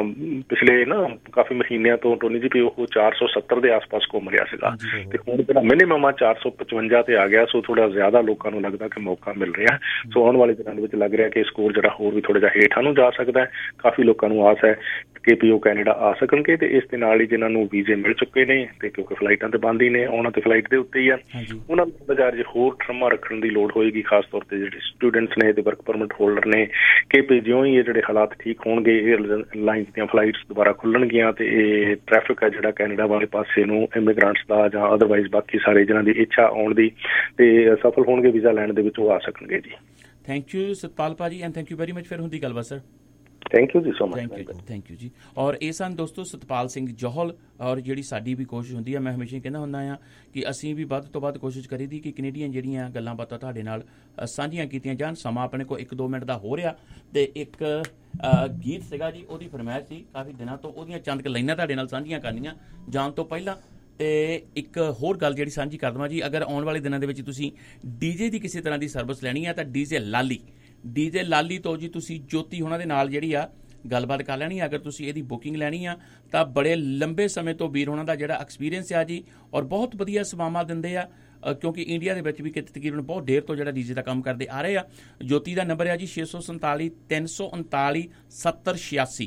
ਪਿਛਲੇ ਨਾ ਕਾਫੀ ਮਹੀਨਿਆਂ ਤੋਂ ਟੋਨੀ ਜੀ ਵੀ ਉਹ 470 ਦੇ ਆਸ-ਪਾਸ ਘੁੰਮ ਰਿਹਾ ਸੀਗਾ ਤੇ ਹੁਣ ਜਿਹੜਾ ਮਿਨੀਮਮ ਆ 455 ਤੇ ਆ ਗਿਆ। ਸੋ ਥੋੜਾ ਜ਼ਿਆਦਾ ਲੋਕਾਂ ਨੂੰ ਲੱਗਦਾ ਕਿ ਮੌਕਾ ਮਿਲ ਰਿਹਾ। ਸੋ ਆਉਣ ਵਾਲੇ ਦਿਨਾਂ ਦੇ ਵਿੱਚ ਲੱਗ ਰਿਹਾ ਕਿ ਸਕੋਰ ਜਿਹੜਾ ਹੋਰ ਵੀ ਥੋੜਾ ਜਿਹਾ ਹੇਠਾਂ ਨੂੰ ਜਾ ਸਕਦਾ ਹੈ। ਕਾਫੀ ਲੋਕਾਂ ਨੂੰ ਆਸ ਹੈ ਕਿ ਉਹ ਕੈਨੇਡਾ ਆ ਸਕਣਗੇ ਤੇ ਇਸ ਦੇ ਨਾਲ ਹੀ ਜਿਹਨਾਂ ਨੂੰ ਵੀਜ਼ੇ ਮਿਲ ਚੁੱਕੇ ਨੇ ਤੇ ਕਿਉਂਕਿ ਫਲਾਈਟਾਂ ਤੇ ਬੰਦ ਹੀ ਨੇ, ਉਹਨਾਂ ਤੇ ਫਲਾਈਟ ਦੇ ਉੱਤੇ ਹੀ ਆ, ਉਹਨਾਂ ਨੂੰ ਬਾਜ਼ਾਰ 'ਚ ਹੋਰ ਟਰਮਾਂ ਰੱਖਣ ਦੀ ਲੋੜ ਹੋਏਗੀ, ਖਾਸ ਤੌਰ ਤੇ ਜਿਹੜੇ ਸਟੂਡੈਂਟਸ ਨੇ ਤੇ ਵਰਕ ਪਰਮਿਟ ਹੋਲਡਰ ਨੇ ਕਿ ਜਿਉਂ ਹੀ ਇਹ ਜਿਹੜੇ ਹਾਲਾਤ ਠੀਕ ਹੋਣਗੇ ਏਅਰਲਾਈਨਸ ਦੀਆਂ ਫਲਾਈਟਸ ਦੁਬਾਰਾ ਖੁੱਲਣਗੀਆਂ ਤੇ ਇਹ ਟ੍ਰੈਫਿਕ ਹੈ ਜਿਹੜਾ ਕੈਨੇਡਾ ਵਾਲੇ ਪਾਸੇ ਨੂੰ ਇਮੀਗ੍ਰੈਂਟਸ ਦਾ ਜਾਂ ਅਦਰਵਾਈਜ਼ ਬਾਕੀ ਸਾਰੇ ਜਿਹਨਾਂ ਦੀ ਇੱਛਾ ਆਉਣ ਦੀ ਤੇ ਸਫਲ ਹੋਣਗੇ ਵੀਜ਼ਾ ਲੈਣ ਦੇ ਵਿੱਚ ਉਹ ਆ ਸਕਣਗੇ ਜੀ। ਥੈਂਕ ਯੂ ਸਤਪਾਲ ਭਾਜੀ and thank you very much. ਫਿਰ ਹੁੰਦੀ ਗੱਲਬਾਤ ਸਰ। ਥੈਂਕ ਯੂ ਜੀ ਸੋ ਮਚ। ਥੈਂਕ ਯੂ ਜੀ। ਔਰ ਇਹ ਸਨ ਦੋਸਤੋ ਸਤਪਾਲ ਸਿੰਘ ਜੌਹਲ। ਔਰ ਜਿਹੜੀ ਸਾਡੀ ਵੀ ਕੋਸ਼ਿਸ਼ ਹੁੰਦੀ ਹੈ, ਮੈਂ ਹਮੇਸ਼ਾ ਹੀ ਕਹਿੰਦਾ ਹੁੰਦਾ ਹਾਂ ਕਿ ਅਸੀਂ ਵੀ ਵੱਧ ਤੋਂ ਵੱਧ ਕੋਸ਼ਿਸ਼ ਕਰੀਦੀ ਕਿ ਕੈਨੇਡੀਅਨ ਜਿਹੜੀਆਂ ਗੱਲਾਂ ਬਾਤਾਂ ਤੁਹਾਡੇ ਨਾਲ ਸਾਂਝੀਆਂ ਕੀਤੀਆਂ ਜਾਣ। ਸਮਾਂ ਆਪਣੇ ਕੋਲ 1-2 ਮਿੰਟ ਦਾ ਹੋ ਰਿਹਾ ਤੇ ਇੱਕ ਗੀਤ ਸੀਗਾ ਜੀ, ਉਹਦੀ ਫਰਮਾਇਸ਼ ਸੀ ਕਾਫੀ ਦਿਨਾਂ ਤੋਂ, ਉਹਦੀਆਂ ਚੰਦ ਕੁ ਲਾਈਨਾਂ ਤੁਹਾਡੇ ਨਾਲ ਸਾਂਝੀਆਂ ਕਰਨੀਆਂ ਜਾਣ ਤੋਂ ਪਹਿਲਾਂ। ਤੇ ਇੱਕ ਹੋਰ ਗੱਲ ਜਿਹੜੀ ਸਾਂਝੀ ਕਰ ਦੇਵਾਂ ਜੀ, ਅਗਰ ਆਉਣ ਵਾਲੇ ਦਿਨਾਂ ਦੇ ਵਿੱਚ ਤੁਸੀਂ DJ ਦੀ ਕਿਸੇ ਤਰ੍ਹਾਂ ਦੀ ਸਰਵਿਸ ਲੈਣੀ ਹੈ ਤਾਂ DJ ਲਾਲੀ ਤੋਂ ਜੀ ਤੁਸੀਂ ਜੋਤੀ ਹੋਣਾ ਦੇ ਨਾਲ ਜਿਹੜੀ ਆ ਗੱਲਬਾਤ ਕਰ ਲੈਣੀ। ਅਗਰ ਤੁਸੀਂ ਇਹਦੀ ਬੁਕਿੰਗ ਲੈਣੀ ਆ ਤਾਂ ਬੜੇ ਲੰਬੇ ਸਮੇਂ ਤੋਂ ਵੀਰ ਹੋਣਾ ਦਾ ਜਿਹੜਾ ਐਕਸਪੀਰੀਅੰਸ ਆ ਜੀ, ਔਰ ਬਹੁਤ ਵਧੀਆ ਸੇਵਾਵਾਂ ਦਿੰਦੇ ਆ। ਕਿਉਂਕਿ ਇੰਡੀਆ ਦੇ ਵਿੱਚ ਵੀ ਤਕਰੀਬਨ ਬਹੁਤ ਦੇਰ ਤੋਂ ਜਿਹੜਾ ਡੀਜੇ ਦਾ ਕੰਮ ਕਰਦੇ ਆ ਰਹੇ ਆ। ਜੋਤੀ ਦਾ ਨੰਬਰ ਹੈ ਜੀ 647 339 7086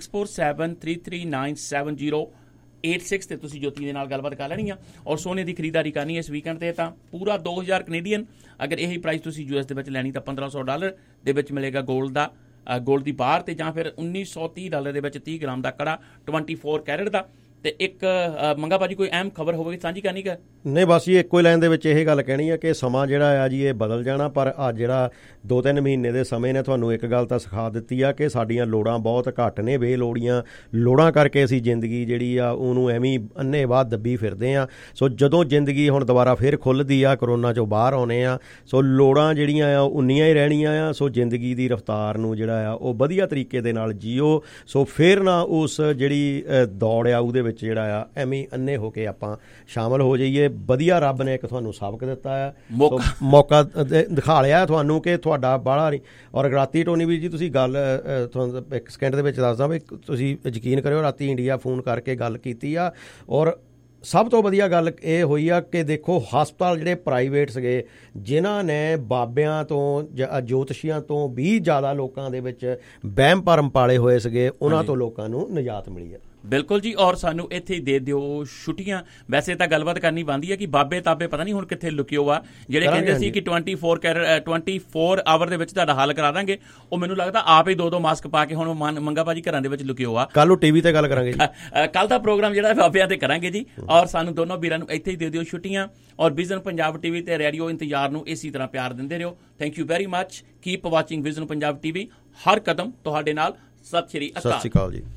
6473397086 ਤੇ ਤੁਸੀਂ ਜੋਤੀ ਦੇ ਨਾਲ ਗੱਲਬਾਤ ਕਰ ਲੈਣੀ ਆ ਔਰ ਸੋਨੇ ਦੀ ਖਰੀਦਦਾਰੀ ਕਰਨੀ ਇਸ ਵੀਕਐਂਡ ਤੇ ਤਾਂ ਪੂਰਾ 2000 ਕੈਨੇਡੀਅਨ। ਅਗਰ ਇਹੀ ਪ੍ਰਾਈਸ ਤੁਸੀਂ US ਦੇ ਵਿੱਚ ਲੈਣੀ ਤਾਂ $1500 ਦੇ ਵਿੱਚ ਮਿਲੇਗਾ ਗੋਲਡ ਦੀ ਬਾਰ ਤੇ ਜਾਂ ਫਿਰ $1930 ਦੇ ਵਿੱਚ 30 ਗ੍ਰਾਮ ਦਾ ਕੜਾ 24 ਕੈਰਟ ਦਾ। ਤੇ ਇੱਕ ਮੰਗਾ ਭਾਜੀ ਕੋਈ ਅਹਿਮ ਖਬਰ ਹੋਵੇਗੀ ਸਾਂਝੀ ਕਰਨੀ ਕਿ ਨਹੀਂ? ਬਸ ਜੀ ਇੱਕੋ ਹੀ ਲਾਈਨ ਦੇ ਵਿੱਚ ਇਹ ਗੱਲ ਕਹਿਣੀ ਹੈ ਕਿ ਸਮਾਂ ਜਿਹੜਾ ਆ ਜੀ ਇਹ ਬਦਲ ਜਾਣਾ, ਪਰ ਅੱਜ ਜਿਹੜਾ 2-3 ਮਹੀਨੇ ਦੇ ਸਮੇਂ ਨੇ ਤੁਹਾਨੂੰ ਇੱਕ ਗੱਲ ਤਾਂ ਸਿਖਾ ਦਿੱਤੀ ਆ ਕਿ ਸਾਡੀਆਂ ਲੋੜਾਂ ਬਹੁਤ ਘੱਟ ਨੇ। ਬੇਲੋੜੀਆਂ ਲੋੜਾਂ ਕਰਕੇ ਅਸੀਂ ਜ਼ਿੰਦਗੀ ਜਿਹੜੀ ਆ ਉਹਨੂੰ ਐਵੇਂ ਅੰਨ੍ਹੇਵਾਹ ਦੱਬੀ ਫਿਰਦੇ ਆ। ਸੋ ਜਦੋਂ ਜ਼ਿੰਦਗੀ ਹੁਣ ਦੁਬਾਰਾ ਫਿਰ ਖੁੱਲ੍ਹਦੀ ਆ, ਕਰੋਨਾ 'ਚੋਂ ਬਾਹਰ ਆਉਣੇ ਆ, ਸੋ ਲੋੜਾਂ ਜਿਹੜੀਆਂ ਆ ਉਨੀਆਂ ਹੀ ਰਹਿਣੀਆਂ ਆ। ਸੋ ਜ਼ਿੰਦਗੀ ਦੀ ਰਫ਼ਤਾਰ ਨੂੰ ਜਿਹੜਾ ਆ ਉਹ ਵਧੀਆ ਤਰੀਕੇ ਦੇ ਨਾਲ ਜੀਓ। ਸੋ ਫਿਰ ਨਾ ਉਸ ਜਿਹੜੀ ਦੌੜ ਆ ਉਹਦੇ ਵਿੱਚ ਜਿਹੜਾ ਆ ਐਵੇਂ ਅੰਨੇ ਹੋ ਕੇ ਆਪਾਂ ਸ਼ਾਮਲ ਹੋ ਜਾਈਏ। ਵਧੀਆ ਰੱਬ ਨੇ ਇੱਕ ਤੁਹਾਨੂੰ ਸਬਕ ਦਿੱਤਾ ਆ, ਮੌਕਾ ਦਿਖਾ ਲਿਆ ਤੁਹਾਨੂੰ ਕਿ ਤੁਹਾਡਾ ਬਾਹਲਾ ਨਹੀਂ। ਔਰ ਰਾਤੀ ਟੋਨੀ ਵੀਰ ਜੀ ਤੁਸੀਂ ਗੱਲ ਤੁਹਾਨੂੰ 1 ਸਕਿੰਟ ਦੇ ਵਿੱਚ ਦੱਸਦਾ ਵੀ ਤੁਸੀਂ ਯਕੀਨ ਕਰਿਓ ਰਾਤੀ ਇੰਡੀਆ ਫੋਨ ਕਰਕੇ ਗੱਲ ਕੀਤੀ ਆ ਔਰ ਸਭ ਤੋਂ ਵਧੀਆ ਗੱਲ ਇਹ ਹੋਈ ਆ ਕਿ ਦੇਖੋ ਹਸਪਤਾਲ ਜਿਹੜੇ ਪ੍ਰਾਈਵੇਟ ਸੀਗੇ ਜਿਨ੍ਹਾਂ ਨੇ ਬਾਬਿਆਂ ਤੋਂ ਜੋਤਸ਼ੀਆਂ ਤੋਂ ਵੀ ਜ਼ਿਆਦਾ ਲੋਕਾਂ ਦੇ ਵਿੱਚ ਵਹਿਮ ਭਰਮ ਪਾਲੇ ਹੋਏ ਸੀਗੇ, ਉਹਨਾਂ ਤੋਂ ਲੋਕਾਂ ਨੂੰ ਨਿਜਾਤ ਮਿਲੀ ਆ। ਬਿਲਕੁਲ ਜੀ। ਔਰ ਸਾਨੂੰ ਇੱਥੇ ਹੀ ਦੇ ਦਿਓ ਛੁੱਟੀਆਂ। ਵੈਸੇ ਤਾਂ ਗੱਲਬਾਤ ਕਰਨੀ ਬਣਦੀ ਹੈ ਕਿ ਬਾਬੇ ਤਾਬੇ ਪਤਾ ਨਹੀਂ ਹੁਣ ਕਿੱਥੇ ਲੁਕਿਓ ਆ, ਜਿਹੜੇ ਕਹਿੰਦੇ ਸੀ ਕਿ 24 ਆਵਰ ਦੇ ਵਿੱਚ ਤੁਹਾਡਾ ਹੱਲ ਕਰਾ ਦਾਂਗੇ। ਉਹ ਮੈਨੂੰ ਲੱਗਦਾ ਆਪ ਹੀ 2-2 ਮਾਸਕ ਪਾ ਕੇ ਹੁਣ ਮੰਗਾ ਭਾਜੀ ਘਰਾਂ ਦੇ ਵਿੱਚ ਲੁਕਿਓ ਆ। ਕੱਲ ਨੂੰ ਟੀਵੀ ਤੇ ਗੱਲ ਕਰਾਂਗੇ ਜੀ, ਕੱਲ ਦਾ ਪ੍ਰੋਗਰਾਮ ਜਿਹੜਾ ਬਾਬਿਆਂ ਤੇ ਕਰਾਂਗੇ ਜੀ। ਔਰ ਸਾਨੂੰ ਦੋਨੋਂ ਵੀਰਾਂ ਨੂੰ ਇੱਥੇ ਹੀ ਦੇ ਦਿਓ ਛੁੱਟੀਆਂ ਔਰ ਵਿਜ਼ਨ ਪੰਜਾਬ ਟੀਵੀ ਤੇ ਰੇਡੀਓ ਇੰਤਜ਼ਾਰ ਨੂੰ ਇਸੇ ਤਰ੍ਹਾਂ ਪਿਆਰ ਦਿੰਦੇ ਰਹੋ। Thank you very much. Keep watching vision Punjab TV. ਹਰ ਕਦਮ ਤੁਹਾਡੇ ਨਾਲ। ਸਤਿ ਸ਼੍ਰੀ ਅਕਾਲ ਜੀ।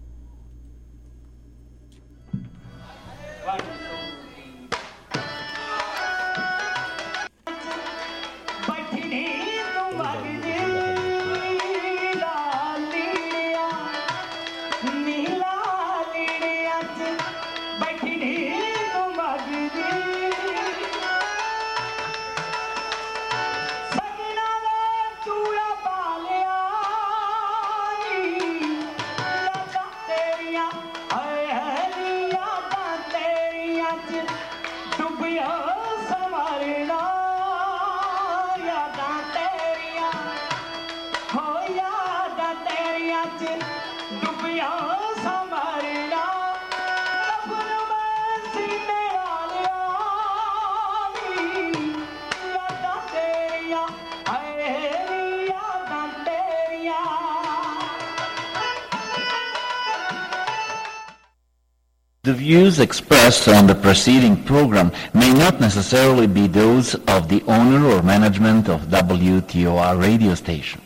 The views expressed on the preceding program may not necessarily be those of the owner or management of WTOR radio station.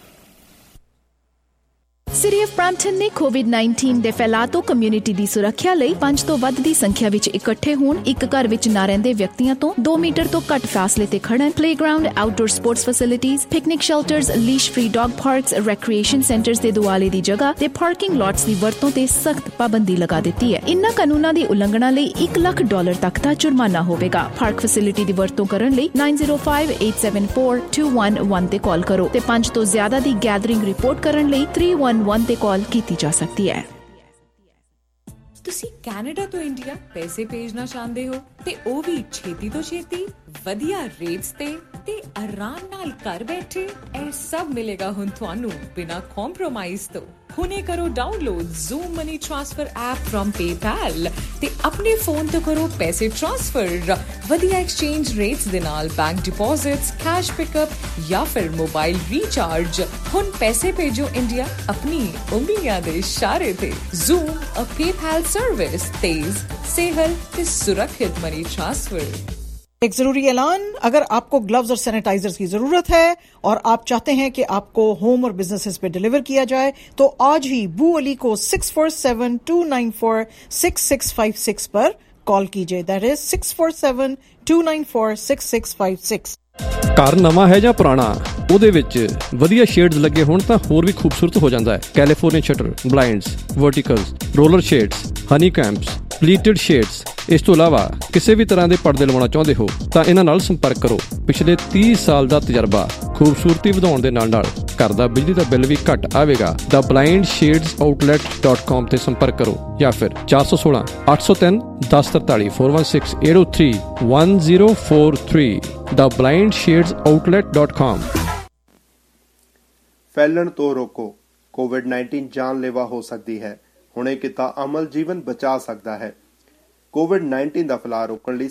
City of Brampton ਨੇ COVID-19 ਦੇ ਫੈਲਾਅ ਤੋਂ ਕਮਿਊਨਿਟੀ ਦੀ ਸੁਰੱਖਿਆ ਲਈ 5 ਤੋਂ ਵੱਧ ਦੀ ਸੰਖਿਆ ਵਿੱਚ ਇਕੱਠੇ ਹੋਣ, ਇੱਕ ਘਰ ਵਿੱਚ ਨਾ ਰਹਿੰਦੇ ਵਿਅਕਤੀਆਂ ਤੋਂ 2 ਮੀਟਰ ਤੋਂ ਘੱਟ ਫਾਸਲੇ ਤੇ ਖੜਨ, playground, outdoor sports facilities, picnic shelters, leash free dog parks, recreation centres ਦੇ ਦੁਆਲੇ ਦੀ ਜਗ੍ਹਾ ਤੇ ਪਾਰਕਿੰਗ ਲਾਟਸ ਦੀ ਵਰਤੋਂ ਤੇ ਸਖਤ ਪਾਬੰਦੀ ਲਗਾ ਦਿੱਤੀ ਹੈ। ਇਨ੍ਹਾਂ ਕਾਨੂੰਨਾਂ ਦੀ ਉਲੰਘਣਾ ਲਈ $1 ਲੱਖ ਤੱਕ ਦਾ ਜੁਰਮਾਨਾ ਹੋਵੇਗਾ। ਪਾਰਕ ਫੈਸਿਲਿਟੀ ਦੀ ਵਰਤੋਂ ਕਰਨ ਲਈ 9058742111 ਤੇ ਕਾਲ ਕਰੋ ਤੇ 5 ਤੋਂ ਜ਼ਿਆਦਾ ਦੀ ਗੈਦਰਿੰਗ ਰਿਪੋਰਟ ਕਰਨ ਲਈ 311 ਤੇ ਕਾਲ ਕੀਤੀ ਜਾ ਸਕਦੀ ਹੈ। ਤੁਸੀਂ ਕੈਨੇਡਾ ਤੋਂ ਇੰਡੀਆ ਪੈਸੇ ਭੇਜਣਾ ਚਾਹੁੰਦੇ ਹੋ ਤੇ ਉਹ ਵੀ ਛੇਤੀ ਤੋਂ ਛੇਤੀ, ਵਧੀਆ ਰੇਟਸ ਤੇ ਆਰਾਮ ਨਾਲ ਘਰ ਬੈਠੇ। ਇਹ ਸਭ ਮਿਲੇਗਾ ਹੁਣ ਤੁਹਾਨੂੰ ਬਿਨਾਂ ਕੰਪਰੋਮਾਈਜ਼ ਤੋਂ। ਹੁਣੇ ਕਰੋ download Zoom money transfer app from PayPal ਤੇ ਆਪਣੇ ਫੋਨ ਤੋਂ ਕਰੋ ਪੈਸੇ ਟ੍ਰਾਂਸਫਰ। ਵਧੀਆ ਐਕਸਚੇਂਜ ਰੇਟਸ ਦੇ ਨਾਲ ਬੈਂਕ ਡਿਪੋਜ਼ਿਟਸ, ਕੈਸ਼ ਪਿਕਅਪ ਜਾਂ ਫਿਰ ਮੋਬਾਈਲ ਰੀਚਾਰਜ। ਹੁਣ ਪੈਸੇ ਭੇਜੋ ਇੰਡੀਆ ਆਪਣੀ ਉਂਗਲੀਆਂ ਦੇ ਇਸ਼ਾਰੇ ਤੇ। ਜ਼ੂਮ ਅ PayPal सर्विस, तेज, सेहल ते सुरक्षित मनी ट्रांसफर। एक जरूरी ऐलान, अगर आपको ग्लव्स और सैनिटाइजर्स की जरूरत है और आप चाहते हैं कि आपको होम और बिजनेसेस पे डिलीवर किया जाए तो आज ही बू अली को 6472946656 पर कॉल कीजिए। That is 6472946656। ਘਰ ਨਵਾਂ ਹੈ ਜਾਂ ਪੁਰਾਣਾ, ਉਹਦੇ ਵਿੱਚ ਵਧੀਆ ਸ਼ੇਡਸ ਲੱਗੇ ਹੋਣ ਤਾਂ ਹੋਰ ਵੀ ਖੂਬਸੂਰਤ ਹੋ ਜਾਂਦਾ ਹੈ। California shutter, blinds, verticals, roller shades, honey combs, pleated shades. ਇਸ ਤੋਂ ਇਲਾਵਾ ਕਿਸੇ ਵੀ ਤਰ੍ਹਾਂ ਦੇ ਪਰਦੇ ਲਵਾਉਣਾ ਚਾਹੁੰਦੇ ਹੋ ਤਾਂ ਇਹਨਾਂ ਨਾਲ ਸੰਪਰਕ ਕਰੋ। ਪਿਛਲੇ 30 ਸਾਲ ਦਾ ਤਜਰਬਾ, ਖੂਬਸੂਰਤੀ ਵਧਾਉਣ ਦੇ ਨਾਲ ਘਰ ਦਾ ਬਿਜਲੀ ਦਾ ਬਿੱਲ ਵੀ ਘੱਟ ਆਵੇਗਾ। theblindshadesOutlet.com ਤੇ ਸੰਪਰਕ ਕਰੋ ਜਾਂ ਫਿਰ 416 803 1043 416 803 1043 theblindshadesOutlet.com। ਫੈਲਣ ਤੋਂ ਰੋਕੋ। ਕੋਵਿਡ-19 ਜਾਨਲੇਵਾ ਹੋ ਸਕਦੀ ਹੈ। ਹੁਣੇ ਕੀਤਾ ਅਮਲ ਜੀਵਨ ਬਚਾ ਸਕਦਾ ਹੈ। ਕੋਵਿਡ-19 ਦਾ ਫੈਲਾਅ ਰੋਕਣ ਲਈ